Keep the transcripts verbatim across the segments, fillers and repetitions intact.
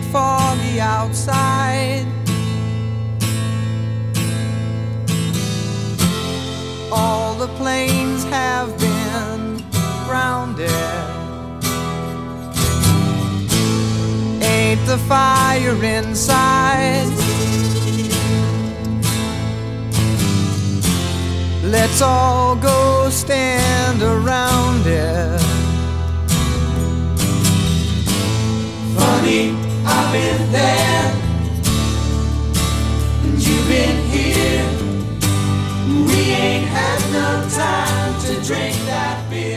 foggy outside. All the planes have been grounded. Ain't the fire inside? Let's all go stand around it. Funny, I've been there, and you've been here. We ain't had no time to drink that beer.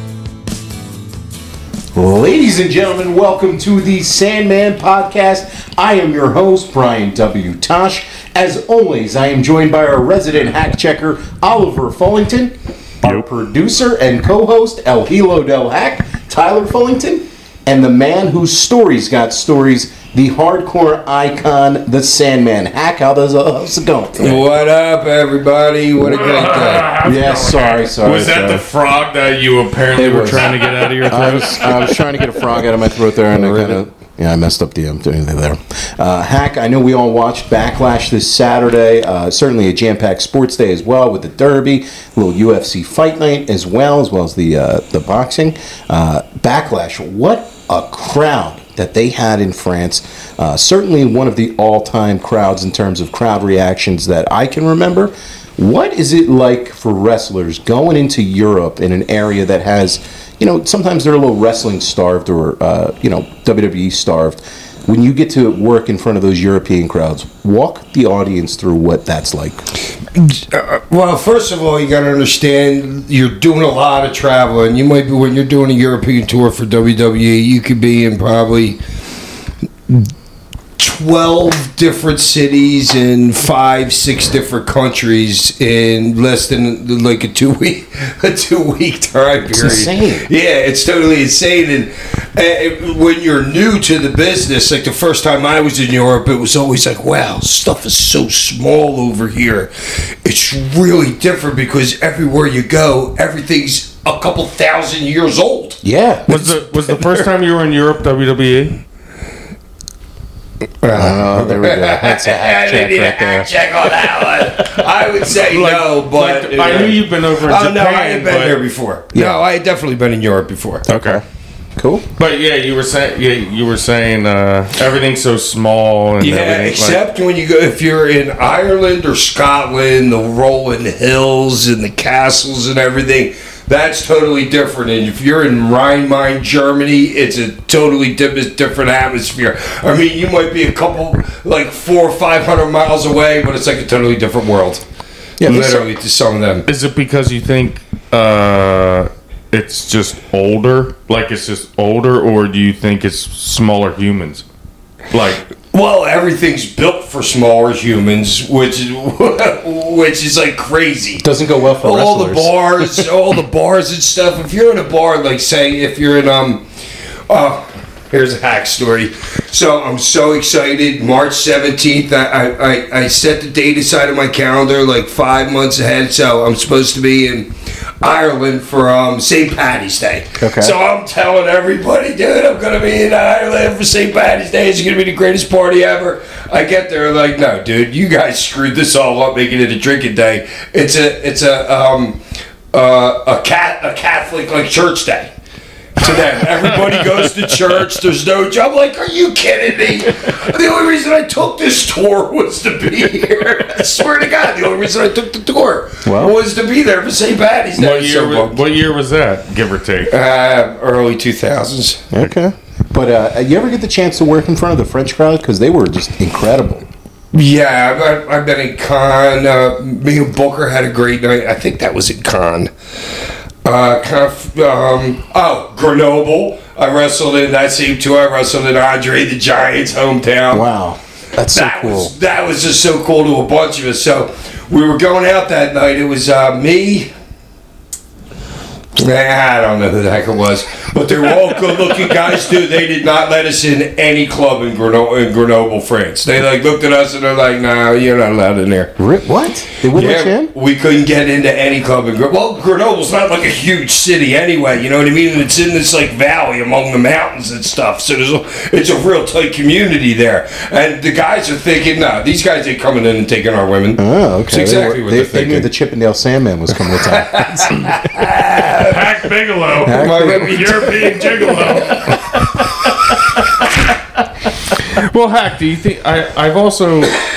Ladies and gentlemen, welcome to the Sandman Podcast. I am your host, Brian W. Tosh. As always, I am joined by our resident hack checker, Oliver Fullington, our producer and co-host, El Hilo del Hack, Tyler Fullington, and the man whose stories got stories, the hardcore icon, the Sandman. Hack, how does how's it going today? What up, everybody? What a great day. Yeah, sorry, sorry. Was that sorry. the frog that you apparently It were was. trying to get out of your throat? I was, I was trying to get a frog out of my throat there, and I kind of, yeah, I messed up the um, doing there. Uh, Hack, I know we all watched Backlash this Saturday. Uh, certainly a jam-packed sports day as well with the Derby, a little U F C fight night as well, as well as the uh, the boxing. Uh, Backlash, what a crowd that they had in France. Uh, certainly one of the all-time crowds in terms of crowd reactions that I can remember. What is it like for wrestlers going into Europe in an area that has, you know, sometimes they're a little wrestling starved or, uh, you know, W W E starved. When you get to work in front of those European crowds, walk the audience through what that's like. Uh, well, first of all, you got to understand you're doing a lot of travel, and you might be when you're doing a European tour for W W E, you could be in probably twelve different cities in five, six different countries in less than like a two week a two week time period. It's insane. Yeah, it's totally insane. And uh, when you're new to the business, like the first time I was in Europe, it was always like, wow, stuff is so small over here. It's really different because everywhere you go, everything's a couple thousand years old. Yeah. Was the was the first time you were in Europe W W E? Oh, there we go. That's a hack I check need a right there. hack check on that one. I would say Like- no, but like, I knew you've been over in Oh Japan. no, I had been but, there before. Yeah. No, I had definitely been in Europe before. Okay, Cool. but yeah, you were saying yeah, you were saying uh, everything's so small and Yeah, everything. except when you go, if you're in Ireland or Scotland, the rolling hills and the castles and everything, that's totally different. And if you're in Rhine-Main, Germany, it's a totally di- different atmosphere. I mean, you might be a couple, like four or five hundred miles away, but it's like a totally different world. Yeah, Literally, to some of them. like, is it because you think uh, it's just older, like it's just older, or do you think it's smaller humans, like? Well, everything's built for smaller humans, which is which is like crazy. Doesn't go well for all wrestlers. the bars, all the bars and stuff. If you're in a bar, like say, if you're in um, oh, here's a hack story. So I'm so excited. March seventeenth. I I, I, I set the date aside on my calendar like five months ahead. So I'm supposed to be in Ireland for um Saint Paddy's Day. Okay. So I'm telling everybody, dude, I'm gonna be in Ireland for Saint Paddy's Day. It's gonna be the greatest party ever. I get there, like, no, dude, you guys screwed this all up, making it a drinking day. It's a, it's a, um, uh, a cat, a Catholic like church day. To them, everybody goes to church. There's no job. I'm like, are you kidding me? The only reason I took this tour was to be here. I swear to God, the only reason I took the tour Well. was to be there for Saint Paddy's Day. What year? So, was, what year was that? Give or take. uh, early two thousands. Okay. But uh, you ever get the chance to work in front of the French crowd? Because they were just incredible. Yeah, I've, I've been in Cannes. Uh, me and Booker had a great night. I think that was in Cannes. Uh, conf, um, oh, Grenoble. I wrestled in that same tour. I wrestled in Andre the Giant's hometown. Wow. That's so that cool. was that was just so cool to a bunch of us. So we were going out that night. It was uh, me. I don't know who the heck it was, but they were all good-looking guys, dude. They did not let us in any club in Grenoble, in Grenoble, France. They like looked at us and they're like, "Nah, you're not allowed in there." Ri- What? They wouldn't let you Yeah, in? we couldn't get into any club in Grenoble. Well, Grenoble's not like a huge city anyway. You know what I mean? And it's in this like valley among the mountains and stuff. So there's a, it's a real tight community there. And the guys are thinking, "Nah, these guys ain't coming in and taking our women." Oh, okay. That's exactly they, were- what they, they're they knew thinking. the Chippendale Sandman was coming to town. Hack Bigelow. Hack My- Bigelow. European gigolo. Well, Hack, do you think I? I've also.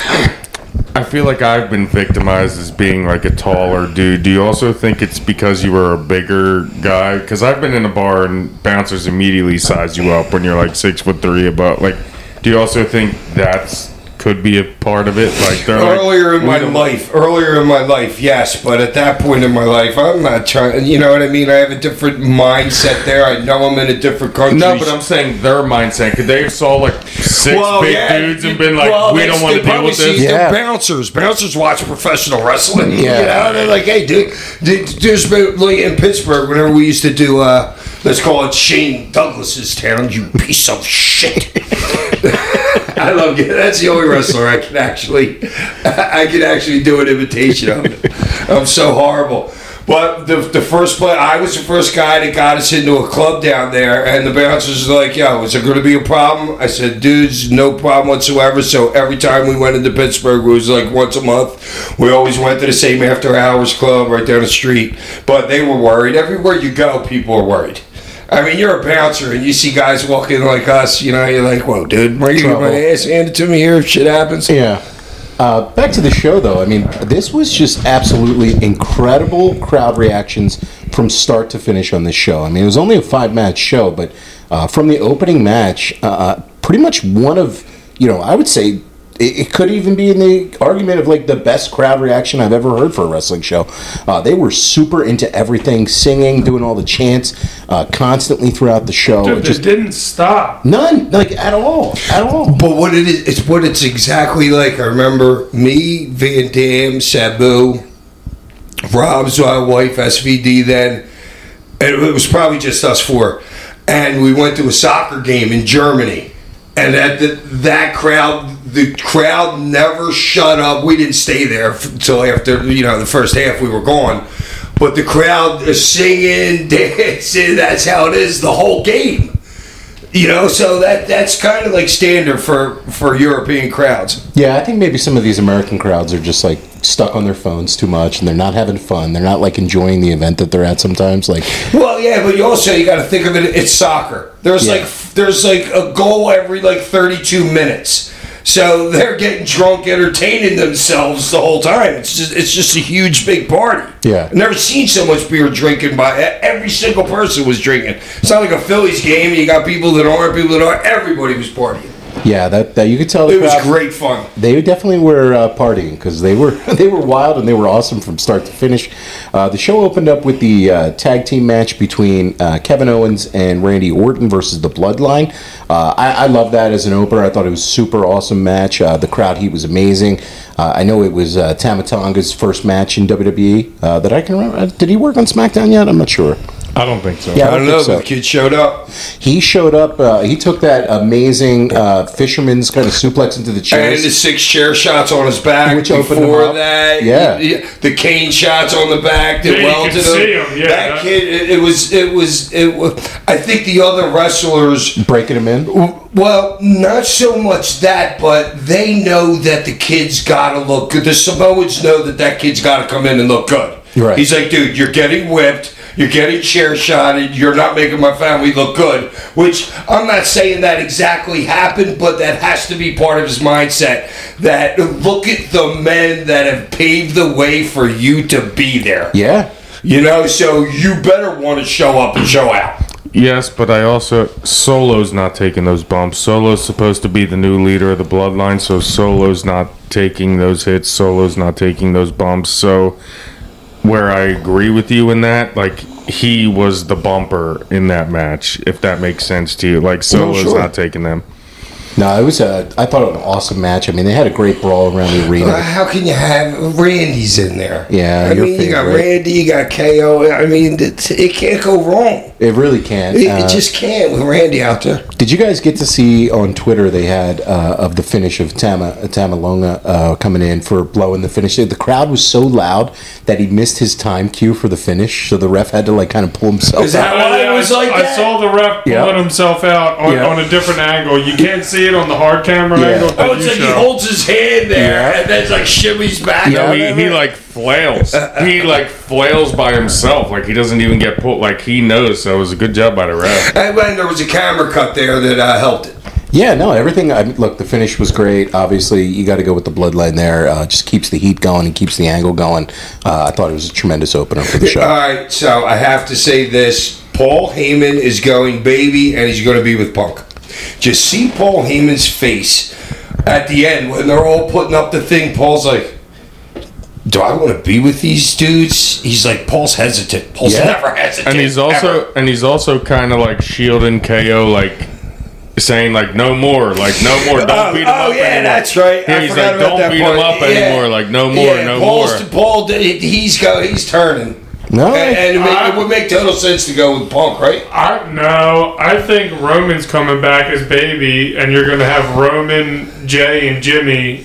I feel like I've been victimized as being like a taller dude. Do you also think it's because you were a bigger guy? Because I've been in a bar and bouncers immediately size you up when you're like six foot three. About like, do you also think that's could be a part of it? Like they're like, Earlier in we my don't- life, earlier in my life, yes, but at that point in my life, I'm not trying. You know what I mean? I have a different mindset there. I know I'm in a different country. No, but I'm saying their mindset. Could they have saw like six Well, big yeah, dudes and been like, well, we they- don't want they to deal probably with this? see Yeah. they're bouncers. Bouncers watch professional wrestling. Yeah. You know, they're like, hey, dude, dude, there's been like in Pittsburgh whenever we used to do, uh, let's call it Shane Douglas's town. You piece of shit. I love it. That's the only wrestler I can actually, I can actually do an imitation of. I'm so horrible. But the the first play, I was the first guy that got us into a club down there, and the bouncers were like, "Yo, is there going to be a problem?" I said, "Dudes, no problem whatsoever." So every time we went into Pittsburgh, it was like once a month. We always went to the same after hours club right down the street. But they were worried. Everywhere you go, people are worried. I mean, you're a bouncer and you see guys walking like us, you know, you're like, "Whoa, dude, where you get my Trouble. ass handed to me here if shit happens?" Yeah. Uh, back to the show, though. I mean, this was just absolutely incredible crowd reactions from start to finish on this show. I mean, it was only a five-match show, but uh, from the opening match, uh, pretty much one of, you know, I would say it, it could even be in the argument of like the best crowd reaction I've ever heard for a wrestling show. Uh, they were super into everything, singing, doing all the chants, uh, constantly throughout the show. Dude, It they just didn't stop. none, like at all, at all. But what it is, it's what it's exactly like. I remember me, Van Dam, Sabu, Rob's uh, wife, S V D then, and it was probably just us four. And we went to a soccer game in Germany. And that, that, that crowd, the crowd never shut up. We didn't stay there until after, you know, the first half we were gone. But the crowd is singing, dancing, that's how it is the whole game. You know, so that that's kind of like standard for, for European crowds. Yeah, I think maybe some of these American crowds are just like stuck on their phones too much, and they're not having fun. They're not like enjoying the event that they're at sometimes. Like, Well, yeah, but you also you got to think of it. It's soccer. There's Yeah. like there's like a goal every like thirty-two minutes. So they're getting drunk, entertaining themselves the whole time. It's just it's just a huge big party. Yeah. I've never seen so much beer drinking by every single person was drinking. It's not like a Phillies game. You got people that aren't, people that are. Everybody was partying. yeah, that, that you could tell the It was crowd, great fun. they definitely were uh, partying because they were they were wild and they were awesome from start to finish. Uh, the show opened up with the uh, tag team match between uh, Kevin Owens and Randy Orton versus the Bloodline. Uh, I, I love that as an opener. I thought it was a super awesome match. Uh, the crowd heat was amazing. Uh, I know it was uh, Tama Tonga's first match in W W E uh, that I can remember. Uh, Did he work on SmackDown yet? I'm not sure. I don't think so. Yeah, I don't know. think so. The kid showed up. He showed up. Uh, he took that amazing uh, fisherman's kind of suplex into the And chairs. the six chair shots on his back. Which opened him before up. that, Yeah. y- the cane shots on the back that Yeah, you welded could him. see 'em, yeah. That kid, it, it was, it was, it was. I think the other wrestlers, breaking him in. well, not so much that, but they know that the kid's got to look good. The Samoans know that that kid's got to come in and look good. Right. He's like, dude, you're getting whipped. You're getting chair shotted. You're not making my family look good. Which I'm not saying that exactly happened, but that has to be part of his mindset. That look at the men that have paved the way for you to be there. Yeah. You know, so you better want to show up and show out. Yes, but I also Solo's not taking those bumps. Solo's supposed to be the new leader of the Bloodline, so Solo's not taking those hits. Solo's not taking those bumps. So where I agree with you in that, like he was the bumper in that match, if that makes sense to you. Like Solo's sure. not taking them. No, it was a. I thought it was an awesome match. I mean, they had a great brawl around the Well, arena. how can you have Randy's in there? Yeah, I your mean, you got favorite. Randy, you got K O. I mean, it, it can't go wrong. It really can. It, Uh, it just can't with Randy out there. Did you guys get to see on Twitter they had uh, of the finish of Tama Tamalonga uh, coming in for blowing the finish? The crowd was so loud that he missed his time cue for the finish, so the ref had to like kind of pull himself Is that out. why Yeah, it was I, like I that? saw the ref Yeah. pulling himself out on, Yeah. on a different angle. You can't see it on the hard camera Yeah. angle. That Oh, it's you like he show. holds his hand there, Yeah. and then it's like shimmies back. Yeah. No, or he, he whatever. like flails. He like flails by himself. Like he doesn't even get pulled. Like he knows. So it was a good job by the ref. And when there was a camera cut there that uh, helped it. Yeah, no, everything. I mean, look, the finish was great. Obviously, you got to go with the bloodline there. Uh, just keeps the heat going and keeps the angle going. Uh, I thought it was a tremendous opener for the show. All right, so I have to say this: Paul Heyman is going baby, and he's going to be with Punk. Just see Paul Heyman's face at the end when they're all putting up the thing. Paul's like, "Do I want to be with these dudes?" He's like, Paul's hesitant. Paul's Yeah. never hesitant. And he's also ever. and he's also kind of like shielding K O, like saying like no more, like no more, don't Oh, beat him oh, up yeah, anymore. that's right. Yeah, I he's forgot like about don't that beat part. him up Yeah. anymore, like no more, Yeah, no Paul's, more. Paul, he's go, he's turning. No, And, and it, make, I- it would make total sense to go with Punk, right? I no, I think Roman's coming back as baby, and you're gonna have Roman, Jay, and Jimmy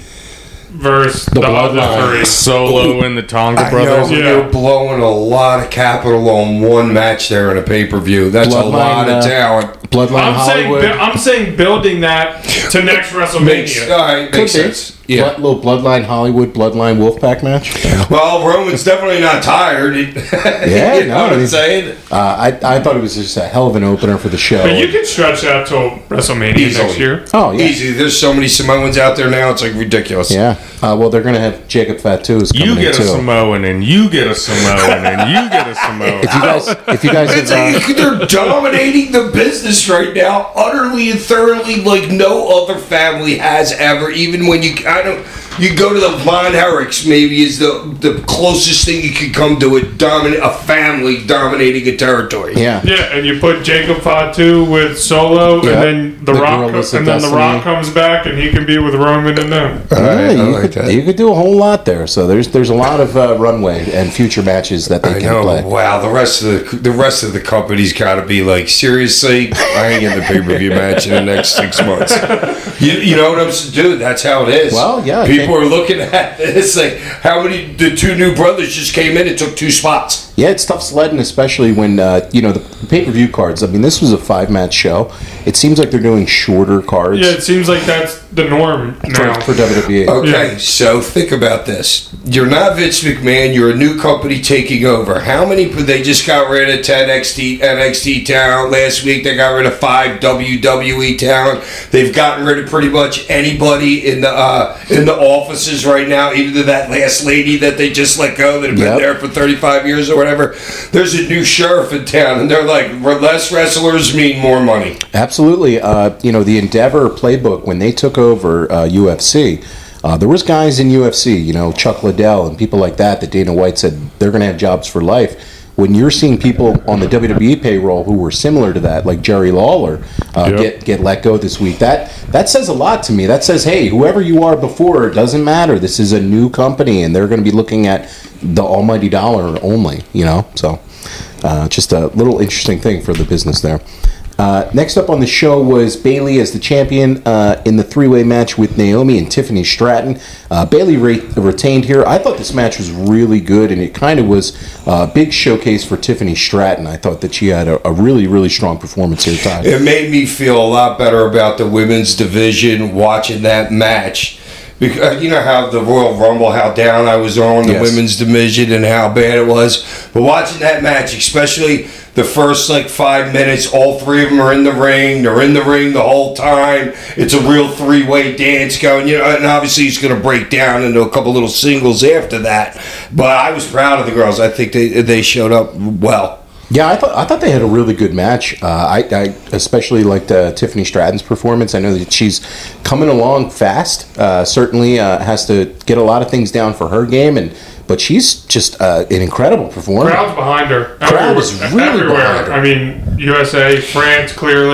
versus the, other Bloodline. three. Solo and the Tonga I know brothers. Yeah. you're blowing a lot of capital on one match there in a pay per view. That's a Bloodline, lot of uh, talent. Bloodline I'm saying, Hollywood. bu- I'm saying, building that to next Makes, WrestleMania. all right, Could makes be. sense. Yeah. Blood- little Bloodline Hollywood, Bloodline Wolfpack match. Well, Roman's definitely not tired. Yeah, you know no, what I'm he's- saying? Uh, I, I thought it was just a hell of an opener for the show. But you can stretch that till WrestleMania Easily. next year. oh, yeah. Easy. There's so many Samoans out there now. It's like ridiculous. Yeah. Uh, well, they're going to have Jacob Fatu is coming You in get a too. Samoan, and you get a Samoan, and you get a Samoan. If you guys, if you guys It's have, uh, like they're dominating the business right now, utterly and thoroughly, like no other family has ever. Even when you, I don't, you go to the Von Erichs, maybe is the the closest thing you could come to it. Dominate a family dominating a territory. yeah. Yeah, and you put Jacob Fatu with Solo, Yeah. and then the, The Rock, Gorillas of and then the Destiny. Rock comes back, and he can be with Roman and them. All right, Yeah, I you, like could, that. you could do a whole lot there. So there's there's a lot of uh, runway and future matches that they I can know. play. Wow, the rest of the the rest of the company's got to be like, seriously, I ain't in the pay per view match in the next six months. You, you know what I'm saying, dude? That's how it is. Well, yeah, I People think- are looking at this like, how many? The two new brothers just came in and took two spots. Yeah, it's tough sledding, especially when uh, you know the pay per view cards. I mean, this was a five match show. It seems like they're doing shorter cards Yeah, it seems like that's the norm for, now. for W W E. Okay, Yeah. so think about this. You're not Vince McMahon. You're a new company taking over. How many? They just got rid of ten N X T N X T talent last week. They got rid of five W W E talent. They've gotten rid of pretty much anybody in the uh, in the offices right now. Even to that last lady that they just let go that had been Yep. there for thirty-five years or whatever. There's a new sheriff in town, and they're like, less wrestlers mean more money. Absolutely. Uh, you know, the Endeavor playbook, when they took over uh, U F C, uh, there was guys in U F C, you know, Chuck Liddell and people like that, that Dana White said they're going to have jobs for life. When you're seeing people on the W W E payroll who were similar to that, like Jerry Lawler, uh, Yep. get get let go this week, that that says a lot to me. That says, hey, whoever you are before, it doesn't matter. This is a new company, and they're going to be looking at the almighty dollar only, you know? So uh, just a little interesting thing for the business there. Uh, next up on the show was Bayley as the champion uh, in the three-way match with Naomi and Tiffany Stratton. Uh, Bayley re- retained here. I thought this match was really good, and it kind of was a big showcase for Tiffany Stratton. I thought that she had a, a really, really strong performance here, Ty. It made me feel a lot better about the women's division watching that match. Because you know how the Royal Rumble, how down I was on the Yes. women's division and how bad it was. But watching that match, especially the first like five minutes, all three of them are in the ring. They're in the ring the whole time. It's a real three-way dance going. You know, and obviously it's going to break down into a couple little singles after that. But I was proud of the girls. I think they they showed up well. Yeah, I thought I thought they had a really good match. Uh, I, I especially liked uh, Tiffany Stratton's performance. I know that she's coming along fast. Uh, certainly uh, has to get a lot of things down for her game, and but she's just uh, an incredible performer. Crowd's behind her. Crowd Everywhere- is really everywhere. behind her. I mean, U S A, France, clearly. Yeah,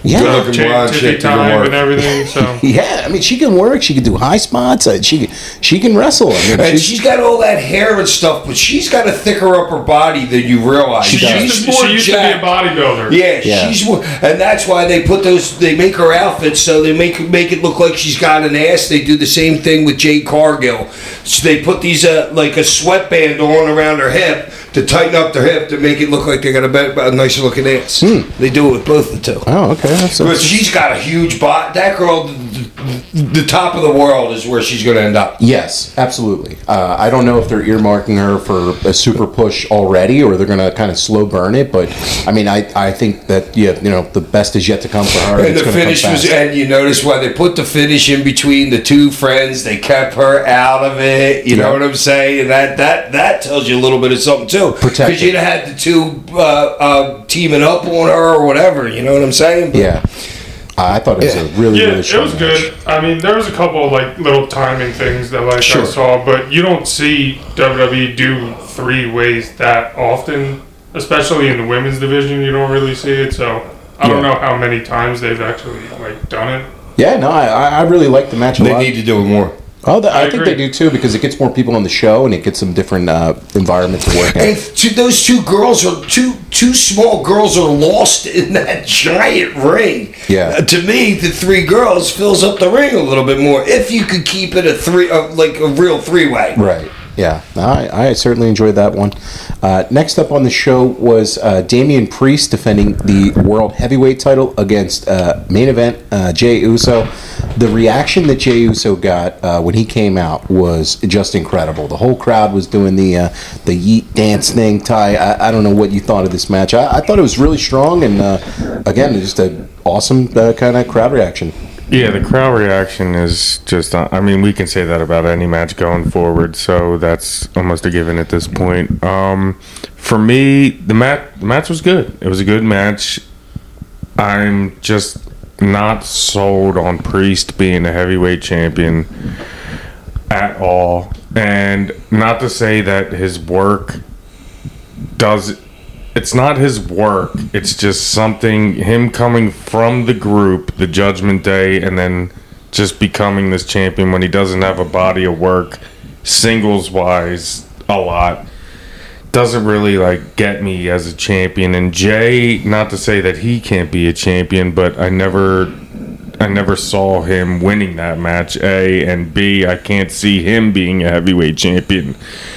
Yeah. Good looking Cha- blonde tippy chick. You can time work. and everything. So Yeah, I mean, she can work. She can do high spots. Uh, she she can wrestle. I mean, And she's- she's got all that hair and stuff, but she's got a thicker upper body than you realize. She she does. used, to, more she used to be a jacked. bodybuilder. Yeah, Yeah. she's more- and that's why they put those. They make her outfits so they make make it look like she's got an ass. They do the same thing with Jade Cargill. So they put these uh, like a sweatband on around her hip to tighten up their hip to make it look like they got a, be- a nicer looking ass. They do it with both the two. oh, okay. That's, But that's, she's got a huge body. That girl, the, the top of the world is where she's going to end up. yes, absolutely. Uh, I don't know if they're earmarking her for a super push already, or they're going to kind of slow burn it. But I mean, I, I think that yeah, you know, the best is yet to come for her. And It's the gonna come finish was, fast. and you notice why they put the finish in between the two friends. They kept her out of it. You know Yeah. what I'm saying? And that that that tells you a little bit of something too. Protected. Because you'd have had the two uh, uh, teaming up on her or whatever. You know what I'm saying? But Yeah, I thought it was Yeah. a really Yeah, really it strong was match. good. I mean, there was a couple of like little timing things that like Sure. I saw, but you don't see W W E do three ways that often, especially in the women's division. You don't really see it, so I don't Yeah. know how many times they've actually like done it. Yeah, no, I, I really like the match a they lot. need to do it more. Oh, the, I, I think agree. they do too, because it gets more people on the show and it gets some different uh, environment to work And in. to those two girls are two two small girls are lost in that giant ring. Yeah. Uh, to me, the three girls fills up the ring a little bit more. If you could keep it a three, uh, like a real three way. Right. Yeah, I, I certainly enjoyed that one. Uh, next up on the show was uh, Damian Priest defending the World Heavyweight title against uh, main event uh, Jey Uso. The reaction that Jey Uso got uh, when he came out was just incredible. The whole crowd was doing the uh, the yeet dance thing. Ty, I, I don't know what you thought of this match. I, I thought it was really strong, and uh, again, just an awesome uh, kind of crowd reaction. Yeah, the crowd reaction is just, uh, I mean, we can say that about any match going forward, so that's almost a given at this point. Um, for me, the, mat- the match was good. It was a good match. I'm just not sold on Priest being a heavyweight champion at all. And not to say that his work does it's not his work, it's just something, him coming from the group, the Judgment Day, and then just becoming this champion when he doesn't have a body of work singles wise a lot, doesn't really like get me as a champion. And Jay, not to say that he can't be a champion, but I never I never saw him winning that match, A, and B, I can't see him being a heavyweight champion.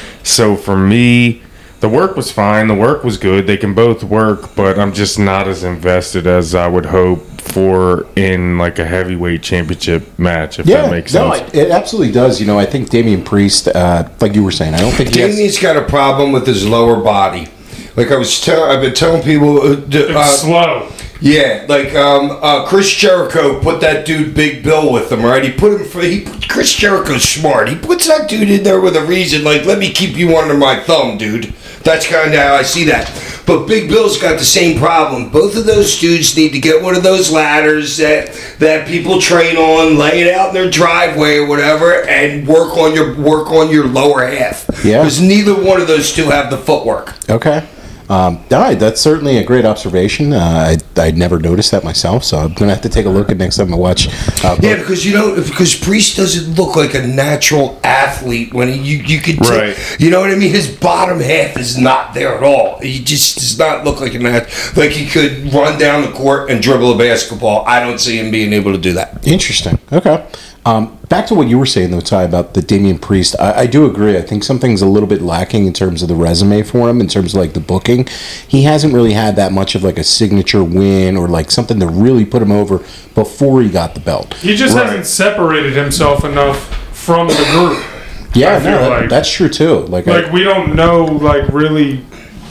So for me, the work was fine. The work was good. They can both work, but I'm just not as invested as I would hope for in like a heavyweight championship match, if that makes no, sense. it, it absolutely does. You know, I think Damian Priest, uh, like you were saying, I don't think he has, Damien's got a problem with his lower body. Like I was telling, I've been telling people. Uh, d- It's uh, slow. Yeah, like um, uh, Chris Jericho put that dude Big Bill with him, right? He put him for he. Chris Jericho's smart. He puts that dude in there with a reason. Like, let me keep you under my thumb, dude. That's kind of how I see that. But Big Bill's got the same problem. Both of those dudes need to get one of those ladders that that people train on, lay it out in their driveway or whatever, and work on your work on your lower half. Yeah. Because neither one of those two have the footwork. Okay. Um, all right, that's certainly a great observation. Uh, I I'd never noticed that myself, so I'm gonna have to take a look at next time I watch. Uh, Yeah, because you know, because Priest doesn't look like a natural athlete when he, you you could, t- Right. you know what I mean. His bottom half is not there at all. He just does not look like a nat- like he could run down the court and dribble a basketball. I don't see him being able to do that. Interesting. Okay. Um, back to what you were saying, though, Ty, about the Damian Priest. I, I do agree. I think something's a little bit lacking in terms of the resume for him, in terms of like the booking. He hasn't really had that much of like a signature win or like something to really put him over before he got the belt. He just Right. hasn't separated himself enough from the group. Yeah, I feel no, that- like- that's true too. Like, I- Like we don't know, like really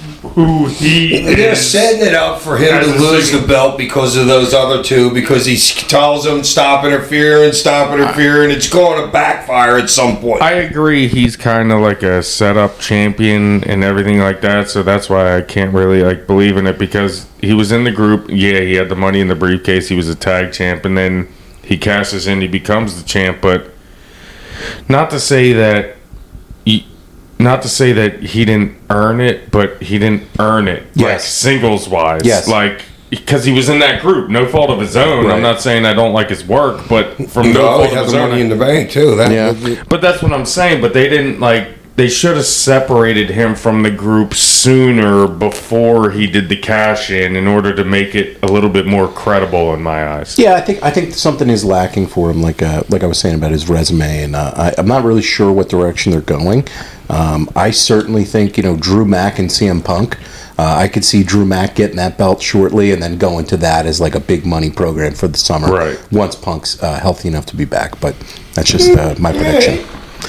who he They're is. setting it up for him as to a lose singer. the belt because of those other two. Because he tells them stop interfering, stop interfering. It's going to backfire at some point. I agree. He's kind of like a setup champion and everything like that. So that's why I can't really like believe in it, because he was in the group. Yeah, he had the money in the briefcase. He was a tag champ, and then he cashes in. He becomes the champ. But not to say that, he, not to say that he didn't earn it, but he didn't earn it. Like Yes. singles wise. Yes. Like because he was in that group, no fault of his own. Right. I'm not saying I don't like his work, but from no, No, fault he of had his the own. money in the bank too. That, Yeah. But that's what I'm saying. But they didn't like. They should have separated him from the group sooner before he did the cash in, in order to make it a little bit more credible in my eyes. Yeah, I think I think something is lacking for him, like uh, like I was saying about his resume, and uh, I, I'm not really sure what direction they're going. Um, I certainly think you know Drew Mack and C M Punk. Uh, I could see Drew Mack getting that belt shortly, and then going to that as like a big money program for the summer. Right. Once Punk's uh, healthy enough to be back, but that's just uh, my prediction.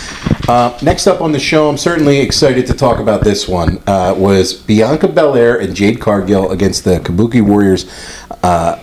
Uh, next up on the show, I'm certainly excited to talk about this one, uh, was Bianca Belair and Jade Cargill against the Kabuki Warriors. Uh,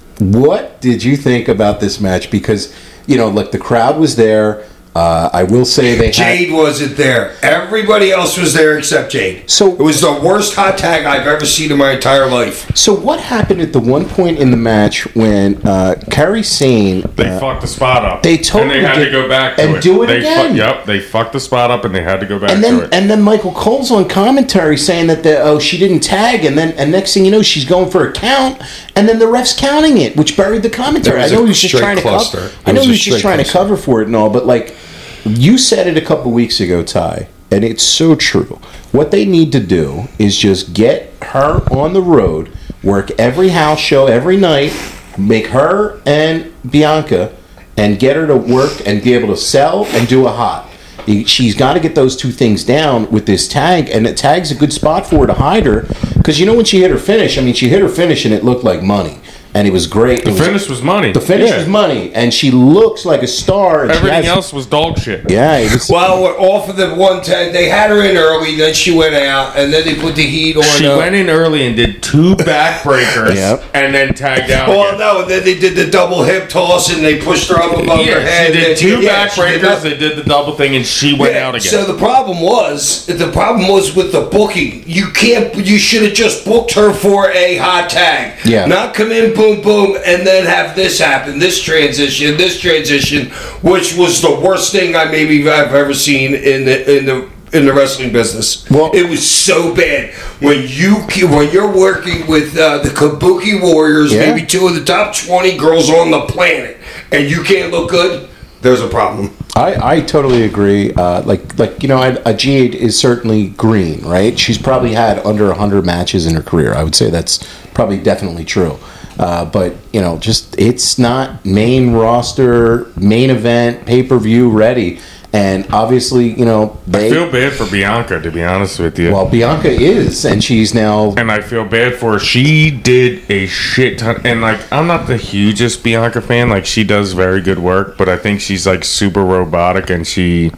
what did you think about this match? Because, you know, like the crowd was there. Uh, I will say they Jade had... wasn't there. Everybody else was there except Jade. So- it was the worst hot tag I've ever seen in my entire life. So what happened at the one point in the match when uh, Kairi Sane... They uh, fucked the spot up. they totally and they had did- to go back to and it. do it they again. Fu- yep, they fucked the spot up and they had to go back And then, to it. and then Michael Cole's on commentary saying that the oh she didn't tag, and then and next thing you know she's going for a count, and then the ref's counting it, which buried the commentary. It I was know a he was just straight trying to cluster. cover. It I know was he a was just straight trying to cluster. cover for it and all, but like you said it a couple weeks ago, Ty, and it's so true. What they need to do is just get her on the road, work every house show every night, make her and Bianca, and get her to work and be able to sell and do a hot. She's got to get those two things down with this tag, and the tag's a good spot for her to hide her, because you know when she hit her finish, I mean, she hit her finish and it looked like money, and it was great. the It was- finish was money. the finish Yeah. was money, and she looks like a star. And she Everything has- else was dog shit. yeah, it was, Well, off of the one ten, they had her in early, then she went out, and then they put the heat on She her. went in early and did two backbreakers Yep. and then tagged out. Well, again. no, then they did the double hip toss, and they pushed her up above her Yeah, head. she did and two yeah, she did backbreakers. that. They did the double thing, and she went Yeah, out again. So the problem was, the problem was with the booking. You can't. You should have just booked her for a hot tag. Yeah. Not come in, boom, boom, and then have this happen, this transition, this transition, which was the worst thing I maybe I've ever seen in the in the. in the wrestling business. Well- it was so bad when you when you're working with uh, the Kabuki Warriors, Yeah. maybe two of the top twenty girls on the planet, and you can't look good. There's a problem. I, I totally agree. Uh, like like you know, a, a Jade is certainly green, right? She's probably had under a hundred matches in her career. I would say that's probably definitely true. Uh, but you know, just it's not main roster, main event, pay per view ready. And obviously, you know, they I feel bad for Bianca, to be honest with you. well, Bianca is, and she's now and I feel bad for her. She did a shit ton. And, like, I'm not the hugest Bianca fan. Like, she does very good work, but I think she's, like, super robotic, and she,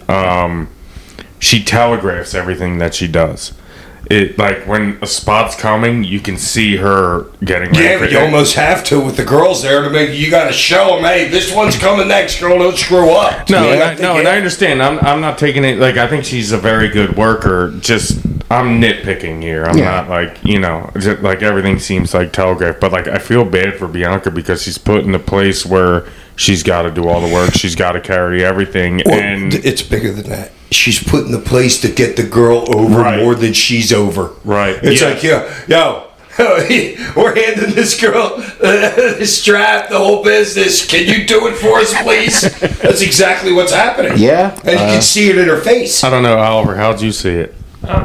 um, she telegraphs everything that she does. It like when a spot's coming, you can see her getting ready Yeah, for but you it. almost have to with the girls there to make you got to show them, hey, this one's coming next, girl. Don't screw up. No, You and I, have to no, get- and I understand. I'm, I'm not taking it like I think she's a very good worker. Just I'm nitpicking here. I'm Yeah. not like you know, just, like everything seems like telegraphed. But like I feel bad for Bianca because she's put in a place where she's got to do all the work. She's got to carry everything, Well, and th- it's bigger than that. She's put in the place to get the girl over Right. more than she's over. Right. It's Yeah. like, yo, yo, we're handing this girl uh, the strap, the whole business. Can you do it for us, please? That's exactly what's happening. Yeah, And you uh, can see it in her face. I don't know, Oliver. How'd you see it?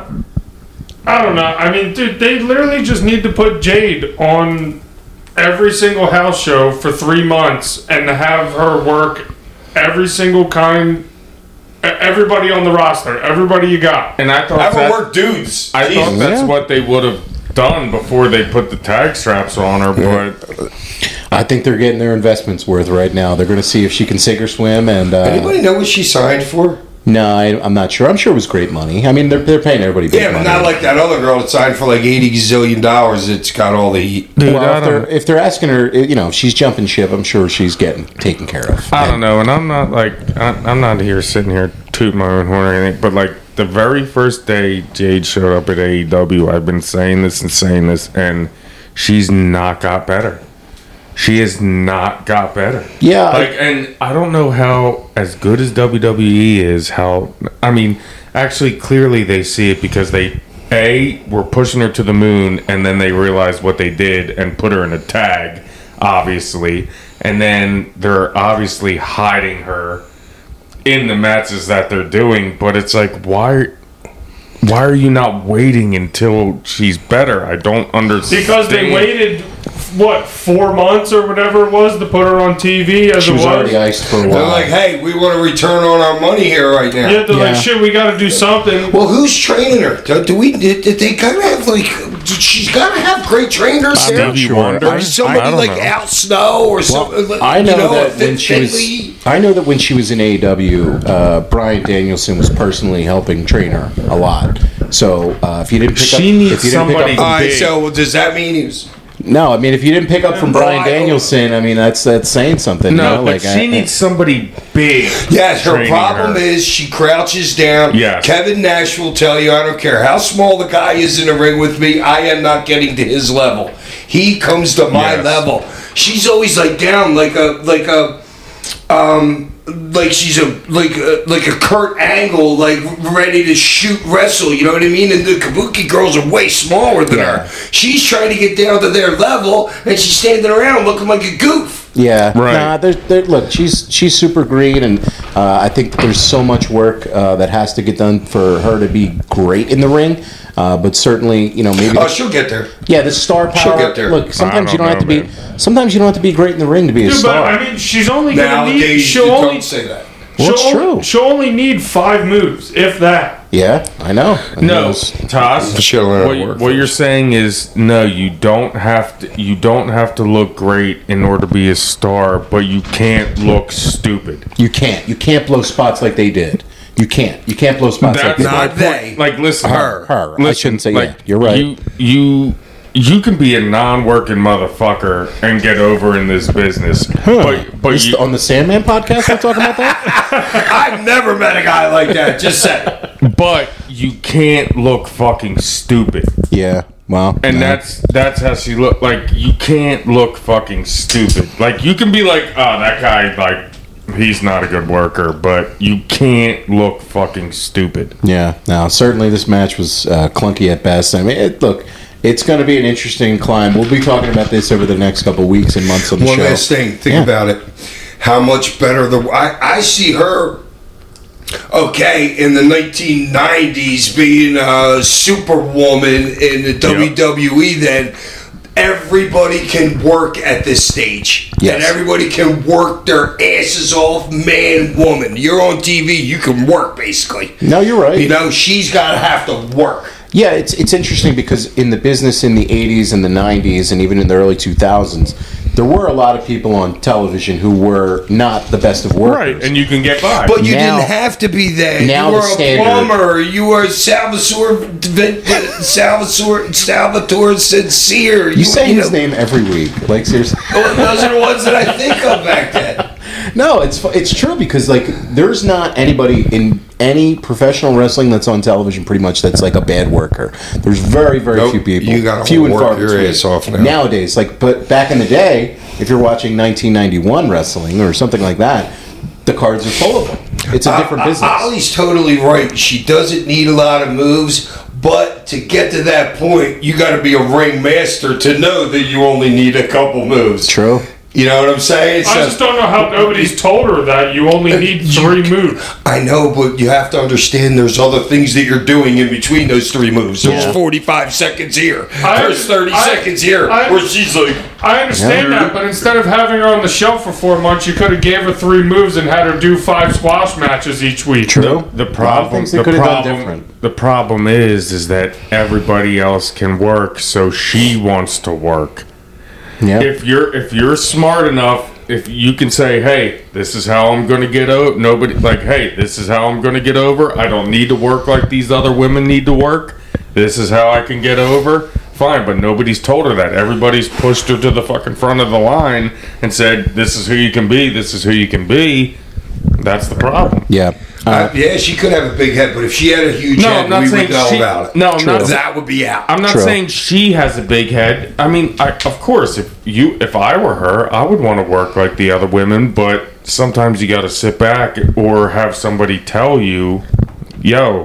I don't know. I mean, dude, they literally just need to put Jade on every single house show for three months and have her work every single kind. e- Everybody on the roster, everybody you got. And I thought Have her that, work dudes. I Jesus. thought that's Yeah. what they would have done before they put the tag straps on her, but. I think they're getting their investments worth right now. They're going to see if she can sink or swim. And uh, Anybody know what she signed for? no, I, I'm not sure. I'm sure it was great money. I mean, they're, they're paying everybody big Yeah, but money. not like that other girl that signed for like eighty gazillion dollars. It's got all the heat. Dude, well, I if they're, don't- if they're asking her, you know, if she's jumping ship, I'm sure she's getting taken care of. I don't know, and I'm not like I, I'm not here sitting here tooting my own horn or anything, but like the very first day Jade showed up at A E W, I've been saying this and saying this, and she's not got better. She has not got better. Yeah, like, and I don't know how as good as W W E is. How I mean, actually, clearly they see it because they A, we're pushing her to the moon, and then they realized what they did and put her in a tag, obviously. And then they're obviously hiding her in the matches that they're doing. But it's like, why, why are you not waiting until she's better? I don't understand. Because they waited, what, four months or whatever it was to put her on T V as She it was was. already iced for a They're while. like, hey, we want to return on our money here right now. Yeah, they're Yeah. like, shit, we got to do something. Well, who's training her? Do, do we? Did, did they kind of have like? She's got to have great trainers there. Stevie Wonder? Or somebody I don't like know. Al Snow or something. like, I know, you know that when she was, Finley. I know that when she was in A E W, uh, Bryan Danielson was personally helping train her a lot. So uh, if you didn't pick She up, needs if you didn't somebody- pick All up, right, big. so does that mean he was? no, I mean if you didn't pick up from Bryan Well, I- Danielson, I mean that's that's saying something. No, you know? but like, she I- needs somebody big. Yes, her training problem her. is she crouches down. Yes. Kevin Nash will tell you, I don't care how small the guy is in the ring with me, I am not getting to his level. He comes to my Yes. level. She's always like down, like a like a um like she's a like a, like a Kurt Angle, like ready to shoot wrestle. You know what I mean? And the Kabuki girls are way smaller than Yeah. her. She's trying to get down to their level, and she's standing around looking like a goof. Yeah, Right. Nah, there, there, look, she's she's super green, and uh, I think that there's so much work uh, that has to get done for her to be great in the ring. Uh, but certainly, you know, maybe Oh, the, she'll get there. yeah, the star power. She'll get there. Look, sometimes I you don't don't have to know, be. man. Sometimes you don't have to be great in the ring to be a Dude, but star. I mean, she's only going to need. Nowadays, She'll you only. don't say that. Well, it's she'll true. Only, she'll only need five moves, if that. yeah, I know. I mean, No, it's- Toss. She'll learn how What, to you- work what first. you're saying is no. You don't have to. You don't have to look great in order to be a star, but you can't look stupid. you can't. You can't blow spots like they did. You can't. You can't blow spots like That's they not did. my they. point. Like, listen, Her. Her. I Listen, shouldn't say. like, yeah, you're right. You you you can be a non-working motherfucker and get over in this business, but but This- you, on the Sandman podcast, we're talking about that. I've never met a guy like that. Just say. but you can't look fucking stupid. Yeah. Well, And no. that's that's how she look. Like, you can't look fucking stupid. Like, you can be like, oh, that guy, like, he's not a good worker, but you can't look fucking stupid. Yeah, no, certainly this match was uh, clunky at best. I mean, it, look, it's going to be an interesting climb. We'll be talking about this over the next couple weeks and months on the One show. last thing. Think Yeah. about it. How much better the I, I see her. Okay, in the nineteen nineties, being a superwoman in the W W E, then everybody can work at this stage, Yes. and everybody can work their asses off, man, woman. You're on T V, you can work basically. No, you're right. You know, she's got to have to work. Yeah, it's it's interesting because in the business in the eighties and the nineties and even in the early two thousands, there were a lot of people on television who were not the best of workers. Right, and you can get by. But you Now- didn't have to be that. now you were the a standard- plumber. You were Salvatore, Salvatore, Salvatore Sincere. You say you his know, name every week, like seriously. Well, those are the ones that I think of back then. No, it's fu- it's true because like there's not anybody in any professional wrestling that's on television pretty much that's like a bad worker. There's very very Nope, few people. you gotta few and work far your between. ass off now. Nowadays, like but back in the day, if you're watching nineteen ninety-one wrestling or something like that, the cards are full of them. It's a different Uh, uh, business. Ollie's totally right. She doesn't need a lot of moves, but to get to that point, you got to be a ring master to know that you only need a couple moves. True. You know what I'm saying? I So- just don't know how nobody's told her that you only need three moves. I know, but you have to understand there's other things that you're doing in between those three moves. There's Yeah. forty-five seconds here. I- there's thirty I- seconds here I- where she's like, I understand Yeah. that, but instead of having her on the shelf for four months, you could have gave her three moves and had her do five squash matches each week. True. The A lot of problem, things they the could have done problem, different. the problem is, is that everybody else can work, so she wants to work. Yeah. If you're if you're smart enough, if you can say, "Hey, this is how I'm going to get over," nobody like, "Hey, this is how I'm going to get over. I don't need to work like these other women need to work. This is how I can get over." Fine, but nobody's told her that. Everybody's pushed her to the fucking front of the line and said, "This is who you can be. This is who you can be." That's the problem. yeah. Uh, uh, yeah, she could have a big head, but if she had a huge No, head, I'm not we saying would know she- about it. no, I'm not- That would be out. I'm not True. saying she has a big head. I mean, I, of course, if you if I were her, I would want to work like the other women. But sometimes you got to sit back or have somebody tell you, "Yo,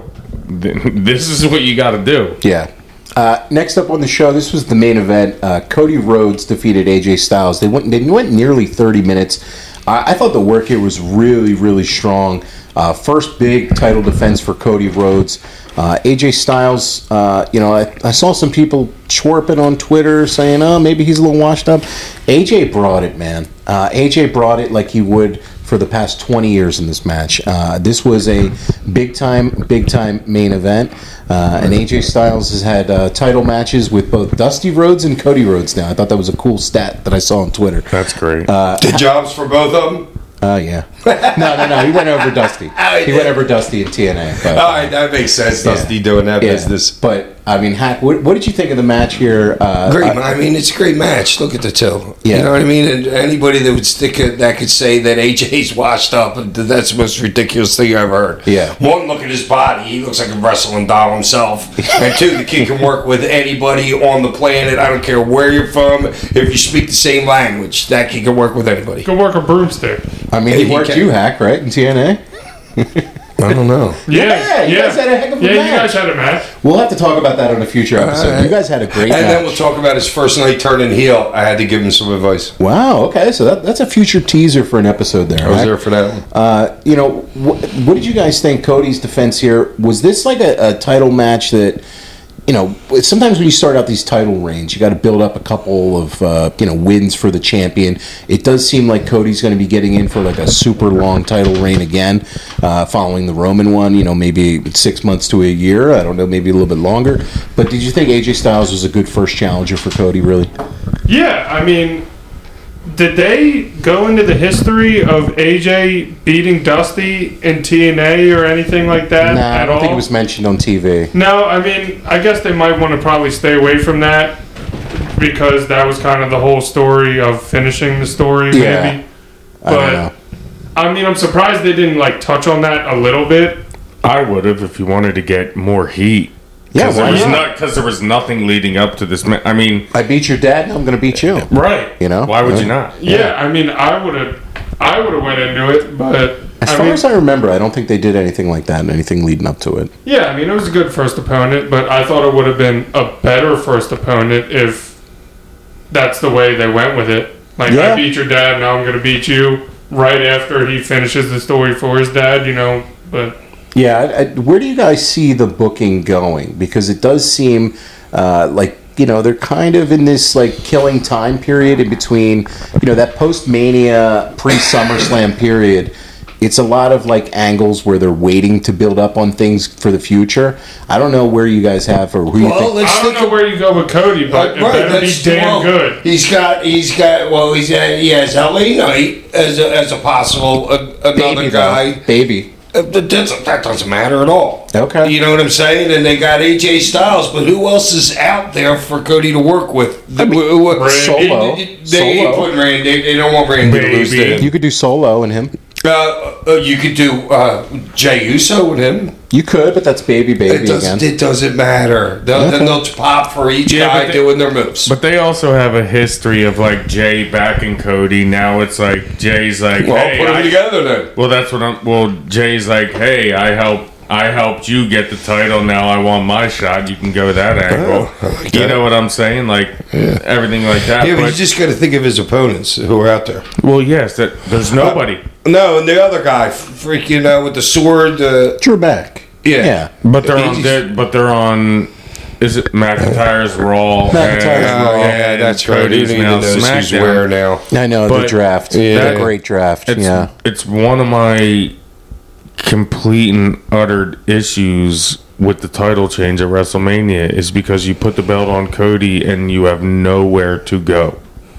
th- this is what you got to do. Yeah. Uh, next up on the show, this was the main event. Uh, Cody Rhodes defeated A J Styles. They went they went nearly thirty minutes. I, I thought the work here was really, really strong. Uh, first big title defense for Cody Rhodes. Uh, A J Styles, uh, you know, I, I saw some people chirping on Twitter saying, oh, maybe he's a little washed up. A J brought it, man. Uh, A J brought it like he would for the past twenty years in this match. Uh, this was a big-time, big-time main event. Uh, and A J Styles has had uh, title matches with both Dusty Rhodes and Cody Rhodes now. I thought that was a cool stat that I saw on Twitter. That's great. Uh, The jobs for both of them? Oh, uh, yeah. No, no, no. He went over Dusty. Oh, he he did. went over Dusty in T N A. But, All right, that makes sense. Yeah. Dusty doing that yeah. business. But, I mean, Hack, what, what did you think of the match here? Uh, Great. I- I mean, it's a great match. Look at the two. Yeah. You know what I mean? And anybody that would stick it, that could say that A J's washed up, that's the most ridiculous thing I've heard. Yeah. One, look at his body. He looks like a wrestling doll himself. And two, the kid can work with anybody on the planet. I don't care where you're from. If you speak the same language, that kid can work with anybody. Go work a broomstick. I mean, He he worked can- you, Hack, right, in T N A? I don't know. Yeah, Yeah, you guys had a heck of a yeah, match. you guys had a match. We'll have to talk about that on a future episode. right. You guys had a great And match. then we'll talk about his first night turning heel. I had to give him some advice. Wow, okay, so that, that's a future teaser for an episode there. I was Hack. there for that one. Uh, you know, wh- what did you guys think Cody's defense here? Was this like a, a title match that, you know, sometimes when you start out these title reigns, you got to build up a couple of, uh, you know, wins for the champion. It does seem like Cody's going to be getting in for like a super long title reign again, uh, following the Roman one, you know, maybe six months to a year. I don't know, maybe a little bit longer. But did you think A J Styles was a good first challenger for Cody, really? Yeah, I mean, did they go into the history of A J beating Dusty in T N A or anything like that Nah, I at don't all? think it was mentioned on T V. No, I mean, I guess they might want to probably stay away from that because that was kind of the whole story of finishing the story, Yeah. maybe. I don't But know. I mean, I'm surprised they didn't like touch on that a little bit. I would have if you wanted to get more heat. Yeah, Because there, why was not? not- 'cause there was nothing leading up to this. Ma- I mean, I beat your dad, now I'm going to beat you. Right. You know? why would Right. you not? Yeah, I mean, I would have, I would have went into it, but As I far mean, as I remember, I don't think they did anything like that, anything leading up to it. yeah, I mean, it was a good first opponent, but I thought it would have been a better first opponent if that's the way they went with it. Like, Yeah. I beat your dad, now I'm going to beat you right after he finishes the story for his dad, you know, but Yeah, I, I, where do you guys see the booking going? Because it does seem uh, like, you know, they're kind of in this like killing time period in between, you know, that post Mania, pre SummerSlam period. It's a lot of like angles where they're waiting to build up on things for the future. I don't know where you guys have or who you Well, think. let's I don't think know of- where you go with Cody, but it better be that's- damn well, good. He's got, he's got. Well, he's uh, he has L A Knight as a, as a possible uh, another Baby, guy. though. Baby. Uh, That doesn't, that doesn't matter at all. Okay. You know what I'm saying? And they got A J Styles, but who else is out there for Cody to work with? The- who- who- Randy. Solo. They, they ain't Solo. putting Randy. They, they don't want Randy to lose to Baby. him. You could do Solo and him. Uh, uh, you could do uh, Jey Uso and him. You could, but that's Baby It, Baby does, again. it doesn't matter. They'll, Okay. then they'll pop for each Yeah, guy but they- doing their moves. But they also have a history of like Jay backing Cody. Now it's like Jay's like, well, hey, put them I- together then. well, that's what I'm. Well, Jay's like, hey, I help. I helped you get the title. Now I want my shot. You can go that angle. I like You that. know what I'm saying? Like everything like that. Yeah, but you but, just got to think of his opponents who are out there. well, yes, that, there's nobody. No, and the other guy, freaking uh, with the sword. Uh, Drew back. yeah. Yeah. But they're on. He's- They're, but they're on. Is it McIntyre's Raw? McIntyre's and- Raw. Oh, yeah, and that's right. Cody's Who now even knows who's SmackDown. where now? I know, the But- draft. Yeah. The great draft. It's, yeah. it's one of my complete and utter issues with the title change at WrestleMania is because you put the belt on Cody and you have nowhere to go.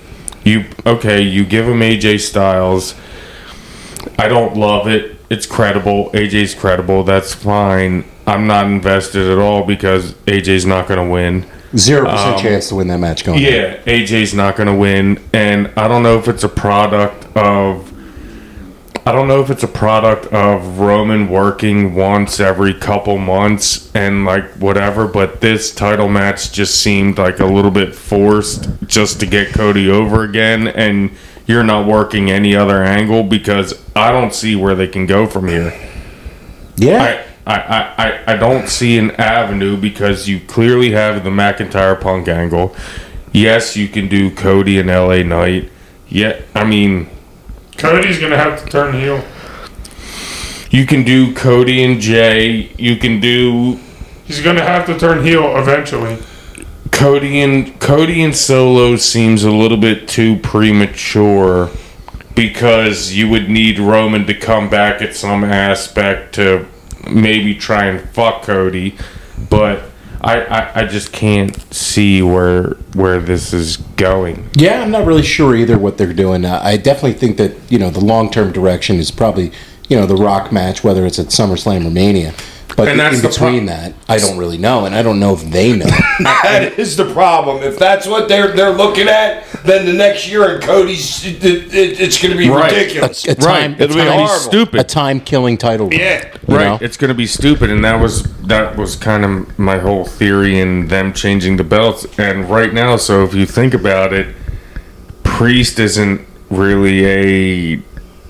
You okay, you give him A J Styles. I don't love it. It's credible. A J's credible. That's fine. I'm not invested at all because A J's not going to win. Zero percent Um, chance to win that match going. Yeah, A J's not going to win, and I don't know if it's a product of. I don't know if it's a product of Roman working once every couple months and like whatever, but this title match just seemed like a little bit forced just to get Cody over again, and you're not working any other angle because I don't see where they can go from here. Yeah. I, I, I, I, I don't see an avenue because you clearly have the McIntyre Punk angle. Yes, you can do Cody and L A Knight. Yeah, I mean, Cody's gonna have to turn heel. you can do Cody and Jay. You can do He's gonna have to turn heel eventually. Cody and Cody and Solo seems a little bit too premature because you would need Roman to come back at some aspect to maybe try and fuck Cody, but I, I, I just can't see where where this is going. Yeah, I'm not really sure either what they're doing. Uh, I definitely think that, you know, the long-term direction is probably, you know, the Rock match, whether it's at SummerSlam or Mania. But And that's in the between pro- that, I don't really know, and I don't know if they know. That is the problem. If that's what they're they're looking at, then the next year in Cody's, it, it, it's going to be Right. ridiculous. A time, Right. It'll a be time, horrible. Stupid. A time-killing title. Yeah. you Right, know? it's going to be stupid, and that was that was kind of my whole theory in them changing the belts. And right now, so if you think about it, Priest isn't really a,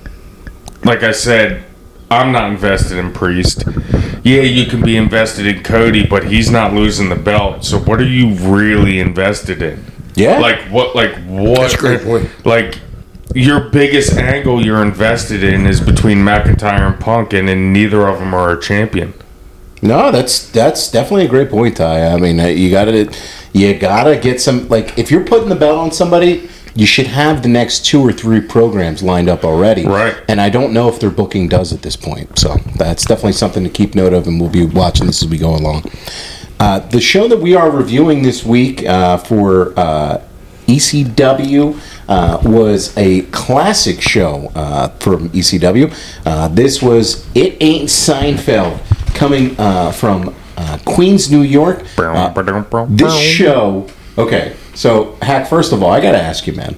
like I said, I'm not invested in Priest. Yeah, you can be invested in Cody, but he's not losing the belt. So what are you really invested in? Yeah. Like what? Like what? That's a great point. Like your biggest angle you're invested in is between McIntyre and Punk, and, and neither of them are a champion. No, that's that's definitely a great point, Ty. I mean, uh, you gotta you gotta get some, like, if you're putting the belt on somebody, you should have the next two or three programs lined up already. Right. And I don't know if their booking does at this point. So that's definitely something to keep note of, and we'll be watching this as we go along. Uh, the show that we are reviewing this week uh, for uh, E C W uh, was a classic show uh, from E C W. Uh, this was It Ain't Seinfeld, coming uh, from uh, Queens, New York. Uh, this show, okay, so Hack, first of all, I got to ask you, man,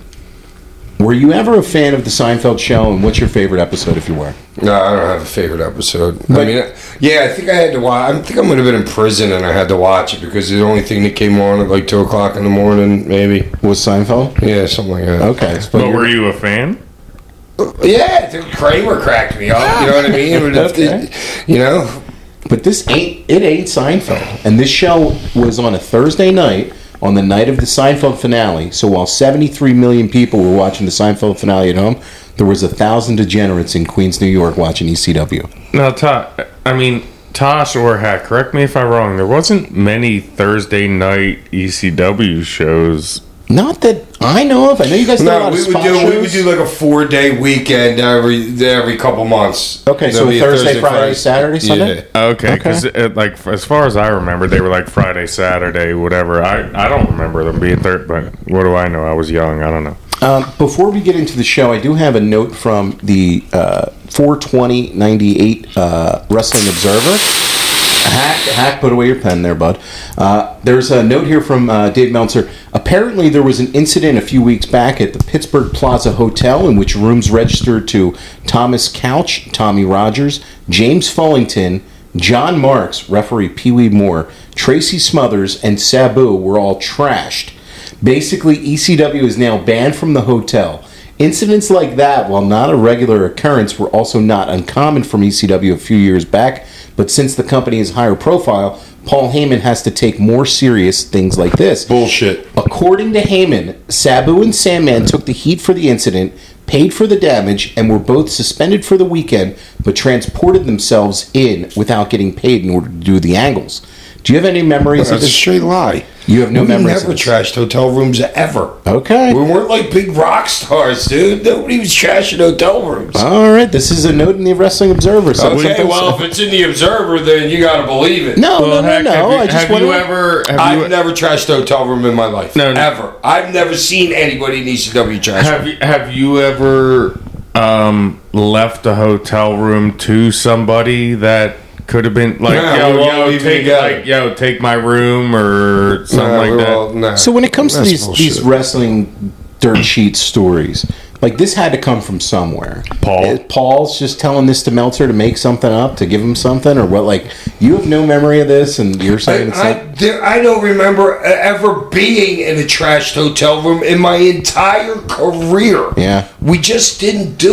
were you ever a fan of the Seinfeld show, and what's your favorite episode if you were? No, I don't have a favorite episode. I But- mean, yeah, I think I had to watch. I think I might have been in prison and I had to watch it because the only thing that came on at like two o'clock in the morning, maybe. Was Seinfeld? Yeah, something like that. Okay. But you're- were you a fan? Yeah, I think Kramer cracked me up. You know what I mean? But if Okay. it- you know, But this ain't it ain't Seinfeld, and this show was on a Thursday night on the night of the Seinfeld finale. So while seventy-three million people were watching the Seinfeld finale at home, there was a thousand degenerates in Queens, New York, watching E C W. No, Tosh. I mean, Tosh or Hack. Correct me if I'm wrong. There wasn't many Thursday night E C W shows. Not that I know of. I know you guys did a no, lot we of would spot do we would shows. do like a four day weekend every every couple months. Okay, so There'd be a Thursday, Friday, Saturday, Sunday? Yeah. Okay, because like as far as I remember, they were like Friday, Saturday, whatever. I, I don't remember them being third, but what do I know? I was young. I don't know. Um, before we get into the show, I do have a note from the uh, four twenty ninety-eight uh, Wrestling Observer. Hack, hack, put away your pen there, bud. Uh, there's a note here from uh, Dave Meltzer. Apparently, there was an incident a few weeks back at the Pittsburgh Plaza Hotel in which rooms registered to Thomas Couch, Tommy Rogers, James Fullington, John Marks, referee Pee Wee Moore, Tracy Smothers, and Sabu were all trashed. Basically, E C W is now banned from the hotel. Incidents like that, while not a regular occurrence, were also not uncommon from E C W a few years back, but since the company is higher profile, Paul Heyman has to take more serious things like this. Bullshit. According to Heyman, Sabu and Sandman took the heat for the incident, paid for the damage, and were both suspended for the weekend, but transported themselves in without getting paid in order to do the angles. Do you have any memories of That's a this? straight lie. You have no we memories of never this? trashed hotel rooms ever. Okay. We weren't like big rock stars, dude. Nobody was trashing hotel rooms. All right, this is a note in the Wrestling Observer. So Okay, something- well, if it's in the Observer, then you got to believe it. no, no, no, Hack, no. Have you, I just have want you to. ever? Have I've you, never trashed a hotel room in my life. No, no. Ever. I've never seen anybody in E C W trash. have you have you ever um, left a hotel room to somebody that could have been like, Yeah, yo, we were all yo, leaving take together. like, yo, take my room or something Nah, like we were that. all- nah. So when it comes That's to these bullshit. these wrestling dirt sheet stories, like this had to come from somewhere. Paul? Uh, Paul's just telling this to Meltzer to make something up, to give him something, or what? Like, you have no memory of this, and you're saying it's I, I, like, there, I don't remember ever being in a trashed hotel room in my entire career. Yeah. We just didn't do it.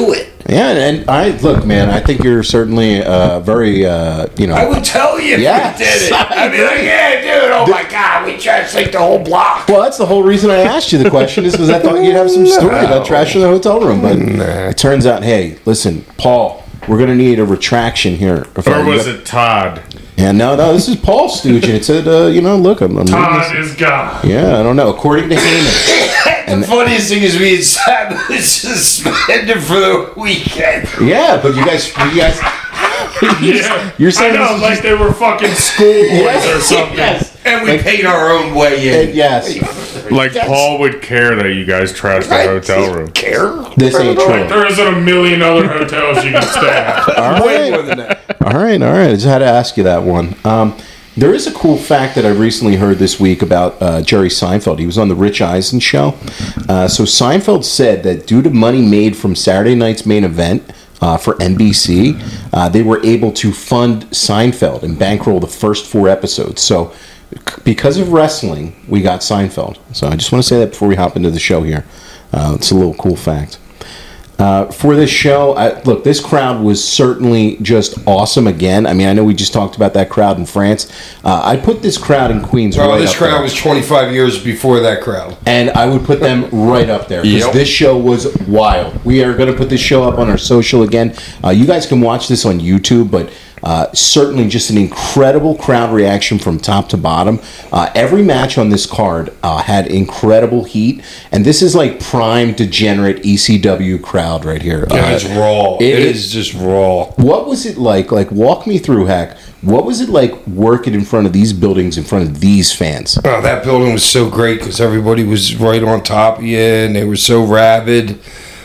Yeah, and I look, man. I think you're certainly uh, very, uh, you know. I would tell you if Yes, we did it. I I'd be like, agree. yeah, dude, oh my God, we translate the whole block. Well, that's the whole reason I asked you the question is because I thought you'd have some story about trash in the hotel room. But it turns out, hey, listen, Paul, we're going to need a retraction here. Or was it Todd? Yeah, no, no, this is Paul Stooge, and it said, uh, you know, look, I'm, I'm reading Todd this. is God. Yeah, I don't know. According to Heyman. The funniest thing is we had Sam suspended for the weekend. Yeah, but you guys, you guys, Yeah. you're saying I know, this is like just- they were fucking schoolboys or something. Yes. And we Like- paid our own way in. And yes, Like Paul would care that you guys trashed the I hotel room. didn't care. this ain't Like true. there isn't a million other hotels you can stay at. All Way right. more than that. All right, all right. I just had to ask you that one. Um, there is a cool fact that I recently heard this week about uh, Jerry Seinfeld. He was on the Rich Eisen show. Uh, so Seinfeld said that due to money made from Saturday night's main event uh, for N B C, uh, they were able to fund Seinfeld and bankroll the first four episodes. So c- because of wrestling, we got Seinfeld. So I just want to say that before we hop into the show here. Uh, it's a little cool fact. Uh, for this show, I, look, this crowd was certainly just awesome again. I mean, I know we just talked about that crowd in France. Uh, I put this crowd in Queens Well, right this up crowd there. was twenty-five years before that crowd. And I would put them right up there because Yep. this show was wild. We are going to put this show up on our social again. Uh, you guys can watch this on YouTube, but uh, certainly just an incredible crowd reaction from top to bottom. Uh, every match on this card uh, had incredible heat, and this is like prime degenerate E C W crowd right here. Yeah, Uh, it's raw. it it is- is just raw. What was it like? Like, walk me through, Hack. What was it like working in front of these buildings, in front of these fans? Oh, that building was so great because everybody was right on top of you, and they were so rabid.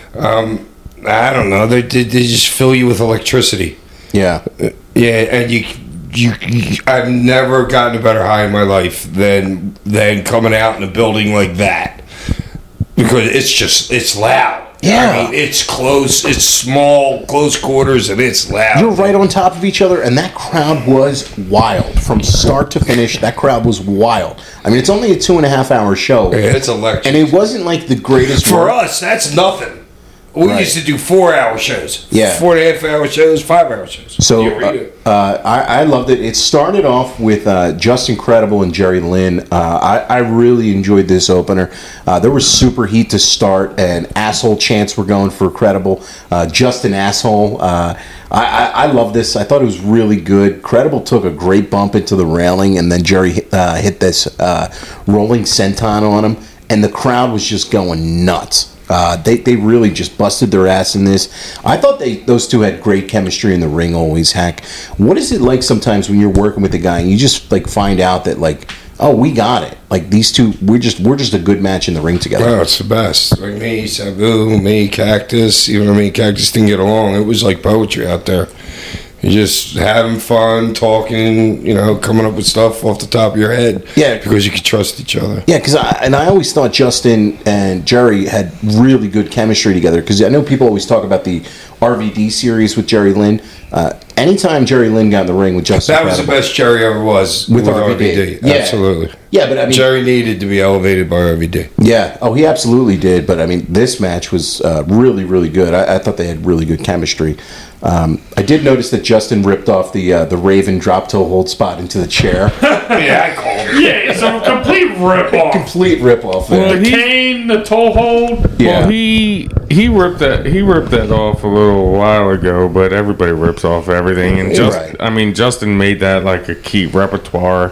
Um, I don't know. They they they just fill you with electricity. Yeah. Yeah, and you, you, you, I've never gotten a better high in my life than than coming out in a building like that because it's just it's loud. Yeah. I mean it's close, it's small, close quarters, and it's loud. You're right on top of each other, and that crowd was wild from start to finish. That crowd was wild. I mean, it's only a two and a half hour show, Yeah, it's electric. and it wasn't like the greatest For work. us, that's nothing. We Right. used to do four-hour shows. Yeah. Four and a half hour shows, five-hour shows. So You read uh, it. uh, I, I loved it. It started off with uh, Justin Credible and Jerry Lynn. Uh, I, I really enjoyed this opener. Uh, there was super heat to start, and asshole chants were going for Credible. Uh, Justin asshole. Uh, I, I, I love this. I thought it was really good. Credible took a great bump into the railing, and then Jerry hit, uh, hit this uh, rolling senton on him, and the crowd was just going nuts. Uh, they they really just busted their ass in this. I thought they those two had great chemistry in the ring. Always, Hack. What is it like sometimes when you're working with a guy and you just like find out that like, oh, we got it. Like these two, we're just we're just a good match in the ring together. Oh, it's the best. Like me, Sabu, me, Cactus. Even though me and Cactus didn't get along, it was like poetry out there. You're just having fun, talking, you know, coming up with stuff off the top of your head. Yeah. Because you can trust each other. Yeah, because I and I always thought Justin and Jerry had really good chemistry together. Because I know people always talk about the R V D series with Jerry Lynn. Uh, anytime Jerry Lynn got in the ring with Justin, That was the Credible- best Jerry ever was With with, R V D. R V D. Yeah. Absolutely. Yeah, but I mean, Jerry needed to be elevated by R V D. yeah, oh, he absolutely did. But I mean, this match was uh, really, really good. I, I thought they had really good chemistry. Um, I did notice that Justin ripped off the uh, the Raven drop toe hold spot into the chair. Yeah, I called it. Yeah, it's a complete rip-off. Complete rip off there. The cane, the toe hold. Yeah. Well, he he ripped that he ripped that off a little while ago, but everybody rips off everything, and just Right. I mean, Justin made that like a key repertoire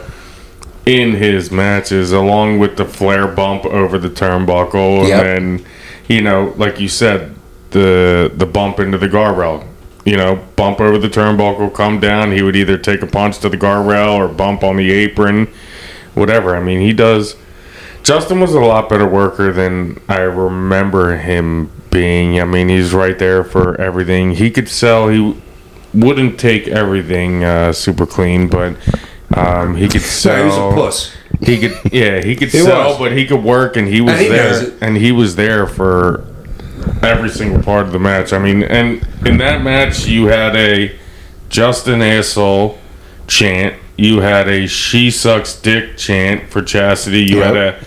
in his matches, along with the flare bump over the turnbuckle, Yep. and then you know, like you said, the the bump into the guardrail. You know, bump over the turnbuckle, come down. He would either take a punch to the guardrail or bump on the apron, whatever. I mean, he does. Justin was a lot better worker than I remember him being. I mean, he's right there for everything. He could sell. He wouldn't take everything uh, super clean, but um, he could No, sell. he was a puss. He could, yeah, he could He sell, was. but he could work, and he was And he knows there, it. and he was there for every single part of the match. I mean, and in that match, you had a Justin asshole chant, you had a she sucks dick chant for Chastity, you Yep. had a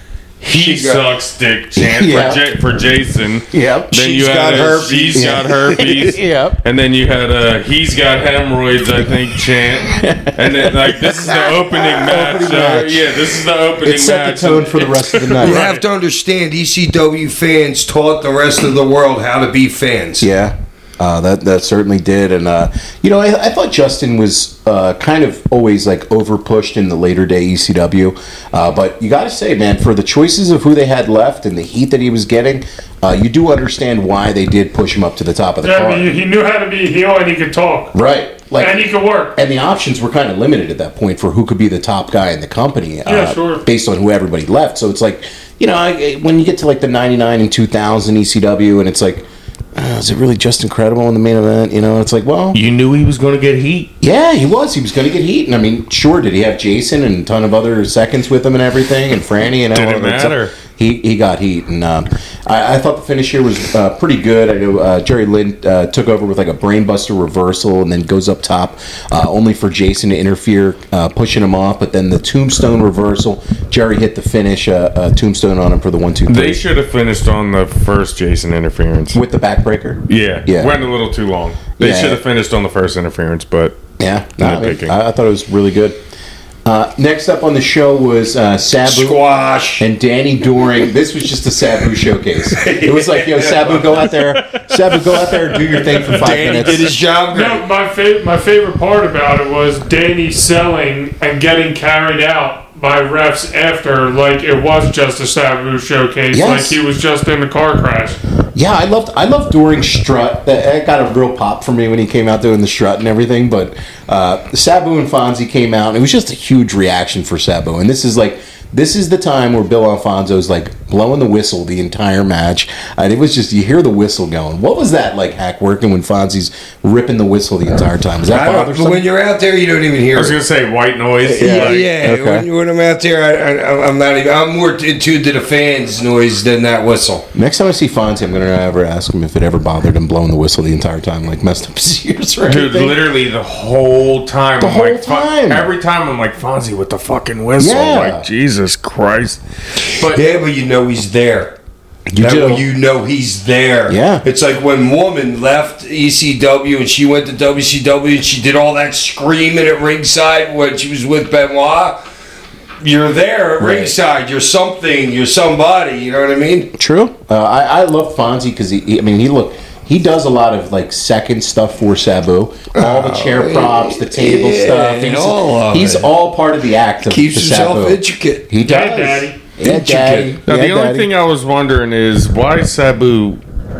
he She got- sucks dick chant Yeah. for, J- for Jason. Yep. Then She's you had got a, herpes. She's Yeah. got herpes. Yep. And then you had a he's got hemorrhoids, I think, chant. And then like this is the opening match. Opening so, match. Yeah, this is the opening It set match. the tone for the rest of the night. You have to understand, E C W fans taught the rest of the world how to be fans. Yeah, uh, that that certainly did, and uh, you know, I, I thought Justin was uh, kind of always like over pushed in the later day E C W, uh, but you got to say, man, for the choices of who they had left and the heat that he was getting, uh, you do understand why they did push him up to the top of the Yeah, I card. mean, he knew how to be a heel and he could talk. Right, like, And he could work. and the options were kind of limited at that point for who could be the top guy in the company, uh, Yeah, sure. based on who everybody left. So it's like, you know, I, when you get to like the ninety-nine and two thousand E C W, and it's like, uh, is it really just incredible in the main event? You know, it's like, well, You knew he was going to get heat. yeah, he was. He was going to get heat, and I mean, sure, did he have Jason and a ton of other seconds with him and everything, and Franny and all Didn't of that matter. stuff? He he got heat, and um, I, I thought the finish here was uh, pretty good. I know uh, Jerry Lynn uh, took over with like a brainbuster reversal, and then goes up top, uh, only for Jason to interfere, uh, pushing him off. But then the tombstone reversal, Jerry hit the finish, uh, uh, tombstone on him for the one two They three should have finished on the first Jason interference. with the backbreaker. Yeah, Yeah. went a little too long. They Yeah. should have finished on the first interference, but Yeah, no, I, mean, Nitpicking. I, I thought it was really good. Uh, next up on the show was uh, Sabu Squash. and Danny Doring. This was just a Sabu showcase. It was like, yo, Sabu, go out there. Sabu, go out there and do your thing for five Danny minutes. did his job great. No, my, fa- my favorite part about it was Danny selling and getting carried out by refs after, like it was just a Sabu showcase, Yes. like he was just in a car crash. Yeah, I loved I loved Doring's strut. That that got a real pop for me when he came out doing the strut and everything. But uh, Sabu and Fonzie came out, and it was just a huge reaction for Sabu. And this is like this is the time where Bill Alfonso's like blowing the whistle the entire match. And it was just you hear the whistle going. What was that like, Hack, working when Fonzie's ripping the whistle the entire time? Is that I don't, bothersome? when you're out there, you don't even hear I was it. going to say white noise. Yeah, like- yeah. okay. When, when I'm out there, I, I, I'm not even. I'm more into to the fans' noise than that whistle. Next time I see Fonzie, I'm gonna ever ask him if it ever bothered him blowing the whistle the entire time, like messed up his ears or Dude, anything. literally the whole time. The I'm whole like, fu- time. Every time I'm like, Fonzie with the fucking whistle. Yeah. Like, Jesus Christ. But Yeah, but you know he's there. You That do. way you know he's there. Yeah. It's like when Woman left E C W and she went to W C W and she did all that screaming at ringside when she was with Benoit. You're there at Right. ringside. You're something. You're somebody. You know what I mean? True. Uh, I, I love Fonzie because he, he. I mean, he look. He does a lot of like second stuff for Sabu. All the chair props, the table yeah, stuff. He's all of he's it. all part of the act of Keeps the himself Sabu. intricate. He does. Yeah, Daddy. Yeah, daddy. now, Yeah, the only daddy. thing I was wondering is why is Sabu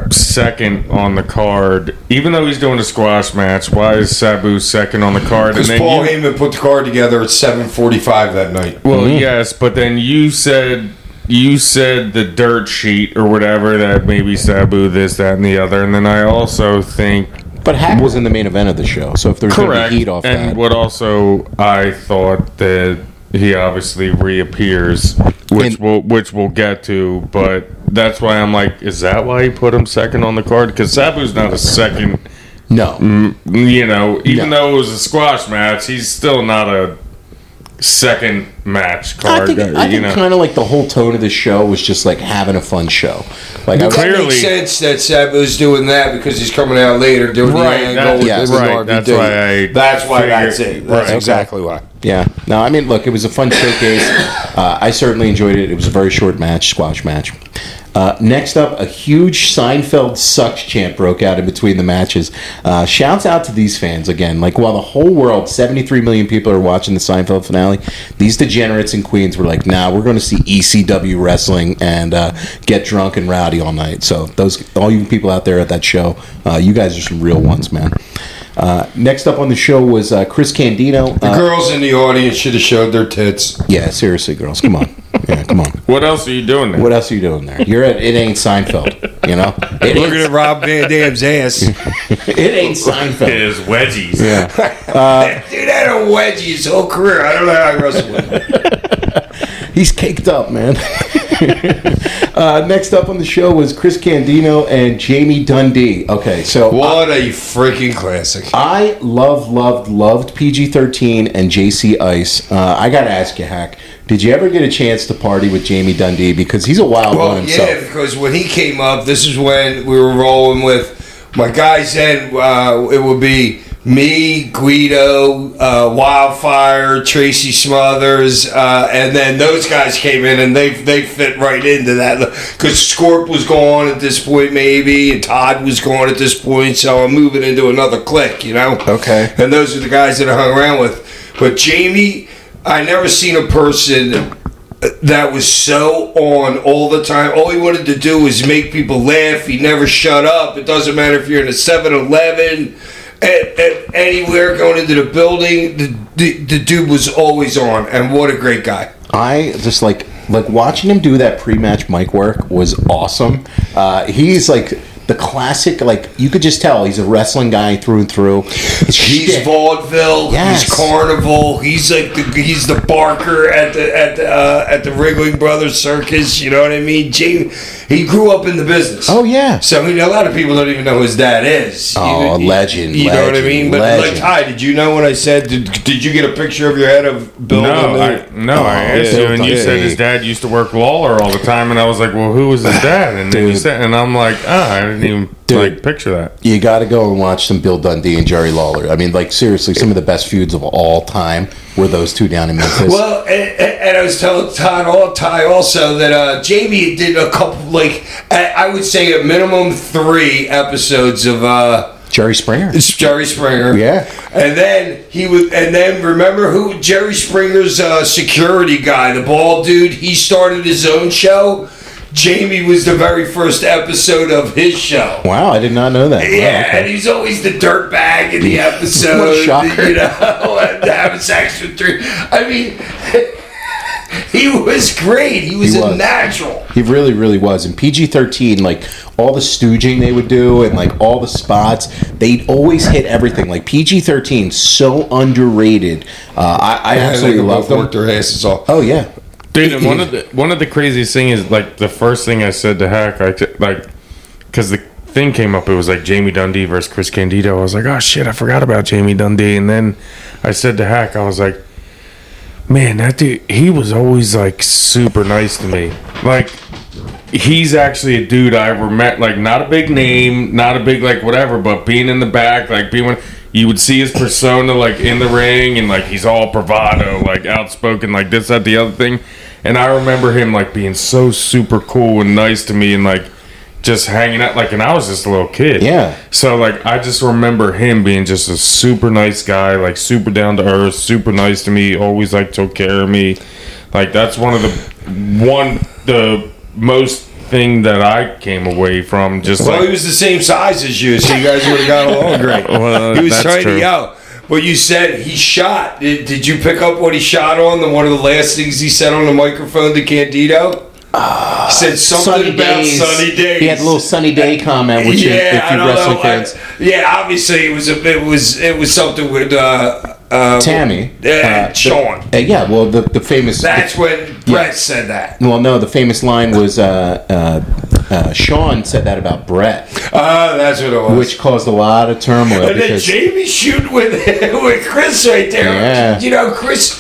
second on the card? Even though he's doing a squash match, why is Sabu second on the card? Because then Paul you- Heyman put the card together at seven forty-five that night. Well, yes, but then you said you said the dirt sheet or whatever that maybe Sabu this, that, and the other, and then I also think But Hack was in the main event of the show, so if there's going to correct. be heat off and that, what also I thought that he obviously reappears, which And- we'll which we'll get to, but that's why I'm like, is that why he put him second on the card? Because Sabu's not a second. no. You know, even No. though it was a squash match, he's still not a second match I card. think, I you think know. kind of like the whole tone of the show was just like having a fun show. Like I was, That Clearly- makes sense that Sabu's doing that because he's coming out later doing Right, the that- angle with yeah, his right, R V D. that's why I That's why figured- that's it. That's right. exactly why. yeah. No, I mean, look, it was a fun showcase. Uh, I certainly enjoyed it. It was a very short match, squash match. Uh, next up, a huge Seinfeld sucks chant broke out in between the matches. Uh, shouts out to these fans again. Like, while the whole world, seventy-three million people are watching the Seinfeld finale, these degenerates in Queens were like, nah, we're going to see E C W wrestling and uh, get drunk and rowdy all night. So, those all you people out there at that show, uh, you guys are some real ones, man. Uh, next up on the show was uh, Chris Candido. The Uh, girls in the audience should have showed their tits. yeah, seriously, girls, come on. Yeah, come on. What else are you doing there? What else are you doing there? You're at It Ain't Seinfeld, you know? It Looking ain't, at Rob Van Dam's ass. it ain't Seinfeld. Is wedgies. Yeah. Dude had a wedgie his whole career. I don't know how I wrestled with him. He's caked up, man. uh, next up on the show was Chris Candido and Jamie Dundee. Okay, so What a freaking classic. I love, loved, loved P G thirteen and J C Ice. Uh, I gotta ask you, Hack, did you ever get a chance to party with Jamie Dundee? Because he's a wild Well, one himself. yeah, because when he came up, this is when we were rolling with my guys. Then uh, it would be me, Guido, uh, Wildfire, Tracy Smothers, uh, and then those guys came in and they they fit right into that because Scorp was gone at this point, maybe, and Todd was gone at this point. So I'm moving into another clique, you know. Okay. And those are the guys that I hung around with. But Jamie, I never seen a person that was so on all the time. All he wanted to do was make people laugh. He never shut up. It doesn't matter if you're in a seven eleven, at, at anywhere going into the building, the, the, the dude was always on. And what a great guy. I just like like watching him do that pre-match mic work was awesome. Uh, he's like the classic, like you could just tell he's a wrestling guy through and through. His He's shtick- vaudeville. Yes. He's carnival. He's like the he's the Barker at the at the uh, at the Wrigley Brothers Circus. You know what I mean? Jamie, he grew up in the business. Oh yeah. So I mean, a lot of people don't even know who his dad is. Oh, you, a legend, You know what I legend, mean? But legend. like, Ty, did you know when I said? Did, did you get a picture of your head of Bill? No, in I, there? no, I asked yeah, you, and you yeah, said yeah. his dad used to work Lawler all the time, and I was like, "Well, who was his dad?" And then you Dude. said, and I'm like, "Ah, I didn't even Dude. like picture that." You got to go and watch some Bill Dundee and Jerry Lawler. I mean, like seriously, some of the best feuds of all time were those two down in Memphis. Well, and, and I was telling Todd, all Ty also that uh, Jamie did a couple, like I I would say a minimum three episodes of uh, Jerry Springer. Jerry Springer. Yeah. And then he would, and then remember who Jerry Springer's uh, security guy, the bald dude. He started his own show. Jamie was the very first episode of his show. Wow, I did not know that. Yeah, Wow, okay. and he's always the dirtbag in the episode. What a shocker. You know, and having sex with three. I mean, he was great. He was, He a was. natural. He really, really was. And P G thirteen, like all the stooging they would do and like all the spots, they'd always hit everything. Like P G thirteen, so underrated. Uh, I, I absolutely love them. Worked their asses off. Oh yeah, Dude, and one of the one of the craziest thing is like the first thing I said to Hack, I t- like, because the thing came up, it was like Jamie Dundee versus Chris Candido. I was like, oh shit, I forgot about Jamie Dundee. And then I said to Hack, I was like, man, that dude, he was always like super nice to me. Like, he's actually a dude I ever met. Like, not a big name, not a big like whatever, but being in the back, like being. You would see his persona like in the ring, and like he's all bravado, like outspoken, like this, that, the other thing. And I remember him like being so super cool and nice to me, and like just hanging out. Like, and I was just a little kid. Yeah. So like I just remember him being just a super nice guy, like super down to earth, super nice to me. Always like took care of me. Like that's one of the one the most thing that I came away from. Just Well, like he was the same size as you, so you guys would have got along great. Well, he was that's tiny true. out. But you said he shot. Did, did you pick up what he shot on? The one of the last things he said on the microphone to Candido? Uh, he said something Sunny about days. sunny days. He had a little sunny day comment, which yeah, is, if I you don't wrestling know. fans. I- yeah, obviously it was a it was it was something with uh, uh, Tammy. Yeah, uh, Sean. the- uh, yeah, well, the the famous. That's when Brett said that. well, no, the famous line was uh, uh, uh, Sean said that about Brett, Ah, that's what it was. which caused a lot of turmoil And then because Jamie shooting with with Chris right there. Yeah. You know, Chris,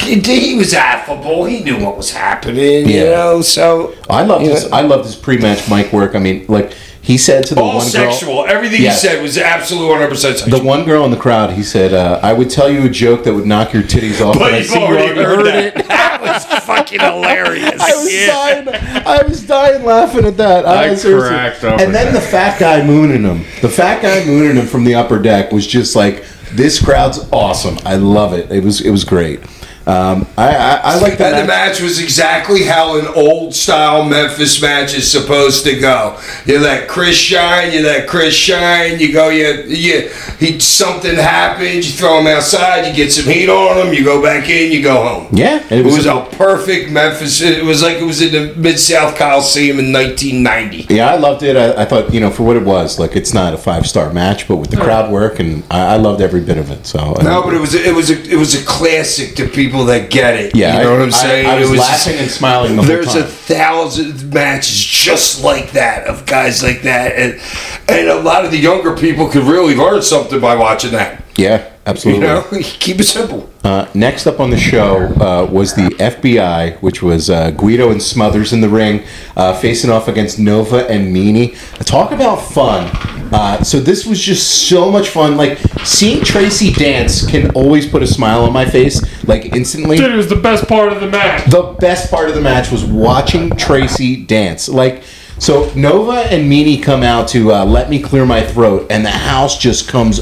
he was affable. He knew what was happening. You Yeah. know, so I loved you his know. I loved his pre-match mic work. I mean, like he said to the all one sexual. girl, Everything Yes. he said was absolutely one hundred percent sexual. the one girl in the crowd, he said, uh, "I would tell you a joke that would knock your titties off, but I you've see you already heard, that. it." That was fucking hilarious. I was Yeah. dying. I was dying laughing at that. I was seriously- cracked up And at then that. the fat guy mooning him. The fat guy mooning him from the upper deck was just like, this crowd's awesome. I love it. It was it was great. Um, I, I I like the And the match. match was exactly how an old style Memphis match is supposed to go. You let Chris shine, you let Chris shine, you go, you, you he something happens, you throw him outside, you get some heat on him, you go back in, you go home. Yeah, and It was a perfect Memphis. It was like it was in the Mid South Coliseum in nineteen ninety. Yeah, I loved it. I, I thought, you know, for what it was, like it's not a five star match, but with the crowd work, and I, I loved every bit of it. So No, but it was a, it was a, it was a classic to people people that get it. Yeah, you know I, what I'm saying? I, I was, It was laughing just- and smiling the whole There's time. a thousand matches just like that of guys like that, and and a lot of the younger people could really learn something by watching that. yeah, You absolutely. know, keep it simple. Uh, next up on the show uh, was the F B I, which was uh, Guido and Smothers in the ring, uh, facing off against Nova and Meanie. Talk about fun. Uh, so this was just so much fun. Like, seeing Tracy dance can always put a smile on my face, like, instantly. Dude, it was the best part of the match. The best part of the match was watching Tracy dance. Like, so Nova and Meanie come out to uh, Let Me Clear My Throat, and the house just comes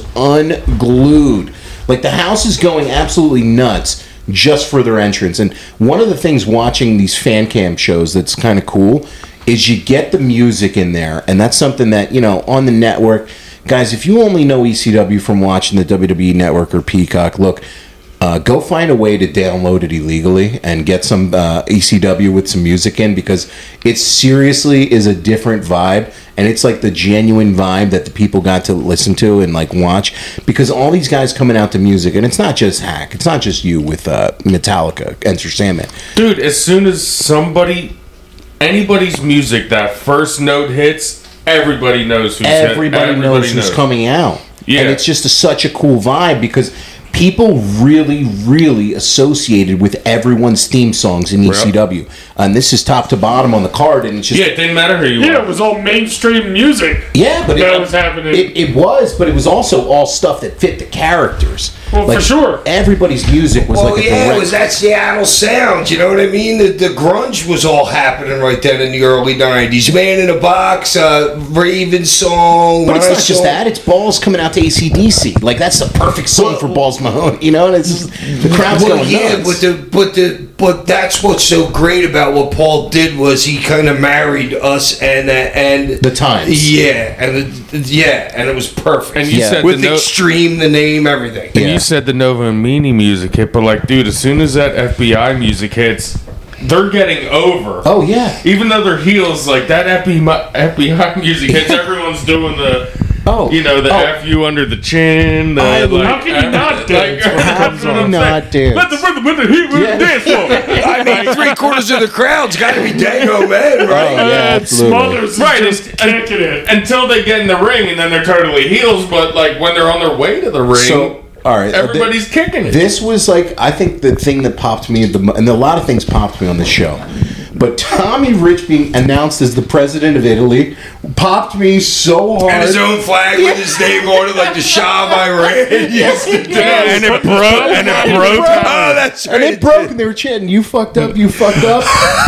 unglued. Like, the house is going absolutely nuts just for their entrance. And one of the things watching these fan cam shows that's kind of cool is you get the music in there, and that's something that, you know, on the network, guys, if you only know E C W from watching the W W E Network or Peacock, look, uh, go find a way to download it illegally and get some uh, E C W with some music in, because it seriously is a different vibe, and it's like the genuine vibe that the people got to listen to and like watch, because all these guys coming out to music, and it's not just Hack, it's not just you with uh, Metallica, Enter Sandman. Dude, as soon as somebody, anybody's music, that first note hits, everybody knows who's hit- Everybody, everybody knows who's coming out. Yeah. And it's just a, such a cool vibe, because people really, really associated with everyone's theme songs in E C W. And this is top to bottom on the card, and it's just... Yeah, it didn't matter who you Yeah, were. it was all mainstream music. Yeah, but that it was happening. It, it was, but it was also all stuff that fit the characters. Well, for sure. Everybody's music was Well, like a yeah, direct... it was that Seattle sound. You know what I mean? The, the grunge was all happening right then in the early nineties. Man in a Box, uh, Raven song. But it's my not just song. that; it's Balls coming out to A C D C. Like, that's the perfect song for Balls Mahoney. You know, and it's just, the crowd's Well, going yeah, nuts. but the but the but that's what's so great about what Paul did was he kind of married us and uh, and The times. Yeah, and the, yeah, and it was perfect. And you Yeah. said with the no- Extreme, the name, everything. And Yeah. you said the Nova and Meanie music hit, but like, dude, as soon as that F B I music hits, they're getting over. Oh yeah. Even though they're heels, like that F B I, F B I music hits, everyone's doing the, Oh, you know, the oh. F you under the chin. The, I- like, How can you not dance? Like, How that's can what you I'm not saying. dance? Let the rhythm with the heat with Yeah. the dance floor. I mean, three quarters of the crowd's got to be Dango Man, right? Oh, yeah, and absolutely. Smothers is Right, just and- kicking it. Until they get in the ring, and then they're totally heels. But like when they're on their way to the ring, So, all right, uh, everybody's kicking it. This was like, I think the thing that popped me, the mo- and a lot of things popped me on the show, but Tommy Rich being announced as the president of Italy popped me so hard. And his own flag with his name on it, like the Shah of Iran used to do. and it broke. And it broke. Oh, that's right. And it broke, and they were chanting, "You fucked up, you fucked up."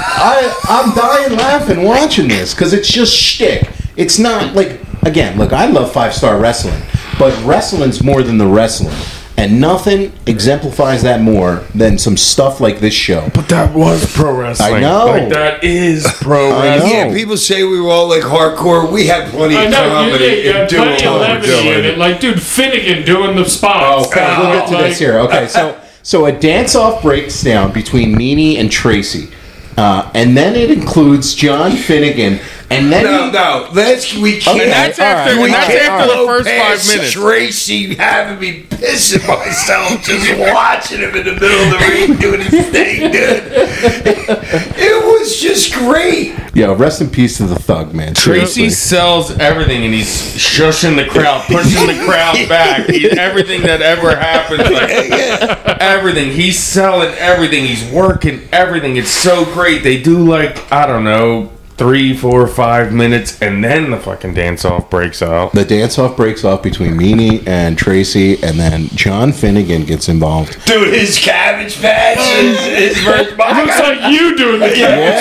I, I'm dying laughing watching this, because it's just shtick. It's not like, again, look, I love five star wrestling, but wrestling's more than the wrestling. And nothing exemplifies that more than some stuff like this show. But that was pro wrestling. I know. Like that is pro I wrestling. know. Yeah, people say we were all like hardcore. We had plenty I of know, you, comedy you, you and had doing plenty of what we're levity in doing. it. Like, dude, Finnegan doing the spots. Okay, we'll get to Like, this here. Okay, so so a dance-off breaks down between Meanie and Tracy, uh, and then it includes John Finnegan, and then No, he- no, let's we can't. Okay, that's all after- right, we that's can't after the blow first five past minutes. Tracy having me pissing myself just watching him in the middle of the ring doing his thing, dude. It was just great. Yo, rest in peace to the Thug, man. Tracy Seriously. sells everything, and he's shushing the crowd, pushing the crowd back. He, everything that ever happens, like everything. He's selling everything. He's working everything. It's so great. They do like I don't know, three, four, five minutes, and then the fucking dance off breaks out. The dance-off breaks off between Meanie and Tracy, and then John Finnegan gets involved. Dude, his cabbage patch, his, his version. It looks like you doing the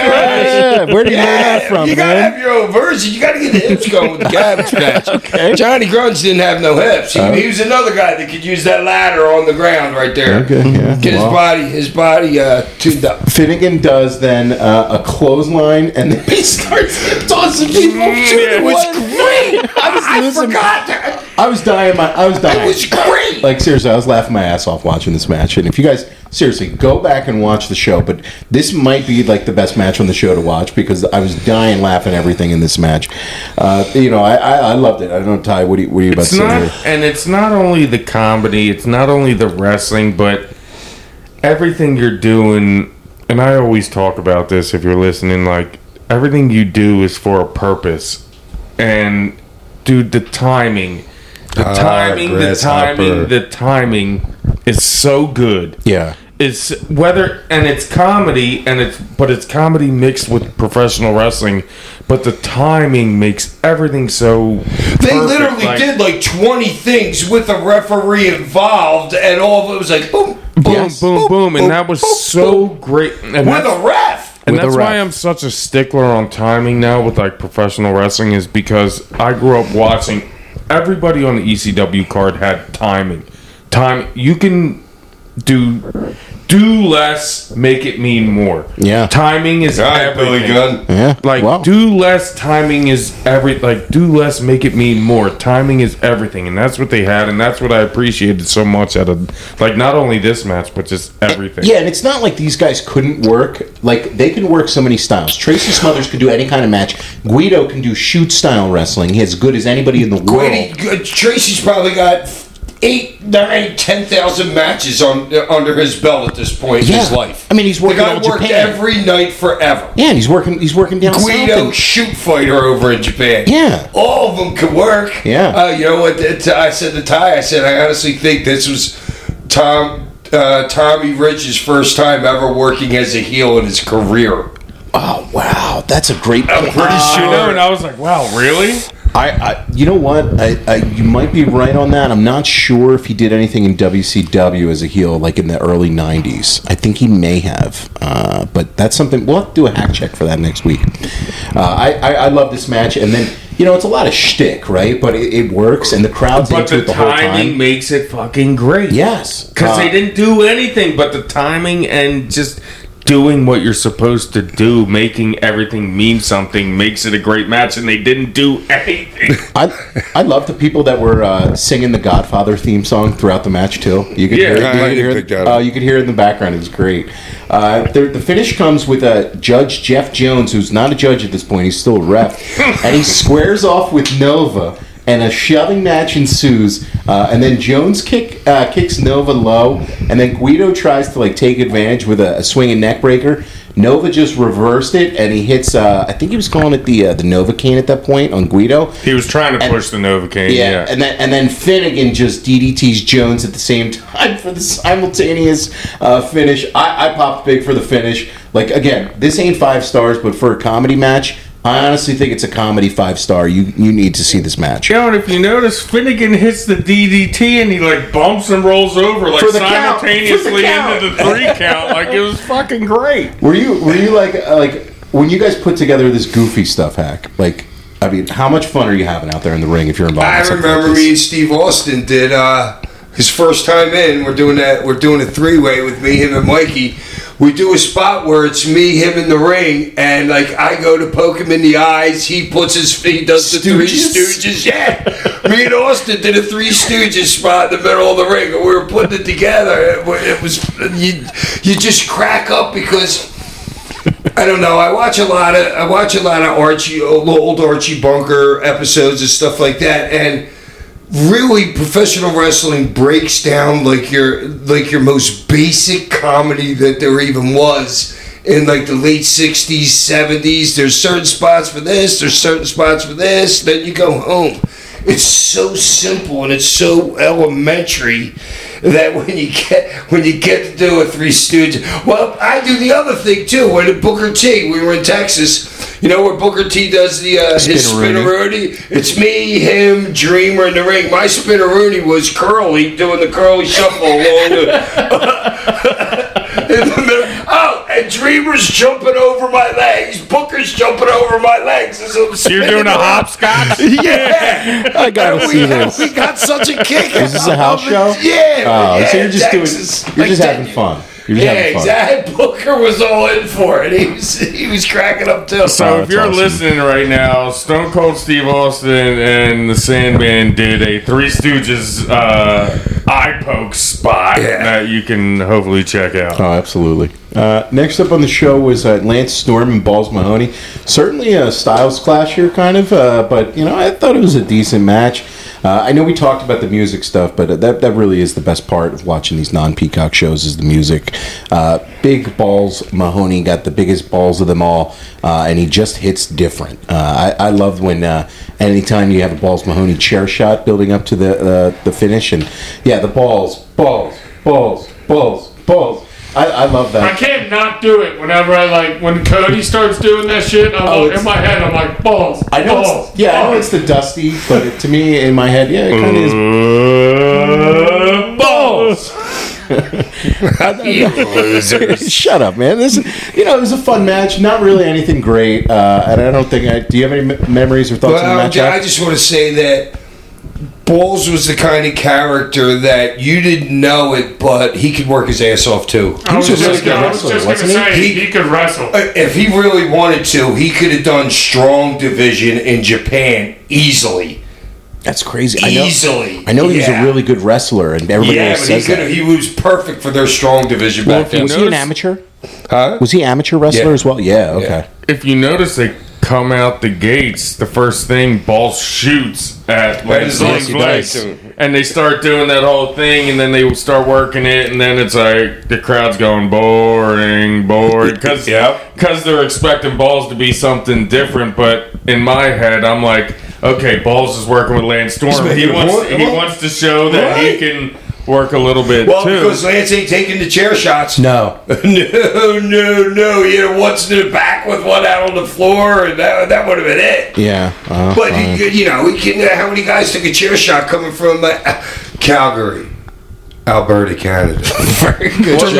Yeah, where did you learn that Yeah, from, you gotta man? have your own version. You gotta get the hips going with the cabbage patch. Okay. Johnny Grunge didn't have no hips. He, he was another guy that could use that ladder on the ground right there. Okay, yeah. Get his Well. body, his body uh, tuned up. Finnegan does then uh, a clothesline, and then he starts hip tossing people. It was great. I was I losing. forgot that. I was dying. My, I was dying. It was great. Like, seriously, I was laughing my ass off watching this match. And if you guys, seriously, go back and watch the show. But this might be, like, the best match on the show to watch, because I was dying laughing everything in this match. Uh, you know, I, I, I loved it. I don't know, Ty, what are you, what are you about It's to say not, here? and it's not only the comedy. It's not only the wrestling, but everything you're doing, and I always talk about this if you're listening, like, everything you do is for a purpose. And, dude, the timing, the Ah, timing, the grasshopper. timing, the timing is so good. Yeah. It's whether, and it's comedy, and it's, but it's comedy mixed with professional wrestling, but the timing makes everything so They perfect, literally like- did like twenty things with a referee involved, and all of it was like boom, boom, Yes. boom, boom, and that was boom, so great. And with that's, a ref. and with a that's why ref. I'm such a stickler on timing now with like professional wrestling, is because I grew up watching everybody on the E C W card had timing. Time you can do do less, make it mean more. Yeah. Timing is All right, Billy everything. Gunn. Yeah. Like, Wow. do less, timing is every. Like, do less, make it mean more. Timing is everything, and that's what they had, and that's what I appreciated so much out of, like, not only this match, but just everything. Yeah, and it's not like these guys couldn't work. Like, they can work so many styles. Tracy Smothers could do any kind of match. Guido can do shoot style wrestling. He's as good as anybody in the world. Grady, good- Tracy's probably got eight, nine, ten thousand matches on under his belt at this point in his Yeah. life. I mean, he's working The guy all worked Japan. every night forever. Yeah, and he's working. He's working down Guido, south. and- shoot fighter over in Japan. Yeah. all of them could work. Yeah. uh, you know what? it- I said to Ty, I said I honestly think this was Tom uh, Tommy Rich's first time ever working as a heel in his career. Oh wow, that's a great. I'm point. pretty You sure. know, and I was like, wow, really? I, I, you know what? I, I, you might be right on that. I'm not sure if he did anything in W C W as a heel, like in the early nineties. I think he may have, uh, but that's something we'll have to do a hack check for that next week. Uh, I, I, I love this match, and then you know it's a lot of shtick, right? But it, it works, and the crowd's But into the it the whole timing time. makes it fucking great. Yes, Because Uh, they didn't do anything but the timing and just doing what you're supposed to do, making everything mean something, makes it a great match, and they didn't do anything. I I love the people that were uh, singing the Godfather theme song throughout the match too. You could Yeah, hear it. I You could didn't hear pick it. that Uh, up. you could hear it in the background. It was great. Uh, the, the finish comes with uh, Judge Jeff Jones, who's not a judge at this point. He's still a ref, and he squares off with Nova. And a shoving match ensues, uh, and then Jones kick uh, kicks Nova low, and then Guido tries to like take advantage with a, a swinging neck breaker. Nova just reversed it, and he hits. Uh, I think he was calling it the uh, the Novocaine at that point on Guido. He was trying to And- push the Novocaine. Yeah, Yeah, and then and then Finnegan just D D Ts Jones at the same time for the simultaneous uh, finish. I, I popped big for the finish. Like again, this ain't five stars, but for a comedy match, I honestly think it's a comedy five star. You you need to see this match. Yo, and if you notice, Finnegan hits the D D T and he like bumps and rolls over like For the count. For the simultaneously count. into the three count. Like it was fucking great. Were you were you like uh, like when you guys put together this goofy stuff hack? Like, I mean, how much fun are you having out there in the ring if you're involved? I in something remember like me this? and Steve Austin did uh, his first time in. We're doing that. We're doing a three way with me, him, and Mikey. We do a spot where it's me, him in the ring, and like I go to poke him in the eyes. He puts his he does the Three Stooges? Stooges. Yeah, me and Austin did a Three Stooges spot in the middle of the ring, and we were putting it together. It, wa- it was you you just crack up because. I don't know. I watch a lot of I watch a lot of Archie, old Archie Bunker episodes and stuff like that, and really professional wrestling breaks down like your like your most basic comedy that there even was in like the late sixties, seventies. There's certain spots for this. There's certain spots for this. Then you go home. It's so simple and it's so elementary that when you get when you get to do a Three Stooges, well, I do the other thing too. When at Booker T, we were in Texas, you know where Booker T does the uh, his Spinneroonie. spinneroonie. It's me, him, Dreamer in the ring. My spinneroonie was Curly doing the Curly shuffle along the. in the middle. Oh, and Dreamer's jumping over my legs. Booker's jumping over my legs. As I'm So you're doing a hopscotch? Yeah, I gotta And see we, this. We got such a kick. Is this a house of it. show? Yeah. Oh, yeah, so you're just Texas. doing. You're just Like, having fun. You're just Yeah, having fun. exactly. Booker was all in for it. He was he was cracking up too. So Oh, if that's you're awesome. listening right now, Stone Cold Steve Austin and the Sandman did a Three Stooges uh, eye eye poke spot Yeah. that you can hopefully check out. Oh, absolutely. Uh, next up on the show was uh, Lance Storm and Balls Mahoney. Certainly a styles clash here, kind of, uh, but you know, I thought it was a decent match. Uh, I know we talked about the music stuff, but that that really is the best part of watching these non-Peacock shows is the music. Uh, big Balls Mahoney got the biggest balls of them all, uh, and he just hits different. Uh, I, I love when uh, anytime you have a Balls Mahoney chair shot building up to the uh, the finish, and yeah, the balls, balls, balls, balls, balls. I, I love that. I can't not do it whenever I like when Cody starts doing that shit. I'm Oh, like, it's- in my head, I'm like balls. I know, balls, it's, yeah, I know balls. it's the Dusty, but it, to me, in my head, yeah, it kind of is. Uh, balls. Shut up, man. This, you know, it was a fun match. Not really anything great, uh, and I don't think. I, do you have any me- memories or thoughts on the Well, match? I just want to say that Balls was the kind of character that you didn't know it, but he could work his ass off too. I was was a really just, good I was wrestler, just gonna wasn't he? say he, He- could wrestle. Uh, If he really wanted to, he could have done strong division in Japan easily. That's crazy. I know, Easily. I know he was Yeah. a really good wrestler, and everybody Yeah, always but he says could that. he was perfect for their strong division Well, back if you then. Was he an notice- amateur? Huh? Was he amateur wrestler Yeah. as well? Yeah. Okay. If you notice, they come out the gates. The first thing, Balls shoots at Right, Lance as long as Storm's he legs, does. and they start doing that whole thing, and then they start working it, and then it's like the crowd's going boring, boring, because Yep. they're expecting Balls to be something different. But in my head, I'm like, okay, Balls is working with Lance Storm. He making a wants point. he wants to show that he Right. can work a little bit Well, too. because Lance ain't taking the chair shots. No. no, no, no. You know, once to the back with one out on the floor, and that, that would have been it. Yeah. Uh, But, uh, you, you know, we can, uh, how many guys took a chair shot coming from uh, Calgary, Alberta, Canada? Very good job.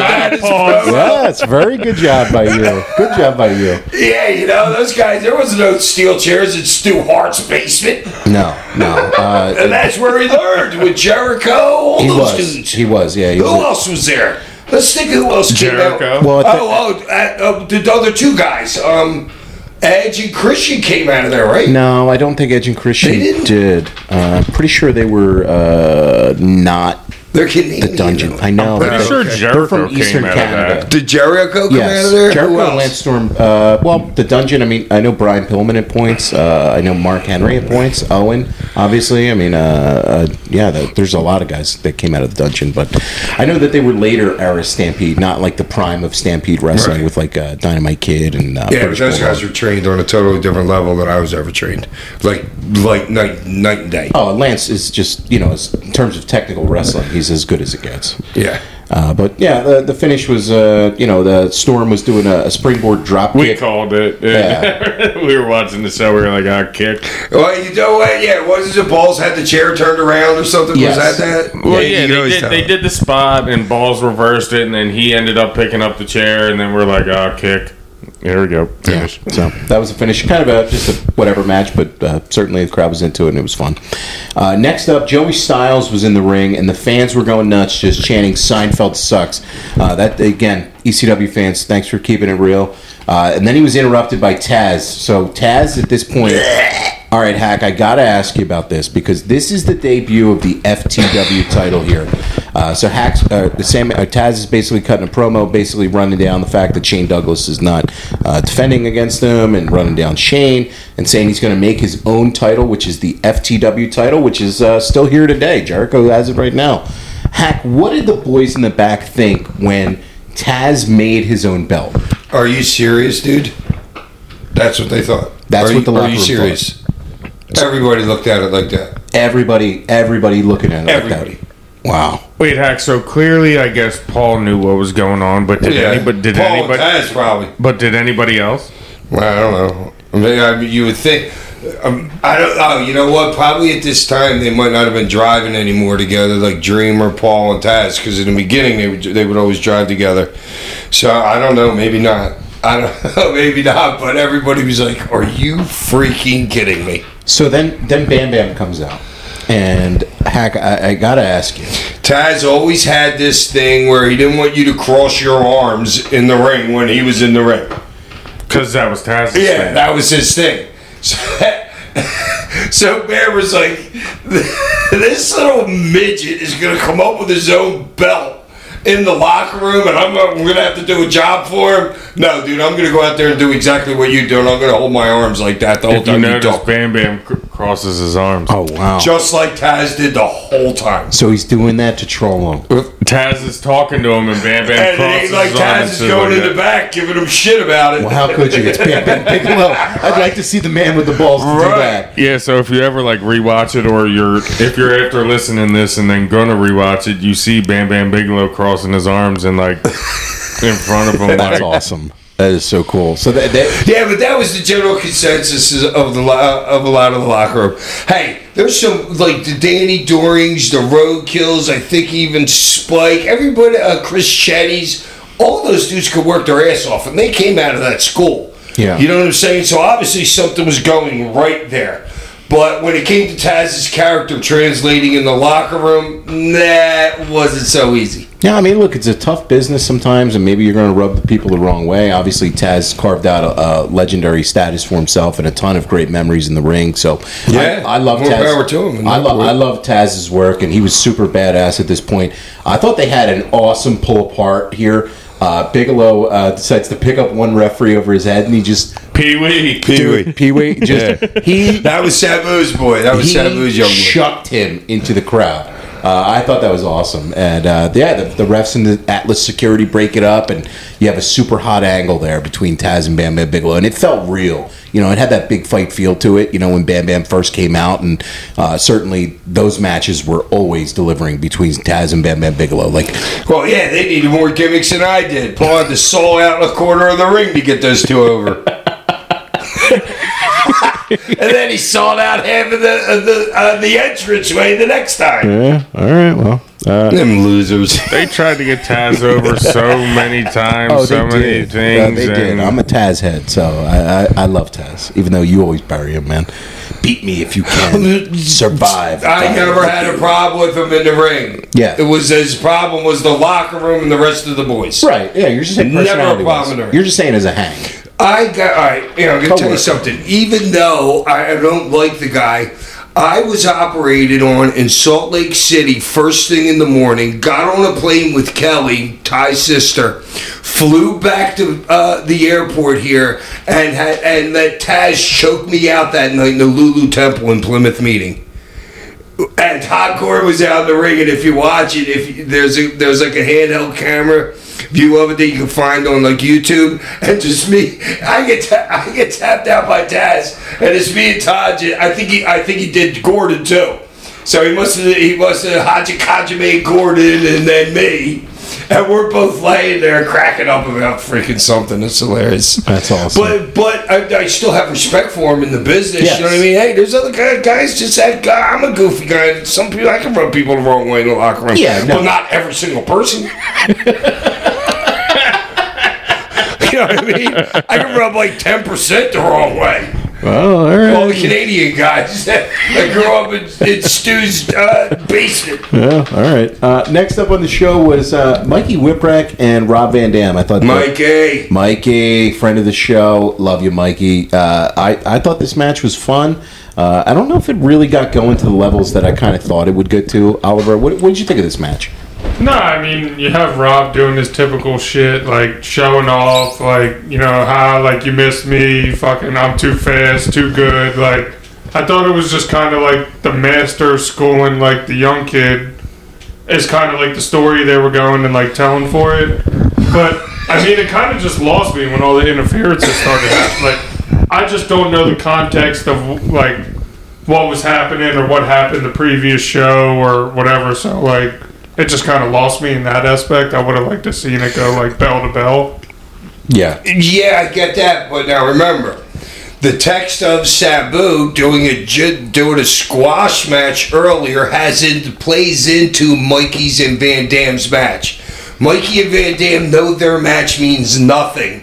yeah, it's very good job by you. Good job by you. Yeah, you know, those guys, there was no steel chairs in Stu Hart's basement. No, no. Uh, And that's where he learned with Jericho, all he those was. dudes. He was. Yeah. He Who was. else was there? Let's think of who else came out. Jericho. Well, I thi- Oh, oh, uh, uh, the other two guys, um, Edge and Christian came out of there, right? No, I don't think Edge and Christian They didn't? did. Uh, I'm pretty sure they were uh, not They're Canadian. the dungeon. I know. Pretty but sure they're Jericho from came Eastern out Canada. of that. Did Jericho come Yes, out of there? Jericho Who and else? Lance Storm. Uh, well, the dungeon. I mean, I know Brian Pillman at points. Uh, I know Mark Henry at points. Owen, obviously. I mean, uh, uh, yeah. The, there's a lot of guys that came out of the dungeon, but I know that they were later era Stampede, not like the prime of Stampede wrestling Right. with like uh, Dynamite Kid and uh, Yeah, but British those Bulldog. guys were trained on a totally different level than I was ever trained. Like, like night, night and day. Oh, Lance is just you know, as, in terms of technical wrestling, he's as good as it gets. Yeah. Uh, but yeah, the, the finish was, uh, you know, the Storm was doing a, a springboard drop We kick. called it. Yeah. We were watching the show. We were like, "Ah, kick." Well, you know what? Yeah, wasn't the Balls had the chair turned around or something? Yes. Was that that? Well, you yeah, can they always did. tell. They did the spot, and Balls reversed it, and then he ended up picking up the chair, and then we're like, "Ah, kick." Here we go. Yeah, Finish. so that was a finish. Kind of a just a whatever match, but uh, certainly the crowd was into it and it was fun. Uh, next up, Joey Styles was in the ring and the fans were going nuts, just chanting "Seinfeld sucks." Uh, that again, E C W fans, thanks for keeping it real. Uh, and then he was interrupted by Taz. So Taz, at this point, all right, Hack, I gotta ask you about this because this is the debut of the F T W title here. Uh, so Hack's, uh, the same, uh, Taz is basically cutting a promo, basically running down the fact that Shane Douglas is not uh, defending against him, and running down Shane and saying he's going to make his own title, which is the F T W title, which is uh, still here today. Jericho has it right now. Hack, what did the boys in the back think when Taz made his own belt? Are you serious, dude? That's what they thought. That's are what you, the Are locker you room serious? Everybody looked at it like that. Everybody, everybody looking at it Everybody. like that. Wow. Wait, Hack. So clearly, I guess Paul knew what was going on, but did anybody? Did Paul anybody? Taz probably. But did anybody else? Well, I don't know. I mean, I mean, you would think. Um, I don't know. You know what? Probably at this time they might not have been driving anymore together, like Dreamer, Paul, and Taz. Because in the beginning they would they would always drive together. So I don't know. Maybe not. I don't know. Maybe not. But everybody was like, "Are you freaking kidding me?" So then, then Bam Bam comes out, and Hack, I, I gotta ask you. Taz always had this thing where he didn't want you to cross your arms in the ring when he was in the ring. Because that was Taz's Yeah, thing. that was his thing. So, So Bear was like, this little midget is going to come up with his own belt in the locker room, and I'm, I'm going to have to do a job for him. No, dude, I'm going to go out there and do exactly what you do, and I'm going to hold my arms like that the whole If you time you notice, talk. Bam Bam cr- crosses his arms. Oh wow! Just like Taz did the whole time. So he's doing that to troll him. Taz is talking to him, and Bam Bam And crosses he, like his arms. Taz and is says going like in the that. back, giving him shit about it. Well, how could you? It's Bam Bam Bigelow. I'd like to see the man with the balls to do Right. that. Yeah, so if you ever like rewatch it, or you're if you're after listening this and then gonna rewatch it, you see Bam Bam Bigelow crossing his arms and like in front of him. That's like, awesome. That is so cool. So that, that Yeah, but that was the general consensus of the lo- of a lot of the locker room. Hey, there's some like the Danny Dorings, the Roadkills. I think even Spike, everybody, uh, Chris Chetty's, all those dudes could work their ass off, and they came out of that school. Yeah. You know what I'm saying? So obviously something was going right there. But when it came to Taz's character translating in the locker room, that wasn't so easy. Yeah, I mean, look, it's a tough business sometimes, and maybe you're going to rub the people the wrong way. Obviously, Taz carved out a, a legendary status for himself and a ton of great memories in the ring. So, Yeah, I, I love more Taz. power to him. I, lo- I love Taz's work, and he was super badass at this point. I thought they had an awesome pull apart here. Uh, Bigelow uh, decides to pick up one referee over his head, and he just Pee Wee. Dude, Pee Wee just he That was Sabu's boy. That was he Sabu's young boy. chucked him into the crowd. Uh, I thought that was awesome, and uh, yeah, the, the refs and the Atlas security break it up, and you have a super hot angle there between Taz and Bam Bam Bigelow, and it felt real. You know, it had that big fight feel to it. You know, when Bam Bam first came out, and uh, certainly those matches were always delivering between Taz and Bam Bam Bigelow. Like, Well, yeah, they needed more gimmicks than I did. Paul had to soul out in the corner of the ring to get those two over. And then he sold out half of the uh, the uh, the entranceway the next time. yeah, all right, well, uh, Them losers. They tried to get Taz over so many times, oh, so they many did. things. Uh, they did. and- I'm a Taz head, so I, I, I love Taz, even though you always bury him, man. Beat me if you can. Survive. I never had a problem with him in the ring. Yeah. It was his problem was the locker room and the rest of the boys. Right, yeah, you're just saying Never a personality problem wise. in the ring. You're just saying as a hang. I got, all right, you know, I'm going to tell you Coworker. something. Even though I don't like the guy, I was operated on in Salt Lake City first thing in the morning, got on a plane with Kelly, Ty's sister, flew back to uh, the airport here, and had, and let Taz choke me out that night in the Lulu Temple in Plymouth meeting. And Hardcore was out in the ring, and if you watch it, if you, there's a, there's like a handheld camera view of it that you can find on like YouTube, and just me, I get ta- I get tapped out by Taz, and it's me and Todd. I think he I think he did Gordon too, so he must have he must have Haji Kajime Gordon and then me, and we're both laying there cracking up about freaking something. It's hilarious. That's awesome. But but I, I still have respect for him in the business. Yes. You know what I mean? Hey, there's other guys, guys just that guy. I'm a goofy guy. Some people I can rub people the wrong way in the locker room. Yeah, no. but not every single person. You know what I mean? I can rub like ten percent the wrong way. Well, all right. All the Canadian guys that, that grew up in, in Stu's uh, basement. Yeah, all right. Uh, next up on the show was uh, Mikey Whipwreck and Rob Van Dam. I thought that- Mikey. Mikey, friend of the show, love you, Mikey. Uh, I I thought this match was fun. Uh, I don't know if it really got going to the levels that I kind of thought it would get to. Oliver, what what did you think of this match? No, I mean, you have Rob doing his typical shit, like showing off, like, you know, how, like, you missed me, fucking, I'm too fast, too good. Like, I thought it was just kind of like the master schooling, like, the young kid is kind of like the story they were going and, like, telling for it. But, I mean, it kind of just lost me when all the interferences started happening. Like, I just don't know the context of, like, what was happening or what happened the previous show or whatever, so, like, it just kind of lost me in that aspect. I would have liked to seen it go like bell to bell. Yeah. Yeah, I get that, but now remember, the text of Sabu doing a ju- doing a squash match earlier has in, plays into Mikey's and Van Dam's match. Mikey and Van Dam know their match means nothing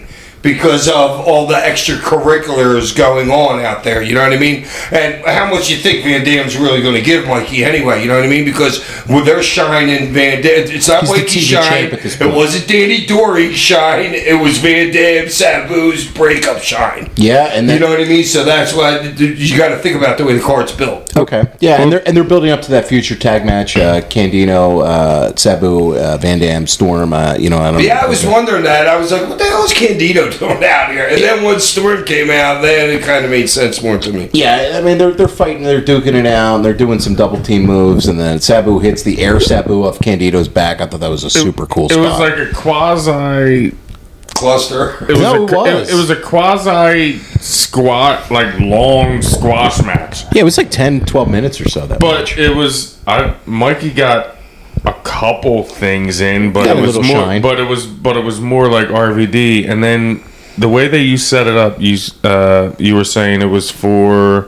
because of all the extracurriculars going on out there. You know what I mean? And how much you think Van Damme's really going to give Mikey anyway? You know what I mean? Because when they're shining, Van Damme, it's not He's the Mikey T V shine. champ at this It point. wasn't Danny Dory shine. It was Van Damme, Sabu's breakup shine. Yeah, and then, You know what I mean? So that's why you got to think about the way the card's built. okay, yeah, and they're and they're building up to that future tag match. Uh, Candino, uh, Sabu, uh, Van Dam, Storm. Uh, you know, I don't. Yeah, know. I was wondering that. I was like, what the hell is Candido doing out here? And then when Storm came out, then it kind of made sense more to me. Yeah, I mean they're they're fighting, they're duking it out, and they're doing some double team moves, and then Sabu hits the air Sabu off Candido's back. I thought that was a super cool It spot. was like a quasi. Cluster. It was, No, a, it was. It, it was a quasi squat, like long squash match. yeah, it was like ten, twelve minutes or so. That But match. it was I Mikey got a couple things in, but Got it a was little more. shine. But it was but it was more like R V D. And then the way that you set it up, you uh, you were saying it was for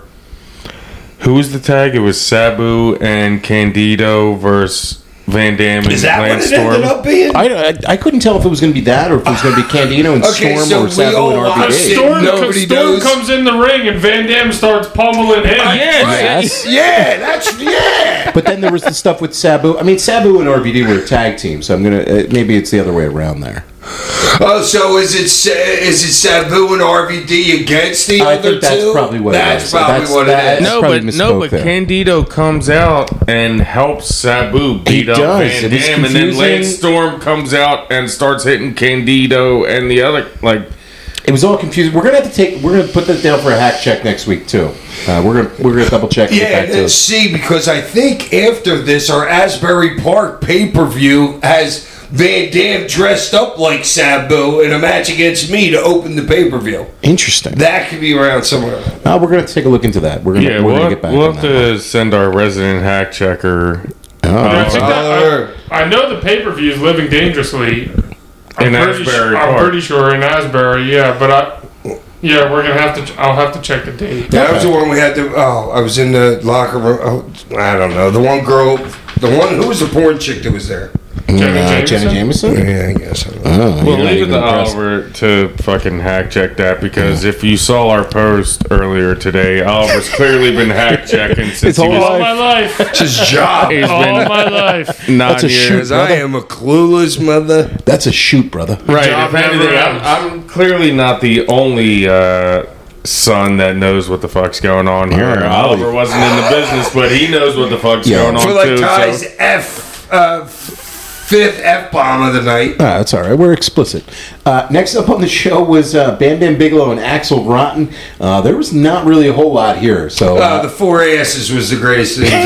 who was the tag? It was Sabu and Candido versus Van Dam and Is that what Lance it ended Storm. up being? I, I, I couldn't tell if it was going to be that or if it was going to be Candino and Okay, Storm so or we Sabu all and watched R V D. it. Storm, Nobody Storm knows. comes in the ring and Van Damme starts pummeling him. Yes. Yes. Yeah, that's yeah. But then there was the stuff with Sabu. I mean, Sabu and R V D were a tag team, so I'm gonna uh, maybe it's the other way around there. Oh, so is it Sa- is it Sabu and R V D against the I other think that's two? probably what it That's is. probably That's- what that- it is. No, probably but no, misspoke but there. Candido comes out and helps Sabu beat He up does. Van It is Dam, and then confusing. Lance Storm comes out and starts hitting Candido and the other like. It was all confusing. We're gonna have to take. We're gonna put that down for a hack check next week too. Uh, we're gonna we're gonna double check. and get Yeah, back to let's it. see, because I think after this, our Asbury Park pay per view has Van Dam dressed up like Sabu in a match against me to open the pay per view. Interesting. That could be around somewhere. Uh, we're gonna take a look into that. We're gonna Yeah, we're we'll, gonna get back. we'll on have that to send our resident hack checker one. Oh, I, think Brother. that, I, I know the pay per view is Living Dangerously. I'm In pretty Asbury su- Park. I'm pretty sure in Asbury, yeah. But I, yeah, we're gonna have to. ch- I'll have to check the date. That was the one we had to. Oh, I was in the locker room. Oh, I don't know. The one girl, the one who was the porn chick that was there. Jenna uh, Jenna Jameson? Jameson. Yeah, I guess. I don't know. Oh, We'll you're not leave it even to impressed. Oliver to fucking hack check that because if you saw our post earlier today, Oliver's clearly been hack checking since His he whole was All my life. It's his job. he's All been my life. nine That's a years. shoot. Because I am a clueless mother. That's a shoot, brother. Right. Job If never anything, I'm, ends. I'm clearly not the only uh, son that knows what the fuck's going on here. Yeah, Oliver wasn't in the business, but he knows what the fuck's Yeah. going on For like too. Ty's So. F, uh, fifth F bomb of the night. Ah, that's all right. We're explicit. Uh, next up on the show was uh, Bam Bam Bigelow and Axel Rotten. Uh, there was not really a whole lot here. So Uh, uh, the four asses was the greatest thing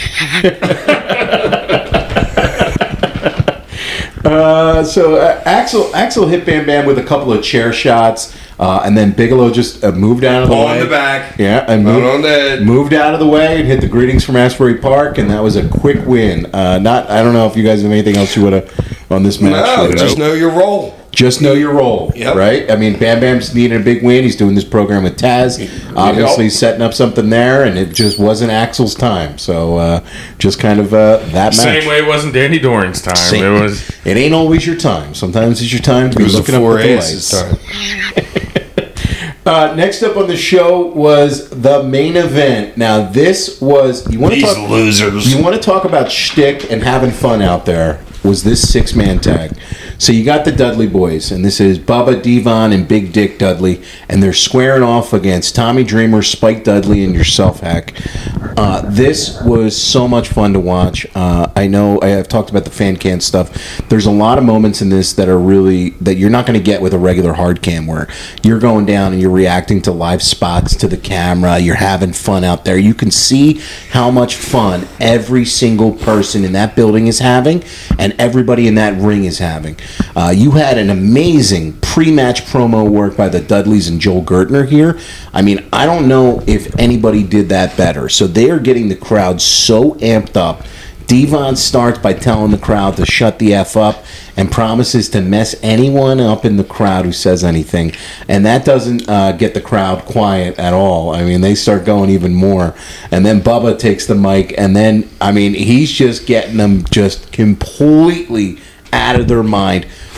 ever. Uh, so uh, Axel Axel hit Bam Bam with a couple of chair shots, uh, and then Bigelow just uh, moved out of the On way. the back. Yeah, and Not moved, on the head. moved out of the way and hit the greetings from Asbury Park, and that was a quick win. Uh, not I don't know if you guys have anything else you would have on this match. No, Nope. just know your role. Just know your role, Yep. right? I mean, Bam Bam's needing a big win. He's doing this program with Taz, obviously Yep. setting up something there, and it just wasn't Axel's time. So, uh, just kind of uh, that match. Same way it wasn't Danny Doring's time. Same. It was. It ain't always your time. Sometimes it's your time to be It was the looking up four at the asses lights. time. Uh, next up on the show was the main event. Now, this was you want to These talk. losers. You want to talk about shtick and having fun out there? Was this six man tag? So you got the Dudley boys, and this is Bubba, Devon, and Big Dick Dudley, and they're squaring off against Tommy Dreamer, Spike Dudley, and yourself, Hack. Uh, this was so much fun to watch. Uh, I know I have talked about the fan can stuff. There's a lot of moments in this that are really that you're not going to get with a regular hard cam, where you're going down and you're reacting to live spots to the camera. You're having fun out there. You can see how much fun every single person in that building is having, and everybody in that ring is having. Uh, you had an amazing pre-match promo work by the Dudleys and Joel Gertner here. I mean, I don't know if anybody did that better. So they are getting the crowd so amped up. Devon starts by telling the crowd to shut the F up and promises to mess anyone up in the crowd who says anything. And that doesn't uh, get the crowd quiet at all. I mean, they start going even more. And then Bubba takes the mic, and then, I mean, he's just getting them just completely out of their mind.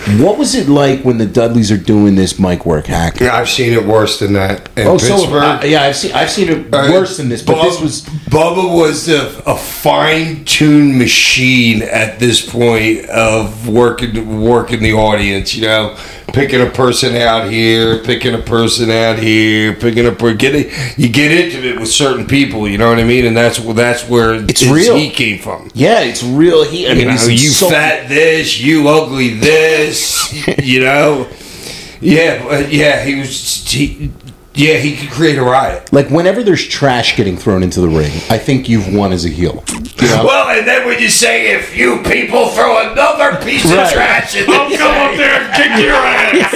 What was it like when the Dudleys are doing this mic work, Hack? Yeah, I've seen it worse than that in Oh, so Pittsburgh. uh, yeah, I've seen I've seen it Uh, worse than this, but Bub- this was Bubba was a, a fine-tuned machine at this point of working working the audience. You know, picking a person out here, picking a person out here, picking up. Getting you get intimate with certain people. You know what I mean, and that's that's where It's his real. heat came from. yeah, it's real. He, I mean, You know, he's you so- fat this, you ugly this. You know, yeah, but yeah, he was. He, yeah, he could create a riot. Like whenever there's trash getting thrown into the ring, I think you've won as a heel. You know? Well, and then when you say if you people throw another piece Right. of trash in the I'll come up there and kick your ass.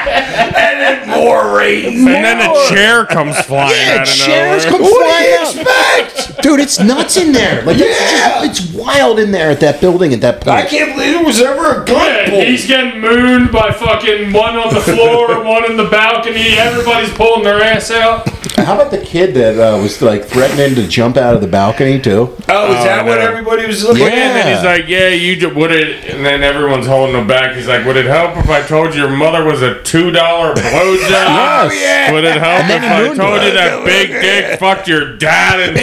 and then more rain. And then a chair comes flying yeah, out of chairs nowhere. come What do flying you out. expect? Dude, it's nuts in there. Like it's, Yeah. just, it's wild in there at that building at that I point. can't believe there was ever a gun Yeah, pulled. he's getting mooned by fucking one on the floor, one in the balcony. Everybody's pulling their ass out. How about the kid that uh, was like threatening to jump out of the balcony too? Oh, is that Oh, what no. everybody was looking Yeah. at? And then he's like, yeah, you ju- would it, and then everyone's holding him back. He's like, would it help if I told you your mother was a two dollar blowjob? Yes. yeah. Would it help And then if he I mooned told him. you that big dick fucked your dad in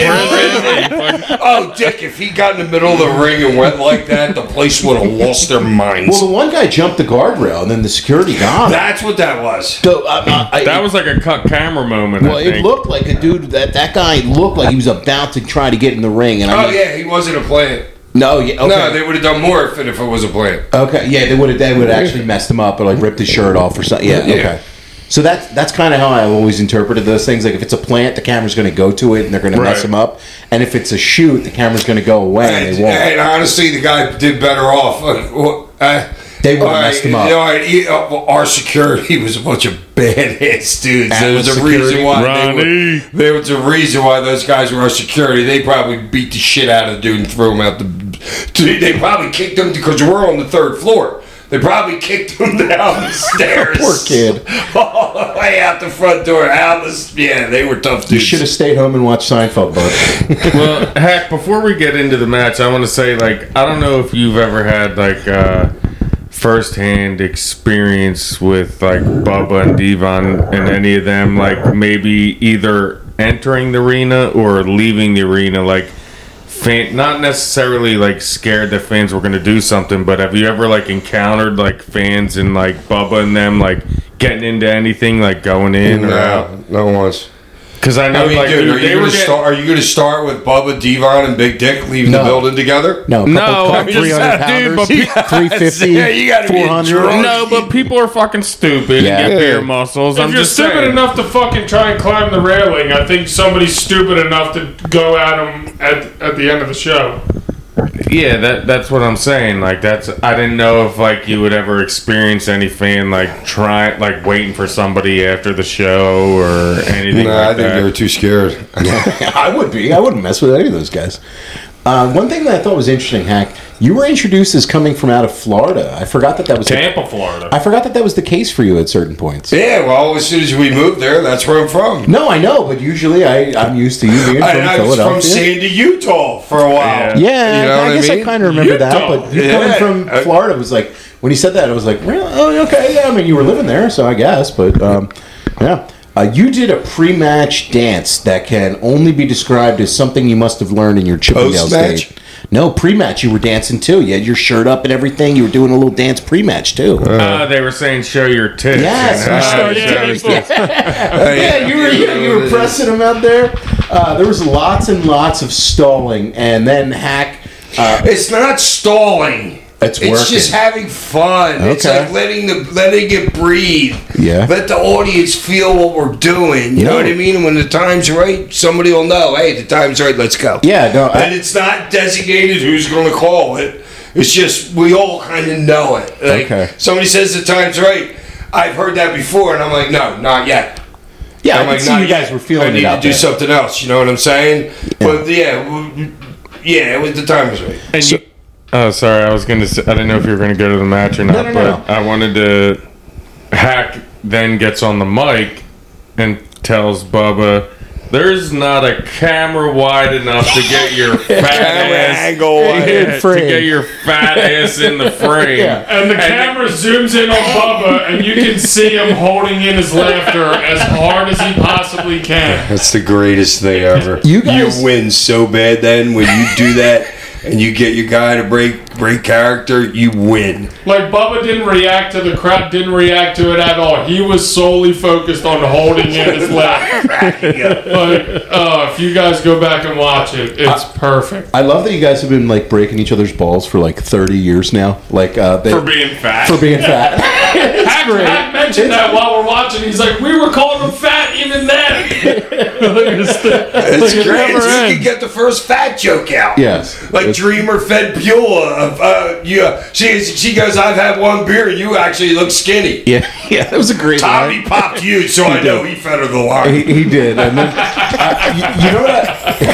prison? Oh, Dick, if he got in the middle of the ring and went like that, the place would have lost their minds. Well, the one guy jumped the guardrail, and then the security got him. That's what that was. So, uh, uh, I- That was like a cut camera moment. well, I it think. looked like a dude that that guy looked like he was about to try to get in the ring, and I Oh mean, yeah, he wasn't a plant. no, yeah, okay. No, they would have done more if it, if it was a plant. Okay, yeah, they would have. They would have actually messed him up or like ripped his shirt off or something. Yeah, Yeah. okay. So that's that's kind of how I always interpreted those things. Like if it's a plant, the camera's going to go to it and they're going to mess Right. him up, and if it's a shoot, the camera's going to go away and And, they won't. and honestly, the guy did better off. Uh, well, uh, They would've all messed him up. You know, all right, he- uh, well, our security was a bunch of badass dudes. There was a Atlas reason security. why they Ronnie. were, there was a reason why those guys were our security. They probably beat the shit out of the dude and threw him out the. They probably kicked him because we're on the third floor. They probably kicked him down the stairs. Poor kid. All the way out the front door. Alice, yeah, they were tough You dudes. should have stayed home and watched Seinfeld, bud. Well, heck, before we get into the match, I want to say, like, I don't know if you've ever had, like, uh, first-hand experience with, like, Bubba and Devon and any of them, like, maybe either entering the arena or leaving the arena, like, fan, not necessarily, like, scared that fans were going to do something, but have you ever, like, encountered, like, fans and, like, Bubba and them, like, getting into anything, like, going in or out? No, no once. Because I know, I mean, like, dude, are they you were going to getting... start? Are you going to start with Bubba, Devon, and Big Dick leaving No. the building together? No, a couple, No, couple I'm just three hundred saying, dude, pounders, but three fifty, Yeah, you gotta be four hundred. drunk. No, but people are fucking stupid Yeah. and get Yeah. beer muscles. If I'm you're just stupid saying. enough to fucking try and climb the railing, I think somebody's stupid enough to go at him at, at the end of the show. Yeah, that that's what I'm saying. Like that's I didn't know if like you would ever experience any fan like try like waiting for somebody after the show or anything No, like I think that. they were too scared. I would be. I wouldn't mess with any of those guys. Uh, one thing that I thought was interesting, Hack, you were introduced as coming from out of Florida. I forgot that that was. Tampa, Florida. I forgot that that was the case for you at certain points. Yeah, well, as soon as we moved there, that's where I'm from. No, I know, but usually I, I'm used to you being from I, I was Philadelphia. from Sandy, Utah for a while. Yeah. Yeah, You know I what I guess I, mean? kind of remember that. Utah. But you Yeah. coming from Uh, Florida was like when he said that, I was like, really? Oh, okay, yeah. I mean, you were living there, so I guess. But um, yeah, uh, you did a pre-match dance that can only be described as something you must have learned in your Chippendales Post-match? days. No, pre-match you were dancing too. You had your shirt up and everything. You were doing a little dance pre-match too. Uh, they were saying show your tits. Yes, and, you uh, started yeah, doing- people- yeah, you were yeah, you were pressing them out there. Uh, there was lots and lots of stalling, and then Hack. Uh, It's not stalling. It's It's working. just having fun. It's Okay. like letting the letting it breathe. Yeah. Let the audience feel what we're doing. You know No. what I mean? And when the time's right, somebody will know. Hey, the time's right. Let's go. yeah, no, I- And it's not designated who's going to call it. It's just we all kind of know it. Like, Okay. somebody says the time's right. I've heard that before, and I'm like, no, not yet. yeah. I'm I like, could see not you guys yet. were feeling I need it out to do there. something else. You know what I'm saying? But yeah, w- yeah, it was the time was right. And you, oh, sorry. I was gonna. Say, I didn't know if you were gonna go to the match or not, No, no, but no. I wanted to. Hack then gets on the mic and tells Bubba There's not a camera wide enough to get your fat Camera ass angle. Yeah, to frame. get your fat ass in the frame. Yeah. And the camera zooms in on Bubba, and you can see him holding in his laughter as hard as he possibly can. That's the greatest thing ever. You guys- you win so bad then when you do that and you get your guy to break break character, you win. Like, Bubba didn't react to the crowd, didn't react to it at all. He was solely focused on holding in his laugh. Like, oh, if you guys go back and watch it, it's perfect. I love that you guys have been like breaking each other's balls for like thirty years now. Like uh, they, For being fat. for being fat. Hack, great. Hack mentioned that while we're watching. He's like, we were calling him fat even then. It's it great. never You ends. can get the first fat joke out. Yes. Like It's- Dreamer fed Beulah. Of, uh, yeah, she she goes, I've had one beer. You actually look skinny. Yeah, yeah, that was a great Tommy line. popped you, so I know he fed her the line. He, he did, and then uh, you, you know what?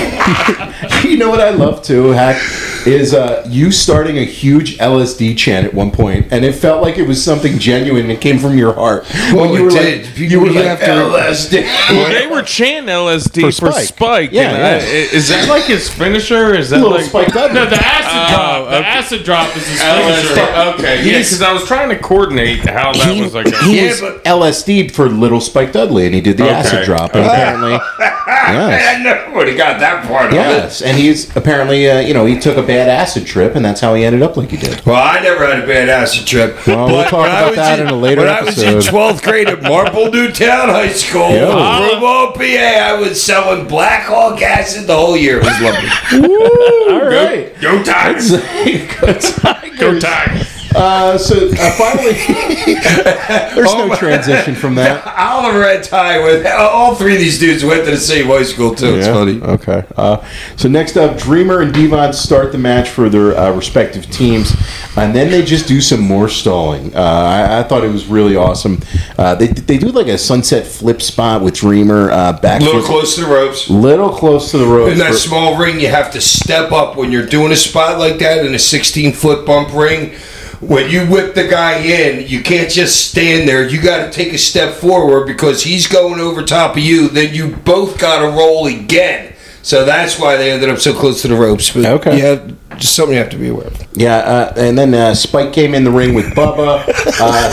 I, you know what I love too, Hack, is uh, you starting a huge L S D chant at one point, and it felt like it was something genuine. And it came from your heart. Well, When you it were did. like, People you were would like have to- L S D. Well, they were chanting L S D For for Spike. Spike. Yeah, and I- yeah. is that like his finisher? Is that Little like Spike Dudley. No, the acid drop. The okay. acid drop is his L S D? finisher. Okay, yeah, He's- because I was trying to coordinate how that He, was like. A, he Yeah, was but- L S D'd for Little Spike Dudley, and he did the Okay. acid drop. And apparently, yes, I nobody got that part of it. yes, and he's apparently, uh, you know, he took a bad acid trip, and that's how he ended up like he did. Well, I never had a bad acid trip. Well, we'll But talk when I about was that in a later When I was in episode. twelfth grade at Marple Newtown High School, Yo. Provo, P A, I was selling Black Hawk acid the whole year. It was lovely. All right. Go Tigers! Go Tigers. Go Tigers. Uh, so uh, finally, there's Oh no my- transition from that. Oliver had tie with all three of these dudes went to the same high school too. It's Yeah, funny. Okay. Uh, so next up, Dreamer and Devon start the match for their uh, respective teams, and then they just do some more stalling. Uh, I, I thought it was really awesome. Uh, they they do like a sunset flip spot with Dreamer uh, back A little foot- close to the ropes. little close to the ropes. In that for- small ring, you have to step up when you're doing a spot like that in a sixteen foot bump ring. When you whip the guy in, you can't just stand there. You got to take a step forward because he's going over top of you. Then you both got to roll again. So that's why they ended up so close to the ropes. But Okay. yeah, just something you have to be aware of. Yeah, uh, and then uh, Spike came in the ring with Bubba. Uh,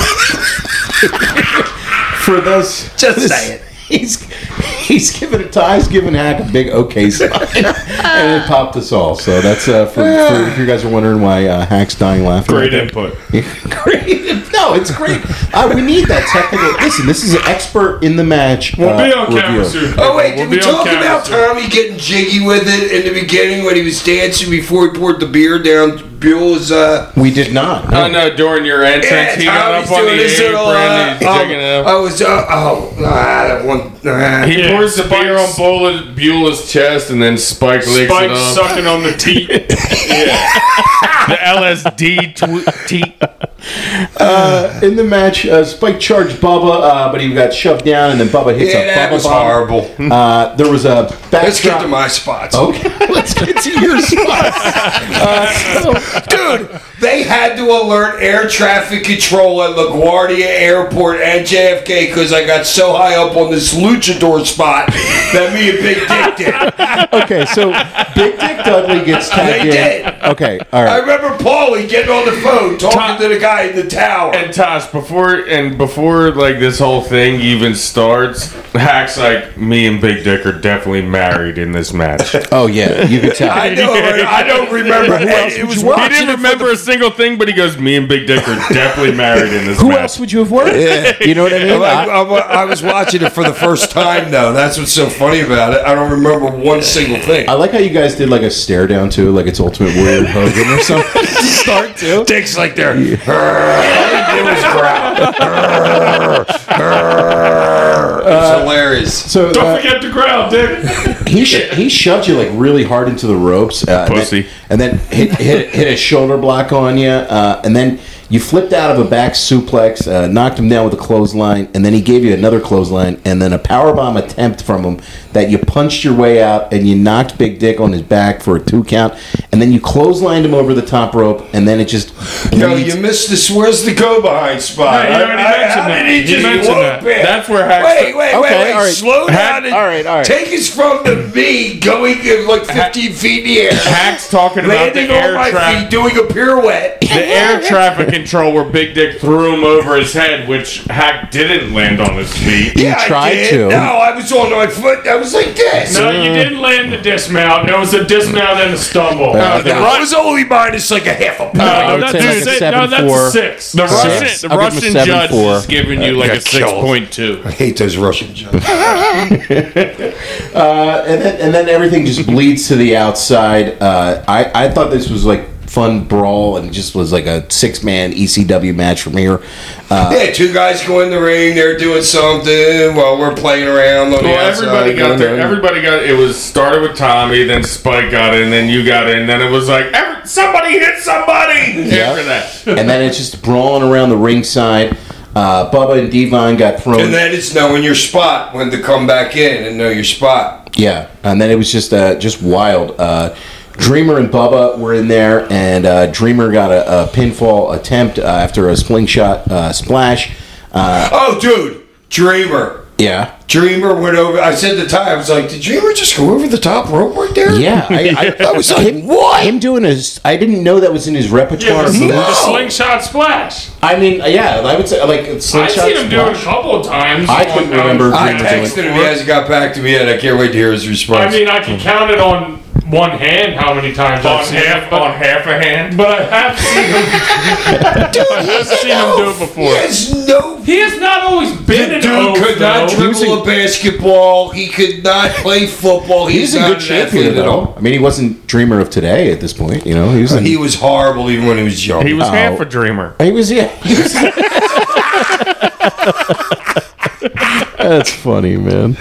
for those, Just this- say it. He's he's giving it. Ty's giving Hack a big okay sign, and it popped us all. So that's uh, for, for if you guys are wondering why uh, Hack's dying laughing. Great right input. there. Great. No, it's great. Uh, we need that technical. Listen, this is an expert in the match. We'll uh, be on camera review. soon. Oh wait, We'll did we be on talk camera about soon. Tommy getting jiggy with it in the beginning when he was dancing before he poured the beer down Buell's? Uh, We did not. oh no! During your entrance, yeah, he got Tommy's up on the doing his apron little. Uh, and he's um, checking it out. I was. Uh, oh, ah, that one. ah. He Yeah, pours the beer on Spike's- Beulah- Beulah's chest, and then Spike licks Spike it off. sucking on the teat. The L S D tw- teat. Uh, in the match, uh, Spike charged Bubba, uh, but he got shoved down, and then Bubba hits Yeah, a that Bubba was bomb. horrible. Uh, there was a Let's get backdrop. to my spots. Okay, let's get to your spot. Uh, so, Dude, they had to alert air traffic control at LaGuardia Airport and J F K because I got so high up on this luchador spot that me and Big Dick did. okay, so Big Dick Dudley gets tagged They in. did. Okay, all I right. remember Paulie getting on the phone talking Tom- to the guy in the tower. And Tosh, before and before like this whole thing even starts, Hack's like, me and Big Dick are definitely married in this match. Oh yeah, you can tell. I know. I don't remember. Who else it would was you watch? He didn't remember a single thing, but he goes, me and Big Dick are definitely married in this Who match. else would you have worked? You know what I mean? I, I- I was watching it for the first time, though. That's what's so funny about it. I don't remember one single thing. I like how you guys did like a stare down too, like it's Ultimate Warrior Hogan or something. to start too. Dick's like there. It was growl. It was hilarious. So Don't uh, forget the ground, Dick. he sh- he shoved you like really hard into the ropes, uh, and then- Pussy. and then hit, hit hit a shoulder block on you, uh, and then You flipped out of a back suplex, uh, knocked him down with a clothesline, and then he gave you another clothesline, and then a powerbomb attempt from him that you punched your way out, and you knocked Big Dick on his back for a two count, and then you clotheslined him over the top rope, and then it just No, bleeds. you missed this. Where's the go behind spot? No, he already I- I- mentioned how that. did he He just mentioned whoop that. it? That's where Hack- Wait, wait, Okay, wait, wait. all right. Slow Hack- down. And all right, all right. Take us from the me going uh, like fifteen feet in the air, Hack's talking about the landing on air my traffic. feet, doing a pirouette. The air traffic control where Big Dick threw him over his head, which Hack didn't land on his feet. You Yeah, I tried did. to. No, I was on my foot. I was like this. No, you didn't land the dismount. There was a dismount and a stumble. Uh, No, I was only minus like a half a pound. I would that's say a like a six. seven No, that's four. a six. The Six. Russian, the I'll give him a Russian seven judge four. is giving you like got a six killed. point two. I hate those Russian judges. Uh, and then and then everything just bleeds to the outside. Uh, I I thought this was like fun brawl and just was like a six man E C W match from here. Uh, Yeah, two guys go in the ring. They're doing something while we're playing around on the Well, outside. everybody got going there. in. Everybody got. It was started with Tommy, then Spike got in, then you got in, then it was like every, somebody hit somebody after that. and then it's just brawling around the ringside. Uh, Bubba and Devon got thrown. And then it's knowing your spot when to come back in and know your spot. Yeah, and then it was just uh, just wild. Uh, Dreamer and Bubba were in there, and uh, Dreamer got a, a pinfall attempt uh, after a slingshot uh, splash. Uh, Oh, dude, Dreamer. yeah, Dreamer went over. I said the time. I was like, did Dreamer just go over the top rope right there? yeah. I, I, I was like, him, what? Him doing his. I didn't know that was in his Yeah, repertoire. the, of moves. the slingshot splash. I mean, yeah, I would say like I've slingshot seen him do it a splash. couple of times. I couldn't on, um, remember. I Dreamer texted doing- him. He hasn't got back to me yet. I can't wait to hear his I response. mean, I can count it on one hand how many times On I've seen half, it, but, on half a hand. but I have seen him. dude, I have seen him do it before. He has no. He has not always been The an dude oaf, could not though. dribble a basketball. He could not play football. He's He's a not good an champion, athlete at though. all. I mean, he wasn't Dreamer of today at this point. You know, he was. In, He was horrible even when he was young. He was Oh. half a dreamer. He was. Yeah. He was That's funny, man.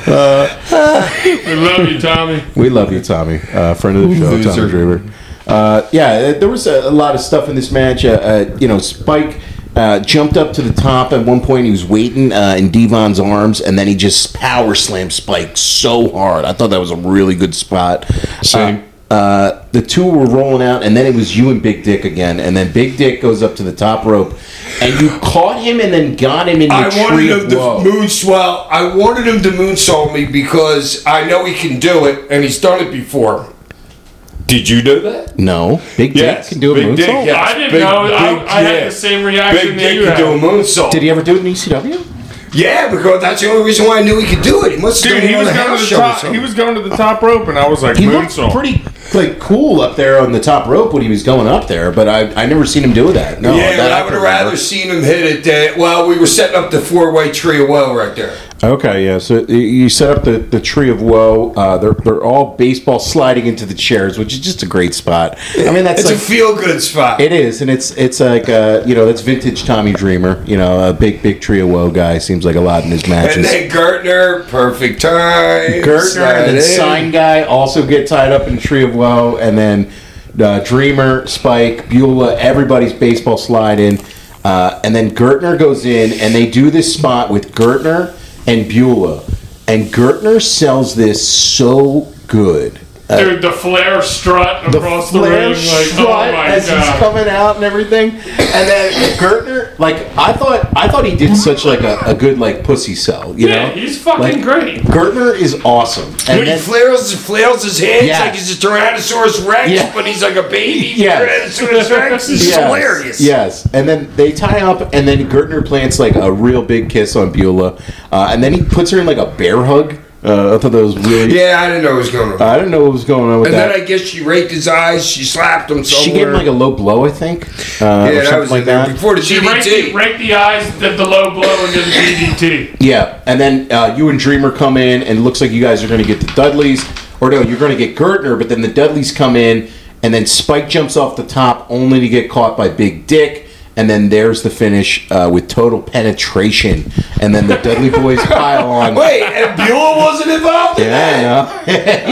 Uh, We love you, Tommy. we love you, Tommy. Uh, friend of the show, Loser. Tommy Dreamer. Uh, yeah, there was a, a lot of stuff in this match. Uh, uh, you know, Spike uh, jumped up to the top at one point. He was waiting uh, in Devon's arms, and then he just power slammed Spike so hard. I thought that was a really good spot. Same. Uh, uh, the two were rolling out, and then it was you and Big Dick again. And then Big Dick goes up to the top rope, and you caught him and then got him in the I tree wanted of him to woe. moonswell. I wanted him to moonsault me because I know he can do it, and he's done it before. Did you know that? No, Big Yes, Dick can do a Big Dick, moonsault. yeah. I didn't Big- know. I, big I had dick. the same reaction Big that Dick you can do a had. moonsault. Did he ever do it in E C W? Yeah, because that's the only reason why I knew he could do it. He must have Dude, done he it on was the going house to the show or top. something. He was going to the top rope, and I was like, He looked moonsault. pretty like cool up there on the top rope when he was going up there, but I I never seen him do that. No, yeah, that but I would can have rather remember. seen him hit it. Than, well, we were setting up the four-way tree of woe right there. Okay, yeah. So you set up the, the tree of woe. Uh, they're they're all baseball sliding into the chairs, which is just a great spot. I mean, that's It's like, a feel-good spot. it is, and it's it's like uh, you know that's vintage Tommy Dreamer. You know, a big big tree of woe guy seems like a lot in his matches. and then Gertner, perfect time. Gertner and then Slide in. Sign Guy also get tied up in Tree of Woe, and then uh, Dreamer, Spike, Beulah, everybody's baseball slide in, uh, and then Gertner goes in, and they do this spot with Gertner and Beulah, and Gertner sells this so good. Uh, Dude, the flare strut across the, flare ring, like, strut oh my as he's god. coming out and everything, and then Gertner, like I thought, I thought he did such like a, a good like pussy sell, you Yeah, know. he's fucking Like, great. Gertner is awesome, and When he then, flails, flails his hands Yeah. like he's a Tyrannosaurus Rex, Yeah. but he's like a baby Yeah. Tyrannosaurus Rex. It's Yes, hilarious. Yes, and then they tie up, and then Gertner plants like a real big kiss on Beulah, uh, and then he puts her in like a bear hug. Uh, I thought that was really. Yeah, I didn't know what was going on. I didn't know what was going on with and that. then I guess she raked his eyes. She slapped him somewhere. she gave him like a low blow, I think. Uh, yeah, or that something was like in there that. before the She D D raked T. the, raked the eyes, did the low blow, and did the D D T. Yeah, and then uh, you and Dreamer come in, and it looks like you guys are going to get the Dudleys, or no, you're going to get Gertner, but then the Dudleys come in, and then Spike jumps off the top, only to get caught by Big Dick. And then there's the finish uh, with total penetration, and then the Dudley boys pile on. Wait, and Beulah wasn't involved in that?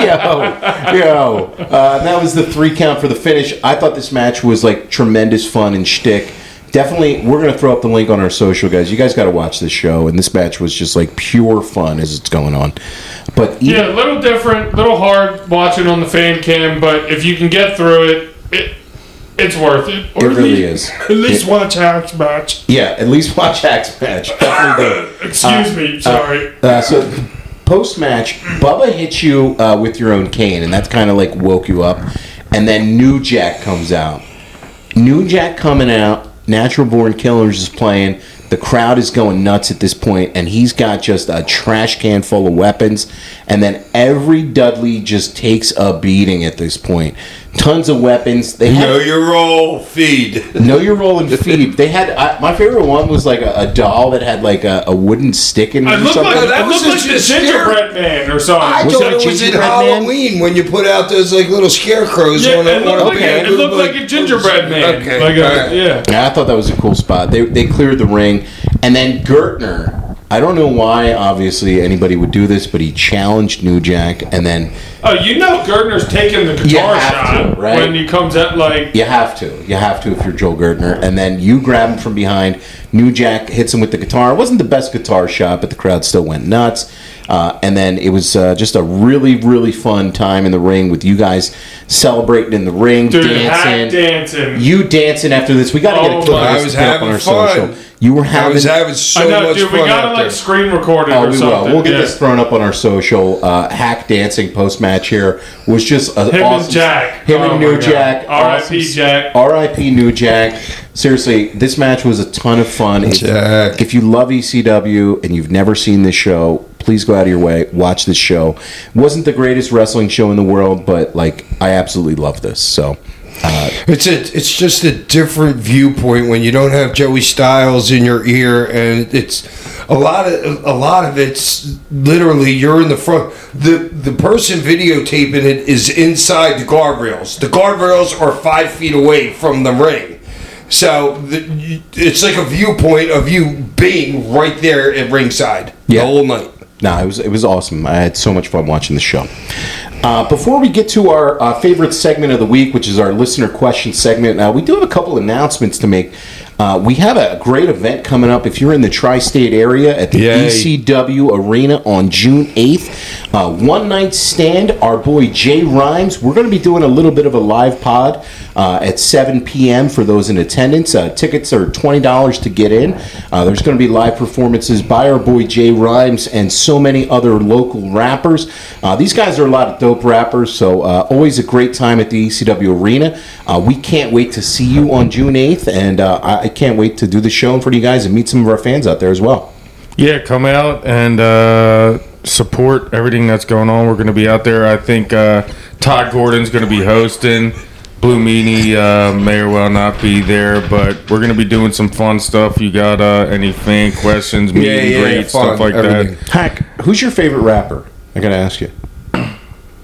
Yeah, yo, yo. Uh, and that was the three count for the finish. I thought this match was like tremendous fun and shtick. definitely, we're going to throw up the link on our social, guys. You guys got to watch this show. And this match was just like pure fun as it's going on. But even, Yeah, a little different, a little hard watching on the fan cam, but if you can get through it, it it's worth it. Or It at really least, is. At least It- watch Hack's match. yeah, at least watch Hack's match. Definitely do. Excuse me, sorry. Uh, so post match, Bubba hits you uh, with your own cane, and that's kind of like woke you up. And then New Jack comes out. New Jack coming out. Natural Born Killers is playing. The crowd is going nuts at this point, and he's got just a trash can full of weapons. And then every Dudley just takes a beating at this point. Tons of weapons. They Know had, your role, feed. know your role and feed. They had I, my favorite one was like a, a doll that had like a, a wooden stick in it It or looked something. like, that it was looked like a the scare- gingerbread man or something. I Was thought it it was in Gingerbread Man? Halloween when you put out those like little scarecrows yeah, on it a, looked, on a like, okay. a, it looked like a gingerbread man. Okay, Like a, alright. yeah. Yeah, I thought that was a cool spot. They they cleared the ring, and then Gertner. I don't know why, obviously, anybody would do this, but he challenged New Jack, and then Oh, you know Gertner's taking the You guitar have shot to, right? when he comes out like you have to, you have to if you're Joel Gertner, and then you grab him from behind. New Jack hits him with the guitar. It wasn't the best guitar shot, but the crowd still went nuts. Uh, and then it was uh, just a really, really fun time in the ring with you guys celebrating in the ring, dude, hack dancing. dancing. You dancing after this. We got to get a Oh clip my- of I this was to put up on having our fun. social. You were I having. was having so I know, much dude. fun We gotta out like there. screen record it Oh, or we will. something. We'll get yeah. this thrown up on our social. Uh, Hack dancing post match here was just a Him awesome. and Jack. Him Oh and my New God. Jack. R I P Awesome- Jack. R I P New Jack. Seriously, this match was a ton of fun. If, Jack. if you love E C W and you've never seen this show, please go out of your way, watch this show. It wasn't the greatest wrestling show in the world, but like I absolutely love this. So. Uh, It's a, it's just a different viewpoint when you don't have Joey Styles in your ear, and it's a lot of a lot of it's literally you're in the front. the The person videotaping it is inside the guardrails. The guardrails are five feet away from the ring, so the, it's like a viewpoint of you being right there at ringside Yeah. the whole night. No, it was it was awesome. I had so much fun watching the show. Uh, before we get to our uh, favorite segment of the week, which is our listener question segment, uh, we do have a couple announcements to make. Uh, we have a great event coming up if you're in the tri-state area at the Yay. E C W Arena on June eighth. Uh, one night stand, our boy Jay Rhymes. We're going to be doing a little bit of a live pod uh, at seven p.m. for those in attendance. Uh, tickets are twenty dollars to get in. Uh, there's going to be live performances by our boy Jay Rhymes and so many other local rappers. Uh, these guys are a lot of dope rappers, so uh, always a great time at the E C W Arena. Uh, we can't wait to see you on June eighth, and uh, I I can't wait to do the show in front of you guys and meet some of our fans out there as well. Yeah, come out and uh, support everything that's going on. We're going to be out there. I think uh, Todd Gordon's going to be hosting. Blue Meanie uh, may or well not be there, but we're going to be doing some fun stuff. You got uh, any fan questions, meet Yeah, and yeah, greet, fun, stuff like everything. that. Hack, who's your favorite rapper? I got to ask you. I,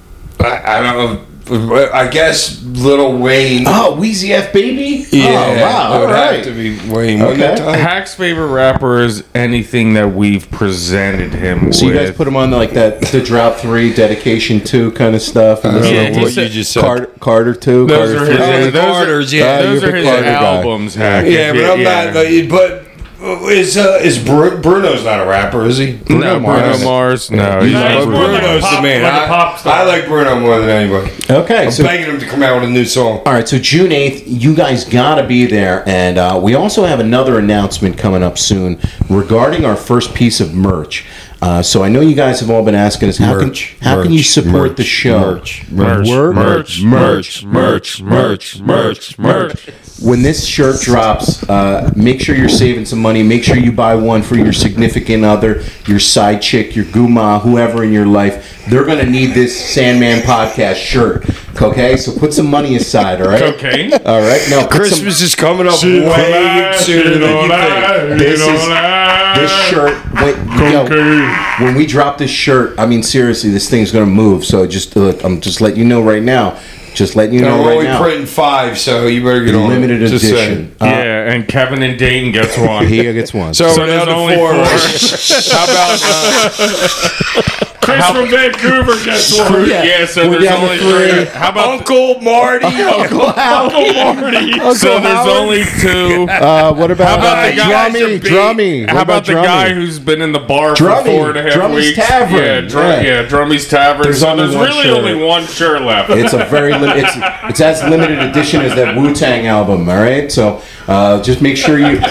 I don't know. I guess Lil Wayne. Oh, Weezy F Baby? Yeah, Oh, wow. it All would right. have to be Wayne. Okay. One that time. Hack's favorite rapper is anything that we've presented him So with. you guys put him on like that, the Drought three, Dedication two kind of stuff, and I this don't Yeah, know little- he what said- you just said. Carter, Carter two, Those Carter are three. his, Oh, the those are- Carters, yeah. Uh, those you're are a his big Carter guy. albums, Hack. Yeah, if but you- I'm yeah. not. But is uh, is Bru- Bruno's not a rapper, is he? No, Bruno Mars. Mars. No, Yeah. he's No, not he's But more like a Bruno's pop- the man. like a I, pop star. I like Bruno more than anybody. Okay, I'm so begging him to come out with a new song. all right, so June eighth, you guys gotta be there, and uh, we also have another announcement coming up soon regarding our first piece of merch. Uh, so I know you guys have all been asking us how Merch, can how can you merch, support merch, the show? merch, merch, Word? merch, merch, merch, merch, merch, merch. When this shirt drops, uh, make sure you're saving some money. Make sure you buy one for your significant other, your side chick, your guma, whoever in your life. They're going to need this Sandman Podcast shirt. Okay? So put some money aside, all right? Cocaine? All right? Now, put some, Christmas is coming up She don't way lie, sooner she than don't you lie, think. she This don't is- lie. this shirt, when, yo, Cocaine. when we drop this shirt, I mean, seriously, this thing's going to move. So just look, I'm just letting you know right now. Just letting you No, know we're right only now. printing five, so you better get on. it. Limited Just edition. saying. Uh, Yeah, and Kevin and Dayton gets one. He gets one. So, So we're there's down to only four. four. How about uh, Chris how- from Vancouver gets one. Yeah. Yeah, so We're there's down to only three. three. How about Uncle Marty. Uncle Hal. Uncle Marty. so there's only two. Uh, what about, How about uh, the guy- Drummy? Drummy. How What about the Drummy? guy who's been in the bar Drummy. for four and a half Drummy's weeks? Tavern. Yeah, Drum, Yeah. yeah, Drummy's Tavern. There's so only there's one really shirt. only one shirt left. It's a very lim- it's it's as limited edition as that Wu-Tang album. All right, so uh, just make sure you.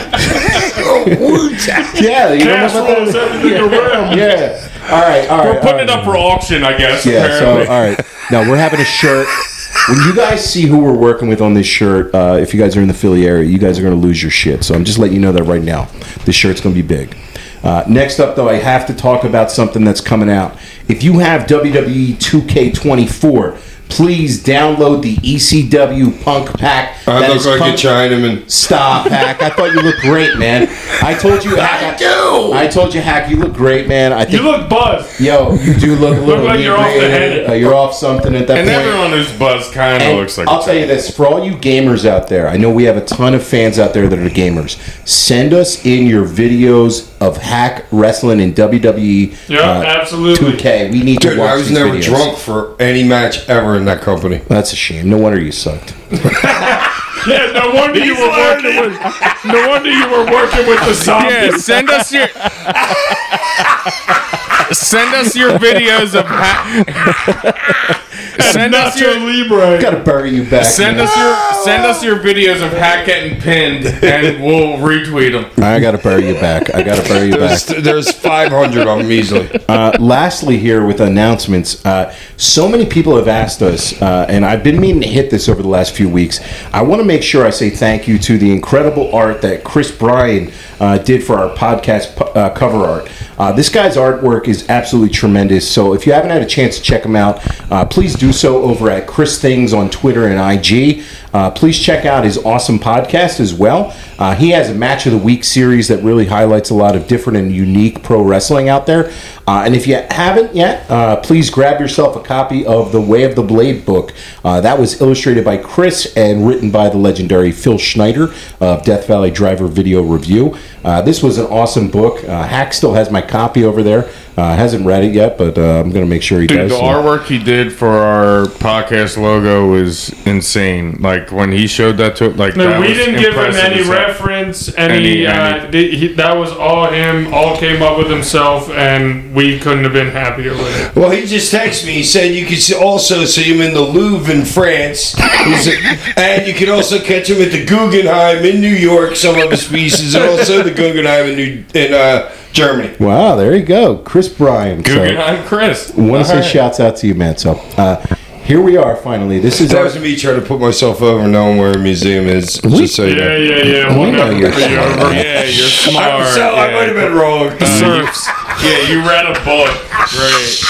Yeah, you don't know about Casseroles, that. everything around. Yeah. All right. All right. We're all putting right. it up for auction, I guess. Yeah, apparently. so, all right. Now, we're having a shirt. When you guys see who we're working with on this shirt, uh, if you guys are in the Philly area, you guys are going to lose your shit. So I'm just letting you know that right now. This shirt's going to be big. Uh, next up, though, I have to talk about something that's coming out. If you have W W E two K twenty-four, please download the E C W Punk Pack. I That look is like Punk- a Chinaman. Stop, Hack. I thought you looked great, man. I told you, Hack. I do. I told you, Hack, you look great, man. I think, You look buzzed. yo, you do look a little like you're off the inebriated. head. Uh, you're off something at that and point. everyone who's buzzed kind of And looks like I'll a tell you this, for all you gamers out there, I know we have a ton of fans out there that are gamers. Send us in your videos of Hack wrestling in W W E Yeah, absolutely. two K. We need to Dude, watch I was these never videos. drunk for any match ever in that company. That's a shame. No wonder you sucked. Yeah, no wonder you were working with. No wonder you were working with the zombies. Yeah, send us your send us your videos of ha- send us Nacho your Libre. Gotta bury you back. send man. us your send us your videos of Hack getting pinned, and we'll retweet them. I gotta bury you back. I gotta bury you back. There's, there's five hundred of them easily. Uh, lastly, here with announcements, uh, so many people have asked us, uh, and I've been meaning to hit this over the last few weeks. I want to make sure I say thank you to the incredible art that Chris Bryan uh, did for our podcast pu- uh, cover art. Uh, this guy's artwork is absolutely tremendous. So if you haven't had a chance to check him out, uh, please do so over at Chris Things on Twitter and I G. Uh, please check out his awesome podcast as well. Uh, he has a Match of the Week series that really highlights a lot of different and unique pro wrestling out there. Uh, and if you haven't yet, uh, please grab yourself a copy of the Way of the Blade book. Uh, that was illustrated by Chris and written by the legendary Phil Schneider of Death Valley Driver Video Review. Uh, this was an awesome book. Uh, Hack still has my copy over there. Uh, hasn't read it yet, but uh, I'm going to make sure he Dude, does. the so. artwork he did for our podcast logo is insane. Like when he showed that to like No, that we was didn't give him impressive any as hell. reference. Any, Any- uh, any- th- he, that was all him. All came up with himself, and we couldn't have been happier with it. Well, he just texted me. He said you could see- also see him in the Louvre in France. He's a, and you can also catch him at the Guggenheim in New York, some of his pieces, and also the Guggenheim in, New, in uh, Germany. Wow, there you go. Chris Bryan. So, Guggenheim Chris. want to say All right. shouts out to you, man. So uh, here we are finally. This is That our, was me trying to put myself over knowing where a museum is. Just so you Yeah, know. yeah, yeah. We We'll know never you're put you smart, over. man. Yeah, you're I'm smart. so, I yeah. might have been wrong. Serfs. Yeah, you read a book. Great.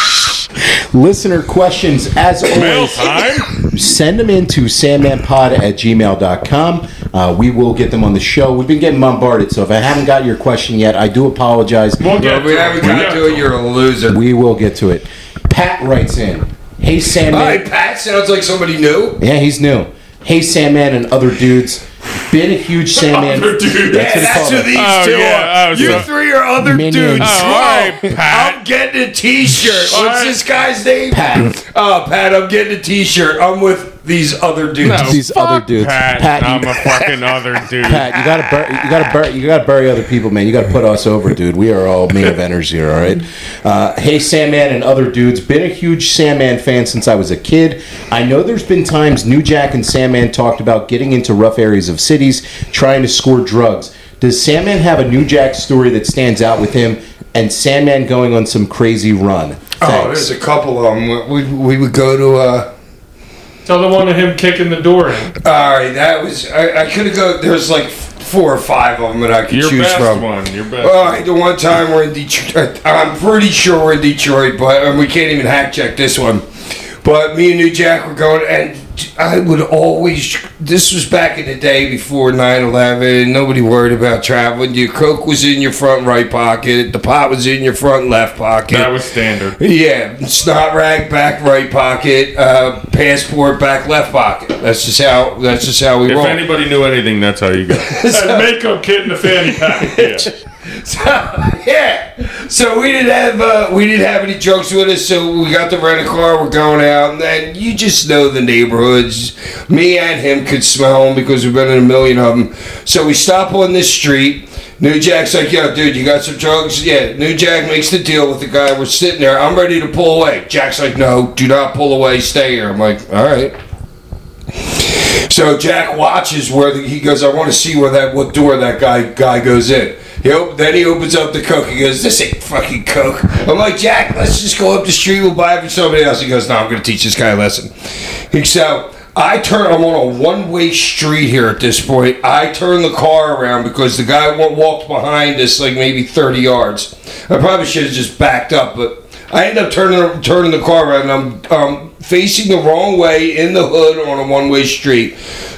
listener questions. As Mail always, time. send them in to sandmanpod at gmail dot com. Uh, we will get them on the show. We've been getting bombarded, so if I haven't got your question yet, I do apologize. We'll get If we to haven't it. got to it, you're a loser. We will get to it. Pat writes in, "Hey Sandman." Hi, Pat. Sounds like somebody new. Yeah, he's new. Hey Sandman and other dudes. Been a huge Sandman. Other dudes. That's what Yeah, he that's called who it. these Oh, two yeah. are. Oh, you so- three are other Minions. dudes. Oh, all right, Pat. I'm getting a T-shirt. All What's right. this guy's name? Pat. Oh, Pat. I'm getting a T-shirt. I'm with these other dudes. No, These fuck other dudes. Pat, Pat, I'm you- a fucking other dude. Pat, you gotta bury, you gotta bury, you gotta bury other people, man. You gotta put us over, dude. We are all main eventers here, all right? Uh, hey, Sandman and other dudes. Been a huge Sandman fan since I was a kid. I know there's been times New Jack and Sandman talked about getting into rough areas of cities, trying to score drugs. Does Sandman have a New Jack story that stands out with him, and Sandman going on some crazy run? Oh, Thanks. there's a couple of them. We, we would go to. Uh, Tell the one of him kicking the door in. all right, that was. I, I could have go. There's like four or five of them that I could Your choose best from. one. Your best. All right, the one time we're in Detroit. I'm pretty sure we're in Detroit, but and we can't even hack check this one. But me and New Jack were going, and I would always. This was back in the day before nine eleven. Nobody worried about traveling. Your coke was in your front right pocket. The pot was in your front left pocket. That was standard. Yeah, snot rag back right pocket, uh, passport back left pocket. That's just how. That's just how we If roll. anybody knew anything, that's how you got it. And makeup kit in the fanny pack. Yeah. So yeah, so we didn't have uh, we didn't have any drunks with us. So we got to rent a car. We're going out, and then you just know the neighborhoods. Me and him could smell them because we've been in a million of them. So we stop on this street. New Jack's like, yo, dude, you got some drugs? Yeah. New Jack makes the deal with the guy. We're sitting there. I'm ready to pull away. Jack's like, no, do not pull away. Stay here. I'm like, all right. So Jack watches where the, he goes, I want to see where that what door that guy guy goes in. He op- then he opens up the Coke. He goes, this ain't fucking Coke. I'm like, Jack, let's just go up the street. We'll buy it for somebody else. He goes, no, I'm going to teach this guy a lesson. He, so I turn, I'm on a one-way street here at this point. I turn the car around because the guy walked behind us like maybe thirty yards. I probably should have just backed up, but I end up turning turning the car around, and I'm um, facing the wrong way in the hood on a one-way street.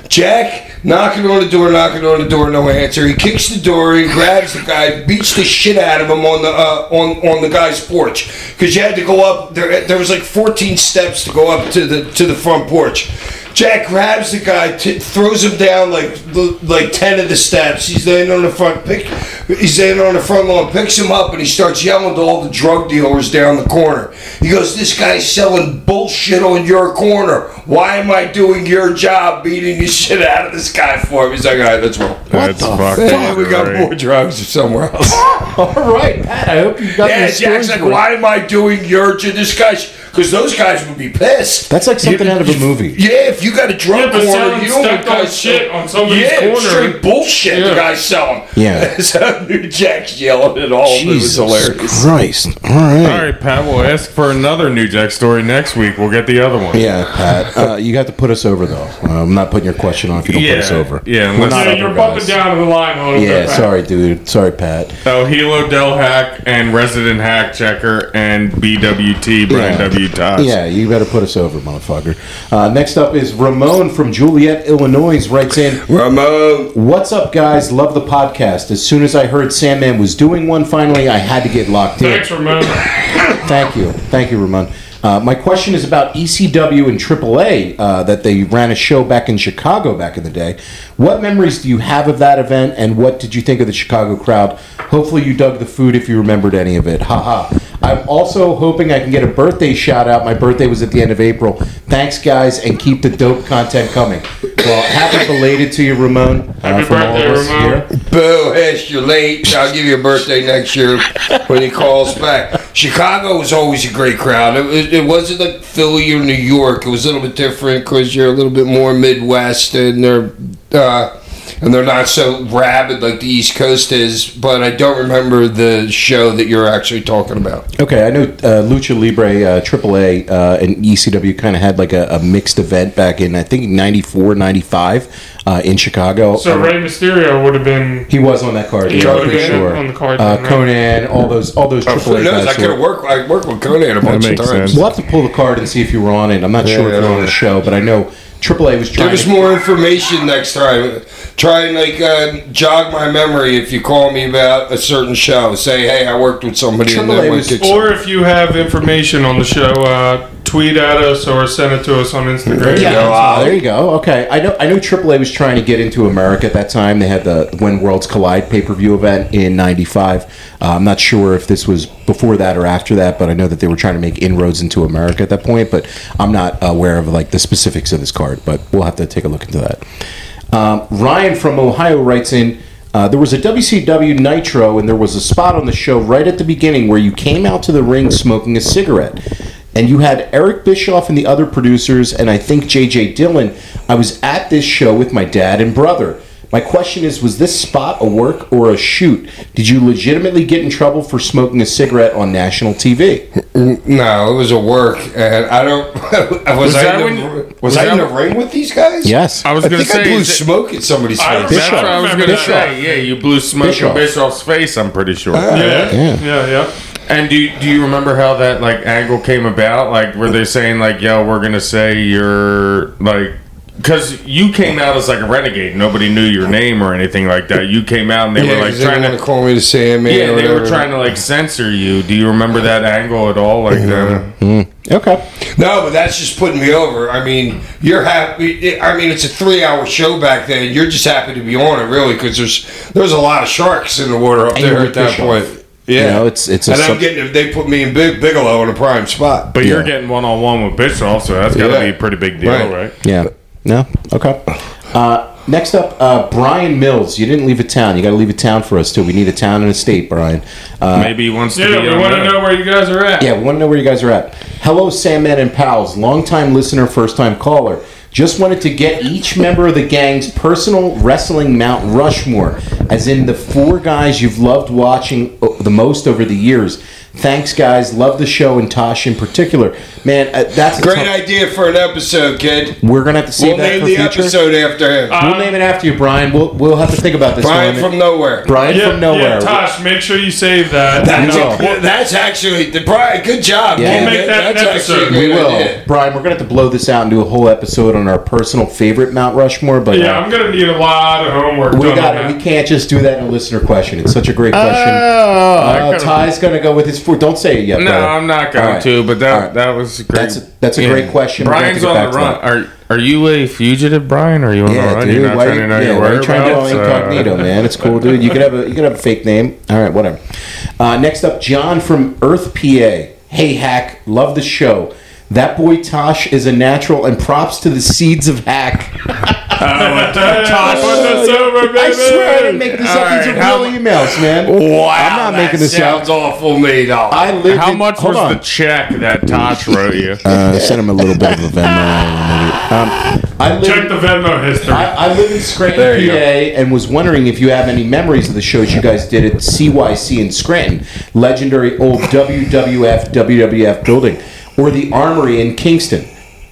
Jack knocking on the door, knocking on the door, no answer. He kicks the door, he grabs the guy, beats the shit out of him on the uh, on on the guy's porch because you had to go up. There there was like fourteen steps to go up to the to the front porch. Jack grabs the guy, t- throws him down like like ten of the steps. He's laying on the front, pick, he's laying on the front lawn, picks him up, and he starts yelling to all the drug dealers down the corner. He goes, "This guy's selling bullshit on your corner. Why am I doing your job, beating the shit out of this guy for him?" He's like, "All right, let's roll." That's fucking Yeah, we got great. more drugs somewhere else. All right, Pat. I hope you got Yeah, these Jack's stories like, right. "Why am I doing your to this guy's?" Because those guys would be pissed. That's like something You- out of a movie. Yeah, if you got a drug Yeah, but corner, selling you don't want stuck on guys shit on somebody's yeah, corner. straight bullshit the Yeah. guy's selling. Yeah. So New Jack's yelling at all. It was Jesus hilarious. Christ. All right. All right, Pat. We'll ask for another New Jack story next week. We'll get the other one. Yeah, Pat. Uh, you got to put us over, though. Uh, I'm not putting your question on if you don't Yeah, put us over. yeah, We're unless- not Yeah, other you're guys. bumping down to the line a little Yeah, bit. Pat. sorry, dude. Sorry, Pat. Oh, Hilo Del Hack and Resident Hack Checker and B W T Brian Yeah. W. Tosh. Yeah, you better put us over, motherfucker. Uh, next up is Ramon from Juliet, Illinois, writes in, Ramon. "What's up, guys? Love the podcast. As soon as I heard Sandman was doing one, finally, I had to get locked in." Thanks, Ramon. Thank you. Thank you, Ramon. Uh, my question is about E C W and triple A, uh, that they ran a show back in Chicago back in the day. What memories do you have of that event, and what did you think of the Chicago crowd? Hopefully you dug the food if you remembered any of it. Haha. I'm also hoping I can get a birthday shout out. My birthday was at the end of April. Thanks, guys, and keep the dope content coming. Well, happy belated to you, Ramon. Uh, Happy from all birthday, of us Ramon. here. Boo, Hish, you're late. I'll give you a birthday next year when he calls back. Chicago was always a great crowd. It, it, it wasn't like Philly or New York. It was a little bit different because you're a little bit more Midwest and they're uh, and they're not so rabid like the East Coast is. But I don't remember the show that you're actually talking about. Okay, I know uh, Lucha Libre, uh, triple A, uh, and E C W kind of had like a, a mixed event back in, I think, ninety-four, ninety-five uh, in Chicago. So Uh, Rey Mysterio would have been. He was on that card, He yeah, would've for been sure. on the card uh, then, right? Conan, all those, all those Oh, triple A who knows? guys. I could have were- worked. I worked with Conan a bunch of makes times. sense. We'll have to pull the card and see if you were on it. I'm not sure Yeah, if you were on yeah. the show, but I know triple A was trying Give us to... more information next time. Try and like uh, jog my memory if you call me about a certain show. Say, hey, I worked with somebody and Triple A then was- went Or if you have information on the show, uh, tweet at us or send it to us on Instagram. Yeah, go, Ollie. there you go. Okay, I know. I know triple A was trying to get into America at that time. They had the When Worlds Collide pay-per-view event in ninety-five. Uh, I'm not sure if this was before that or after that, but I know that they were trying to make inroads into America at that point. But I'm not aware of like the specifics of this card. But we'll have to take a look into that. Um, Ryan from Ohio writes in. Uh, there was a W C W Nitro, and there was a spot on the show right at the beginning where you came out to the ring smoking a cigarette. And you had Eric Bischoff and the other producers, and I think J J Dillon. I was at this show with my dad and brother. My question is, was this spot a work or a shoot? Did you legitimately get in trouble for smoking a cigarette on national T V? No, it was a work, and I don't. was, Was I that in when- the, was, was I in that the ring with these guys? Yes. I was I going to think I say. blew is it- smoke at somebody's I face. That's what I was going to Bischoff. say. Yeah, you blew smoke Bischoff. in Bischoff's face, I'm pretty sure. Yeah, Yeah. yeah, yeah. And do do you remember how that like angle came about? Like, were they saying like, "Yo, we're gonna say you're like because you came out as like a renegade. Nobody knew your name or anything like that. You came out and they Yeah, were like 'cause they trying want to to call me the Sandman. Yeah, or they were whatever. trying to like censor you. Do you remember that angle at all? Like that? Okay. No, but that's just putting me over. I mean, you're happy. I mean, it's a three-hour show back then. You're just happy to be on it, really, because there's there's a lot of sharks in the water up And there you're at that Bischoff. point. Yeah, You know, it's- it's a and I'm sub- getting. They put me in Big Bigelow in a prime spot. But you're Yeah. getting one on one with Bischoff, so that's got to Yeah. be a pretty big deal, Right. right? Yeah. No. Okay. Uh, next up, uh, Brian Mills. You didn't leave a town. You got to leave a town for us too. We need a town and a state, Brian. Uh, Maybe he wants to Yeah, be we on want to there. know where you guys are at. Yeah, we want to know where you guys are at. Hello, Sandman and pals. Long-time listener, first-time caller. Just wanted to get each member of the gang's personal wrestling Mount Rushmore, as in the four guys you've loved watching o- the most over the years. Thanks, guys. Love the show, and Tosh in particular. Man, uh, that's a Great tough- idea for an episode, kid. We're gonna have to save We'll that name for the future. episode after him. We'll name it after you, Brian. We'll we'll have to think about this. Brian one. from nowhere. Brian Yeah, from nowhere. yeah, Tosh, make sure you save that. That's, No. a- that's actually the Brian. Good job. Yeah. man. We'll make that that's an actually a episode. great We will, idea. Brian. We're gonna have to blow this out and do a whole episode on our personal favorite Mount Rushmore. But Yeah, uh, I'm gonna need a lot of homework we done got on it. We that. can't just do that in a listener question. It's such a great question. Oh, I Uh, could've- Ty's gonna go with his four. Don't say it yet. No, brother. I'm not going All right. to. But that All right. that was great. That's a- that's a great question. We're gonna have Brian's to get on back the to run. Are are you a fugitive, Brian? Or are you on the Yeah, run? dude. You're not why trying you, to know yeah, your why you trying to go whereabouts? incognito, Uh, man? It's cool, dude. You could have a you could have a fake name. All right, whatever. Uh, next up, John from Earth, P A. Hey, Hack, love the show. That boy Tosh is a natural, and props to the seeds of Hack. Tosh, put this over, baby. I swear I didn't make this All up. These right, are how real emails, man. Wow, I'm not that making this sounds up. awful made up. I lived How in- much hold was on. the check that Tosh wrote you? Uh, send him a little bit of a Venmo. Um, I live, Check the Venmo history. I, I live in Scranton, There you P A, and was wondering if you have any memories of the shows you guys did at C Y C in Scranton, legendary old W W F W W F building, or the Armory in Kingston.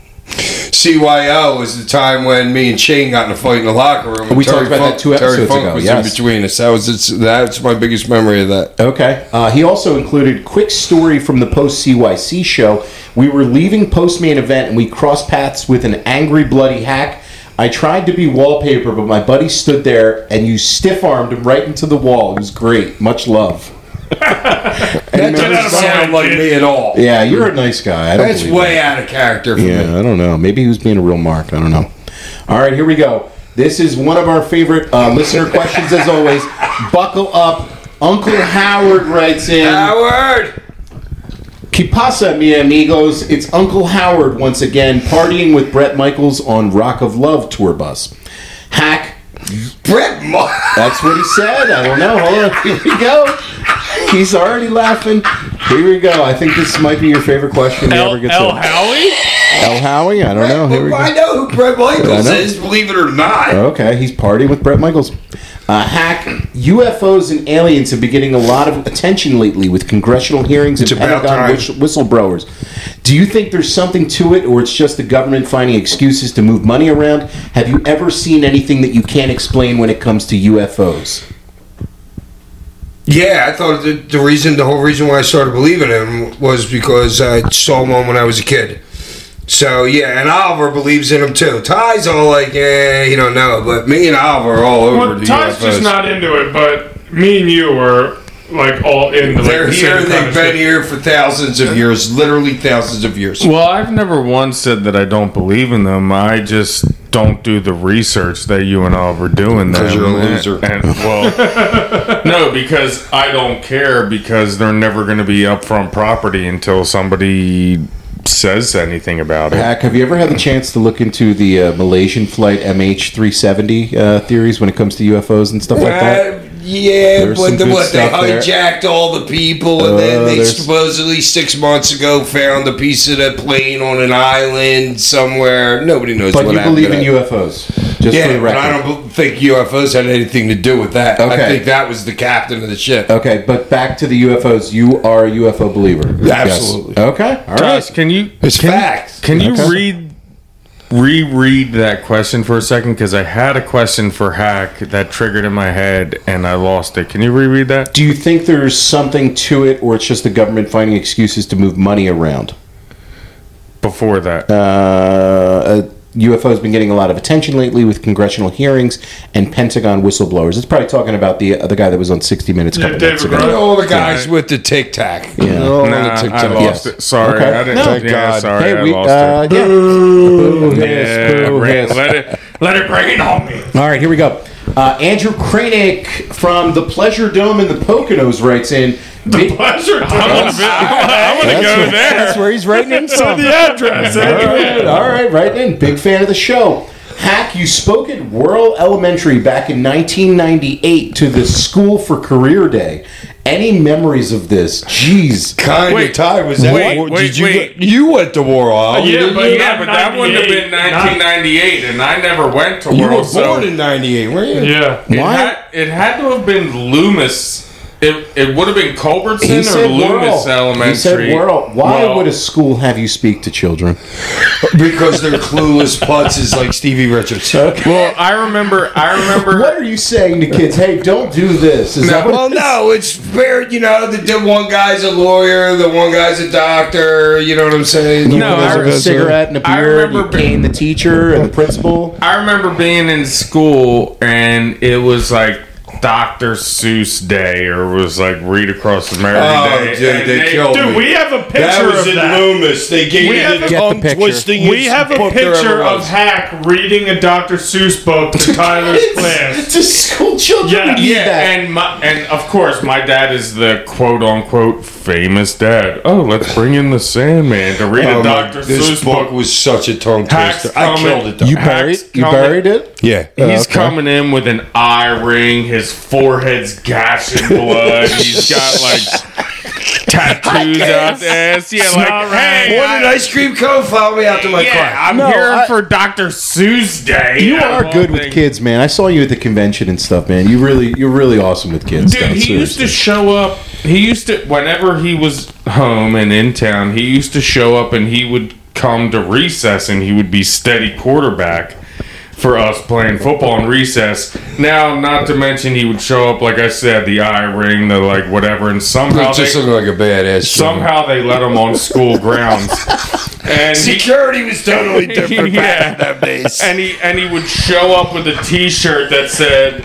C Y O was the time when me and Shane got in a fight in the locker room. We and Terry talked about that Funk- two Terry episodes Funk ago, was yes. in between us. That was it's, that's my biggest memory of that. Okay. Uh, he also included quick story from the post C Y C show. We were leaving post main event and we crossed paths with an angry, bloody Hack. I tried to be wallpaper, but my buddy stood there and you stiff armed him right into the wall. It was great. Much love. That Get out doesn't of my sound way, like kid. me at all. Yeah, you're a nice guy. I don't That's believe way that. out of character for me. Yeah, I don't know. Maybe he was being a real mark. I don't know. All right, here we go. This is one of our favorite uh, listener questions, as always. Buckle up. Uncle Howard writes in. Howard! Que pasa, mi amigos? It's Uncle Howard once again, partying with Bret Michaels on Rock of Love tour bus. Hack. Brett Mo- That's what he said. I don't know. Hold on. Here we go. He's already laughing. Here we go. I think this might be your favorite question. El, ever gets El in. Howie? El Howie? I don't know. Here we go. I know who Brett I Michaels know. is, believe it or not. Okay, he's partying with Bret Michaels. Uh, Hack, U F Os and aliens have been getting a lot of attention lately with congressional hearings and It's about Pentagon time. whist- whistleblowers. Do you think there's something to it, or it's just the government finding excuses to move money around? Have you ever seen anything that you can't explain when it comes to U F Os? Yeah, I thought the, the reason, the whole reason why I started believing him was because I saw one when I was a kid. So yeah, and Oliver believes in him too. Ty's all like, eh, you don't know, but me and Oliver are all over Well, the Ty's U F Os. just not into it, but me and you were like all into like They're the here. same kind They've of been shit. here for thousands of years, literally thousands of years. Well, I've never once said that I don't believe in them. I just don't do the research that you and Oliver do in them. 'Cause you're a loser. And, and- well, no, because I don't care because they're never going to be upfront property until somebody says anything about it. Hack, have you ever had the chance to look into the uh, Malaysian flight M H three seventy uh, theories when it comes to U F Os and stuff like that? Uh, yeah, There's but some the, good what they stuff there. hijacked all the people, and then Uh, they there's- supposedly six months ago found a piece of the plane on an island somewhere. Nobody knows But what you happened. believe to in that. U F Os, just for Yeah, the but record. I don't think U F Os had anything to do with that. Okay. I think that was the captain of the ship. Okay, but back to the U F Os. You are a U F O believer. Absolutely. Yes. Okay. All right. Josh, can you It's can, facts. Can you Okay. read reread that question for a second? Because I had a question for Hack that triggered in my head and I lost it. Can you reread that? Do you think there's something to it, or it's just the government finding excuses to move money around? Before that. Uh, uh, U F O's been getting a lot of attention lately with congressional hearings and Pentagon whistleblowers. It's probably talking about the uh, the guy that was on sixty minutes a Yeah, couple David minutes ago. Grush. All the guys with the tic tac. Yeah. All the Nah, tic I tac. lost Yes. it. Sorry, Okay. I didn't. No. Thank yeah, God. sorry, Hey, I we, lost uh, it. yeah. Boo, hiss, Yeah, boo, Ran- hiss. let it, let it bring it on me. All right, here we go. Uh, Andrew Kranick from the Pleasure Dome in the Poconos writes in. Big- Pleasure. I want to That's go where- there. That's where he's writing in Send from. the address. All right, all right, right in. Big fan of the show. Hack, you spoke at Worrell Elementary back in nineteen ninety-eight to the School for Career Day. Any memories of this? Jeez. Kind Wait, of Ty was that? wait, Did wait, you wait. you went to Worrell? Yeah, didn't but you? Yeah, but that wouldn't have been nineteen ninety-eight, and I never went to you World. were So born in ninety-eight, weren't you? Yeah. it Why? had, it had to have been Loomis. It, it would have been Culbertson He or said Loomis Worrell. Elementary. He said Worrell. Why Well, would a school have you speak to children? Because they're clueless putzes like Stevie Richards. Well, I remember. I remember. What are you saying to kids? Hey, don't do this. Is that what Well, no, it's fair. You know, the, the one guy's a lawyer, the one guy's a doctor. You know what I'm saying? No, There's I- a cigarette and a I beer. And you remember- cane the teacher and the principal. I remember being in school and it was like Doctor Seuss Day, or it was like Read Across America Oh, Day. dude, and they killed Dude, we have a picture That was of in that. Loomis. They gave We you have the a- Get the tongue picture. twisting. We have a book there picture ever of was. Hack reading a Doctor Seuss book to Tyler's class. To school children. Yeah, we need Yeah, that. and my, and of course my dad is the quote unquote famous dad. Oh, let's bring in the Sandman to read Oh a my- Doctor this Seuss book book. was such a tongue Hack's twister. I coming- killed it though. You Hack's buried. You coming- buried it. yeah. He's okay. coming in with an eye ring. His forehead's gashing blood. He's got like tattoos out there. Yeah, It's like not right. hey, What an I- ice cream cone! Follow me out to my yeah, car. I'm No, here I- for Doctor Seuss Day. You out of are all good with things. kids, man. I saw you at the convention and stuff, man. You really, you're really awesome with kids. Dude, stuff, he used seriously. to show up. He used to, whenever he was home and in town, he used to show up and he would come to recess and he would be steady quarterback for us playing football in recess. Now, not to mention, he would show up, like I said, the eye ring, the like whatever, and somehow It just they, looked like a badass. somehow they let him on school grounds. And he, security was totally different Yeah. back in them days. and he and he would show up with a T-shirt that said,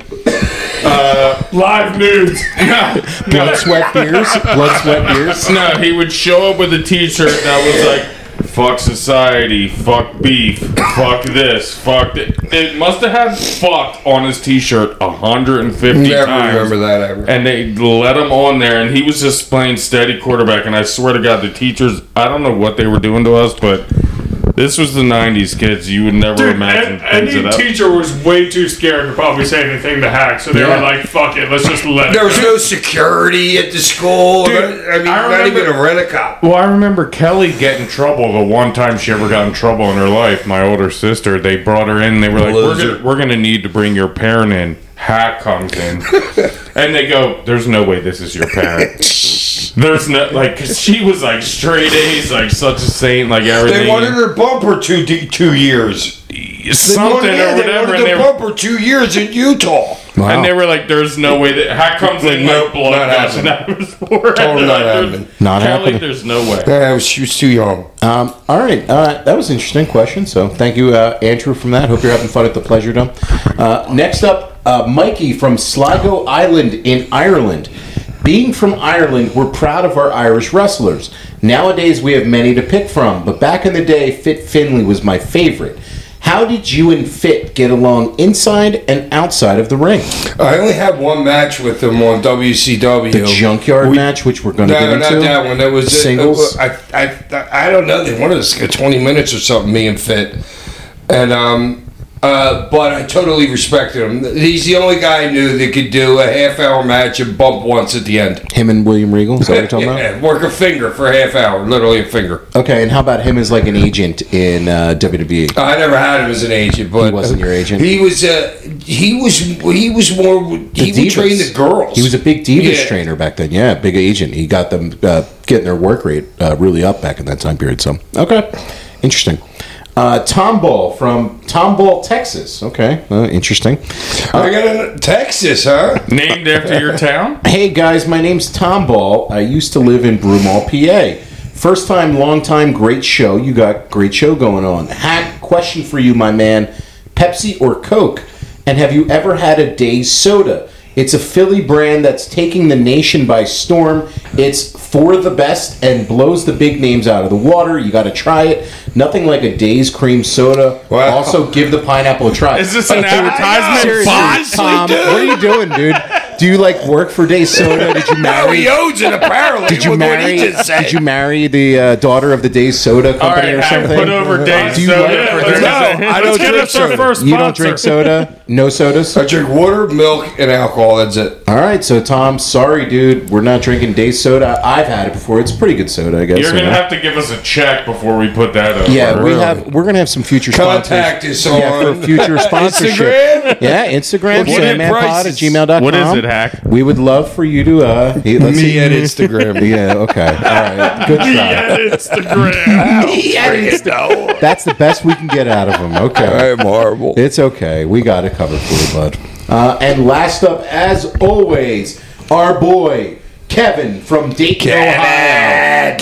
uh, Live nudes. no, blood, sweat, beers. Blood, sweat, beers. No, he would show up with a T-shirt that was like, "Fuck society, fuck beef, fuck this, fuck it." It must have had "fuck" on his T-shirt a hundred and fifty Never times. remember that ever. And they let him on there, and he was just playing steady quarterback. And I swear to God, the teachers, I don't know what they were doing to us, but this was the nineties, kids. You would never Dude, imagine a- things any of that. teacher was way too scared to probably say anything to Hack, so they Yeah. were like, "Fuck it, let's just let it." There was go." no security at the school. Dude, I mean, I not remember- even a rent-a-cop. Well, I remember Kelly get in trouble the one time she ever got in trouble in her life. My older sister, they brought her in. They were like, "We're Loser. gonna, we're gonna need to bring your parent in." Hack comes in, and they go, "There's no way this is your parent." There's no like, 'cause she was like straight A's, like such a saint, like everything. They wanted her bumper two two years. They something wanted, yeah, or they whatever, wanted and they, the were, bumper two years in Utah. Wow. and they were like, "There's no way that Hack comes in Nope, like blood not gushing out of his forehead." Totally not Like, there's- happening. Not Kelly, happening. There's no way. Yeah, she was too young. Um, all right, uh, that was an interesting question. So thank you, uh, Andrew, from that. Hope you're having fun at the Pleasure Dome. Uh, next up, uh, Mikey from Sligo Island in Ireland. Being from Ireland, we're proud of our Irish wrestlers. Nowadays, we have many to pick from, but back in the day, Fit Finlay was my favorite. How did you and Fit get along inside and outside of the ring? I only had one match with them on W C W. The Junkyard We- match, which we're going to No, get not into. that one. That was Singles? I, I, I don't know. They wanted us to get twenty minutes or something. Me and Fit, and um, uh, but I totally respected him. He's the only guy I knew that could do a half hour match and bump once at the end. Him and William Regal, is that what you're talking about? Yeah, work a finger for a half hour, literally a finger. Okay, and how about him as like an agent in uh, W W E? I never had him as an agent, but He wasn't your agent? He was. Uh, he was. He was more. He The would train Divas. the girls. He was a big Divas Yeah. trainer back then. Yeah, big agent. He got them uh, getting their work rate uh, really up back in that time period. So, okay, interesting. Uh, Tom Ball from Tom Ball, Texas. Okay, uh, interesting. I got in Texas, huh? Named after your town? Hey guys, my name's Tom Ball. I used to live in Broomall, P A. First time, long time, great show. You got great show going on. Hack question for you, my man. Pepsi or Coke? And have you ever had a Days Soda? It's a Philly brand that's taking the nation by storm. It's for the best and blows the big names out of the water. You got to try it. Nothing like a Days cream soda. Wow. Also, give the pineapple a try. Is this an advertisement? Seriously, Honestly, Tom, dude. what are you doing, dude? Do you like work for Days Soda? Did you Now he marry? owns it, apparently. Did you with what marry? he just said. Did you marry the uh, daughter of the Days Soda All company right, or Hank, something? put over Days Do you Soda. like- for let's, thirty No, seconds. I don't let's get drink us our soda. first You don't drink sponsor. soda? No sodas? I drink water, milk, and alcohol. That's it. All right, so Tom, sorry, dude, we're not drinking Days Soda. I've had it before. It's pretty good soda, I guess. You're you gonna know? have to give us a check before we put that up. Yeah, we Really? have. We're gonna have some future Contact sponsors. us on Yeah, for future sponsorship. Instagram. Yeah, Instagram, What are the sandmanpod at prices? gmail dot com. What is it, Hack? We would love for you to. Uh, hey, let's Me see. at Instagram. Yeah, okay. All right. Good try. Yeah, Instagram. Me at Instagram. That's the best we can get out of them. I Okay. am horrible. It's okay. We got it covered for you, bud. Uh, and last up, as always, our boy, Kevin from Dayton, Ohio.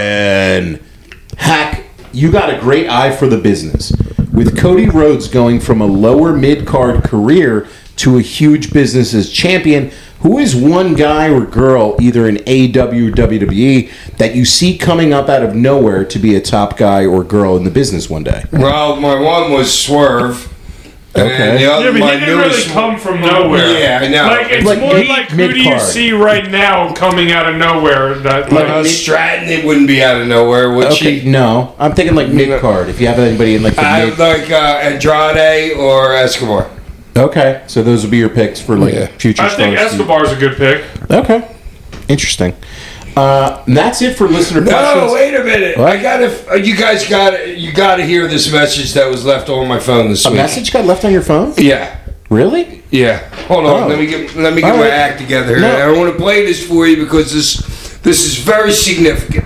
Kevin! Hack, you got a great eye for the business. With Cody Rhodes going from a lower mid-card career to a huge business as champion, who is one guy or girl, either in A E W or W W E, that you see coming up out of nowhere to be a top guy or girl in the business one day? Well, my one was Swerve. Okay. And the other, Yeah, but my he didn't really newest come from nowhere. Yeah, I know. Like it's Like more mid- like who do you mid-card. see right now coming out of nowhere? That like, Uh, Stratton, it wouldn't be out of nowhere, would Okay, she? no. I'm thinking like mid-card. If you have anybody in like the I mid... like uh, Andrade or Escobar. Okay, so those would be your picks for like Yeah. future I think stars. Escobar's a good pick. Okay, interesting. Uh, and that's it for listener questions. No, wait a minute. What? I gotta. uh, You guys gotta. You gotta hear this message that was left on my phone this A week. message got left on your phone? Yeah. Really? Yeah. Hold on. Oh. Let me get. Let me get All my right. act together here. No. I want to play this for you because this. This is very significant.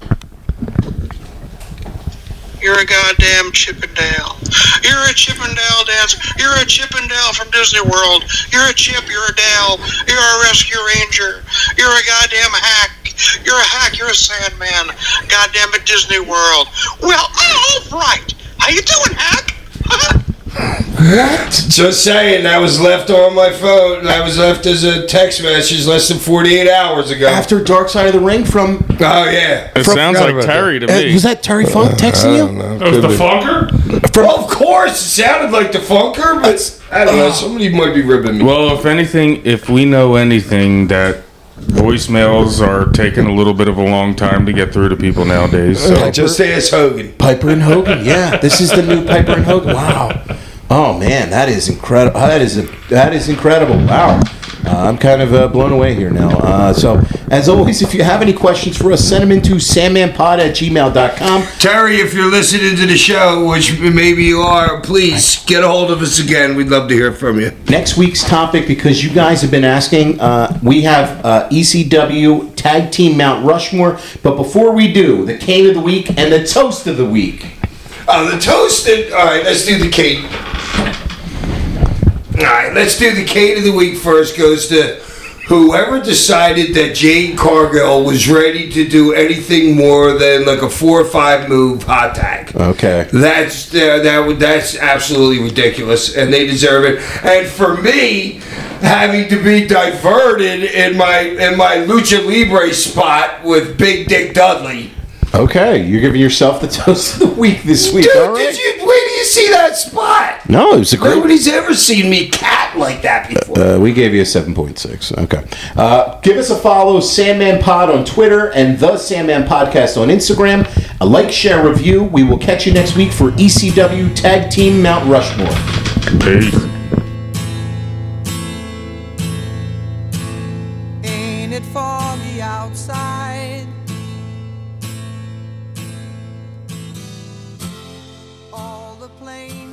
You're a goddamn Chippendale. You're a Chippendale dancer. You're a Chippendale from Disney World. You're a Chip. You're a Dale. You're a Rescue Ranger. You're a goddamn hack. You're a hack. You're a Sandman. Goddamn it, Disney World. Well, all right. How you doing, hack? Huh? Just saying, that was left on my phone. That was left as a text message less than forty-eight hours ago. After Dark Side of the Ring from... Oh yeah. It sounds like Terry to Uh, me. was that Terry Funk texting you? That was the Funker. Well, of course, it sounded like the Funker, but I don't know. Somebody might be ribbing me. Well, if anything, if we know anything, that voicemails are taking a little bit of a long time to get through to people nowadays. So Just say it's Hogan. Piper and Hogan, yeah. This is the new Piper and Hogan. Wow. Oh, man, that is incredible. That is a, that is incredible. Wow. Uh, I'm kind of uh, blown away here now. Uh, so, as always, if you have any questions for us, send them into sandmanpod at gmail dot com. Terry, if you're listening to the show, which maybe you are, please get a hold of us again. We'd love to hear from you. Next week's topic, because you guys have been asking, uh, we have uh, E C W Tag Team Mount Rushmore. But before we do, the Cane of the Week and the Toast of the Week. Uh, the toasted. All right, let's do the cake. All right, let's do the Kate of the Week first. Goes to whoever decided that Jade Cargill was ready to do anything more than like a four or five move hot tag. Okay. That's uh, that would that's absolutely ridiculous, and they deserve it. And for me, having to be diverted in my in my lucha libre spot with Big Dick Dudley. Okay, you're giving yourself the Toast of the Week this week. Dude, All right. did you wait till you see that spot? No, it was a great. Nobody's ever seen me cat like that before. Uh, we gave you a seven point six. Okay. Uh, give us a follow, Sandman Pod on Twitter and The Sandman Podcast on Instagram. A like, share, review. We will catch you next week for E C W Tag Team Mount Rushmore. peace. Ain't it foggy outside? All the planes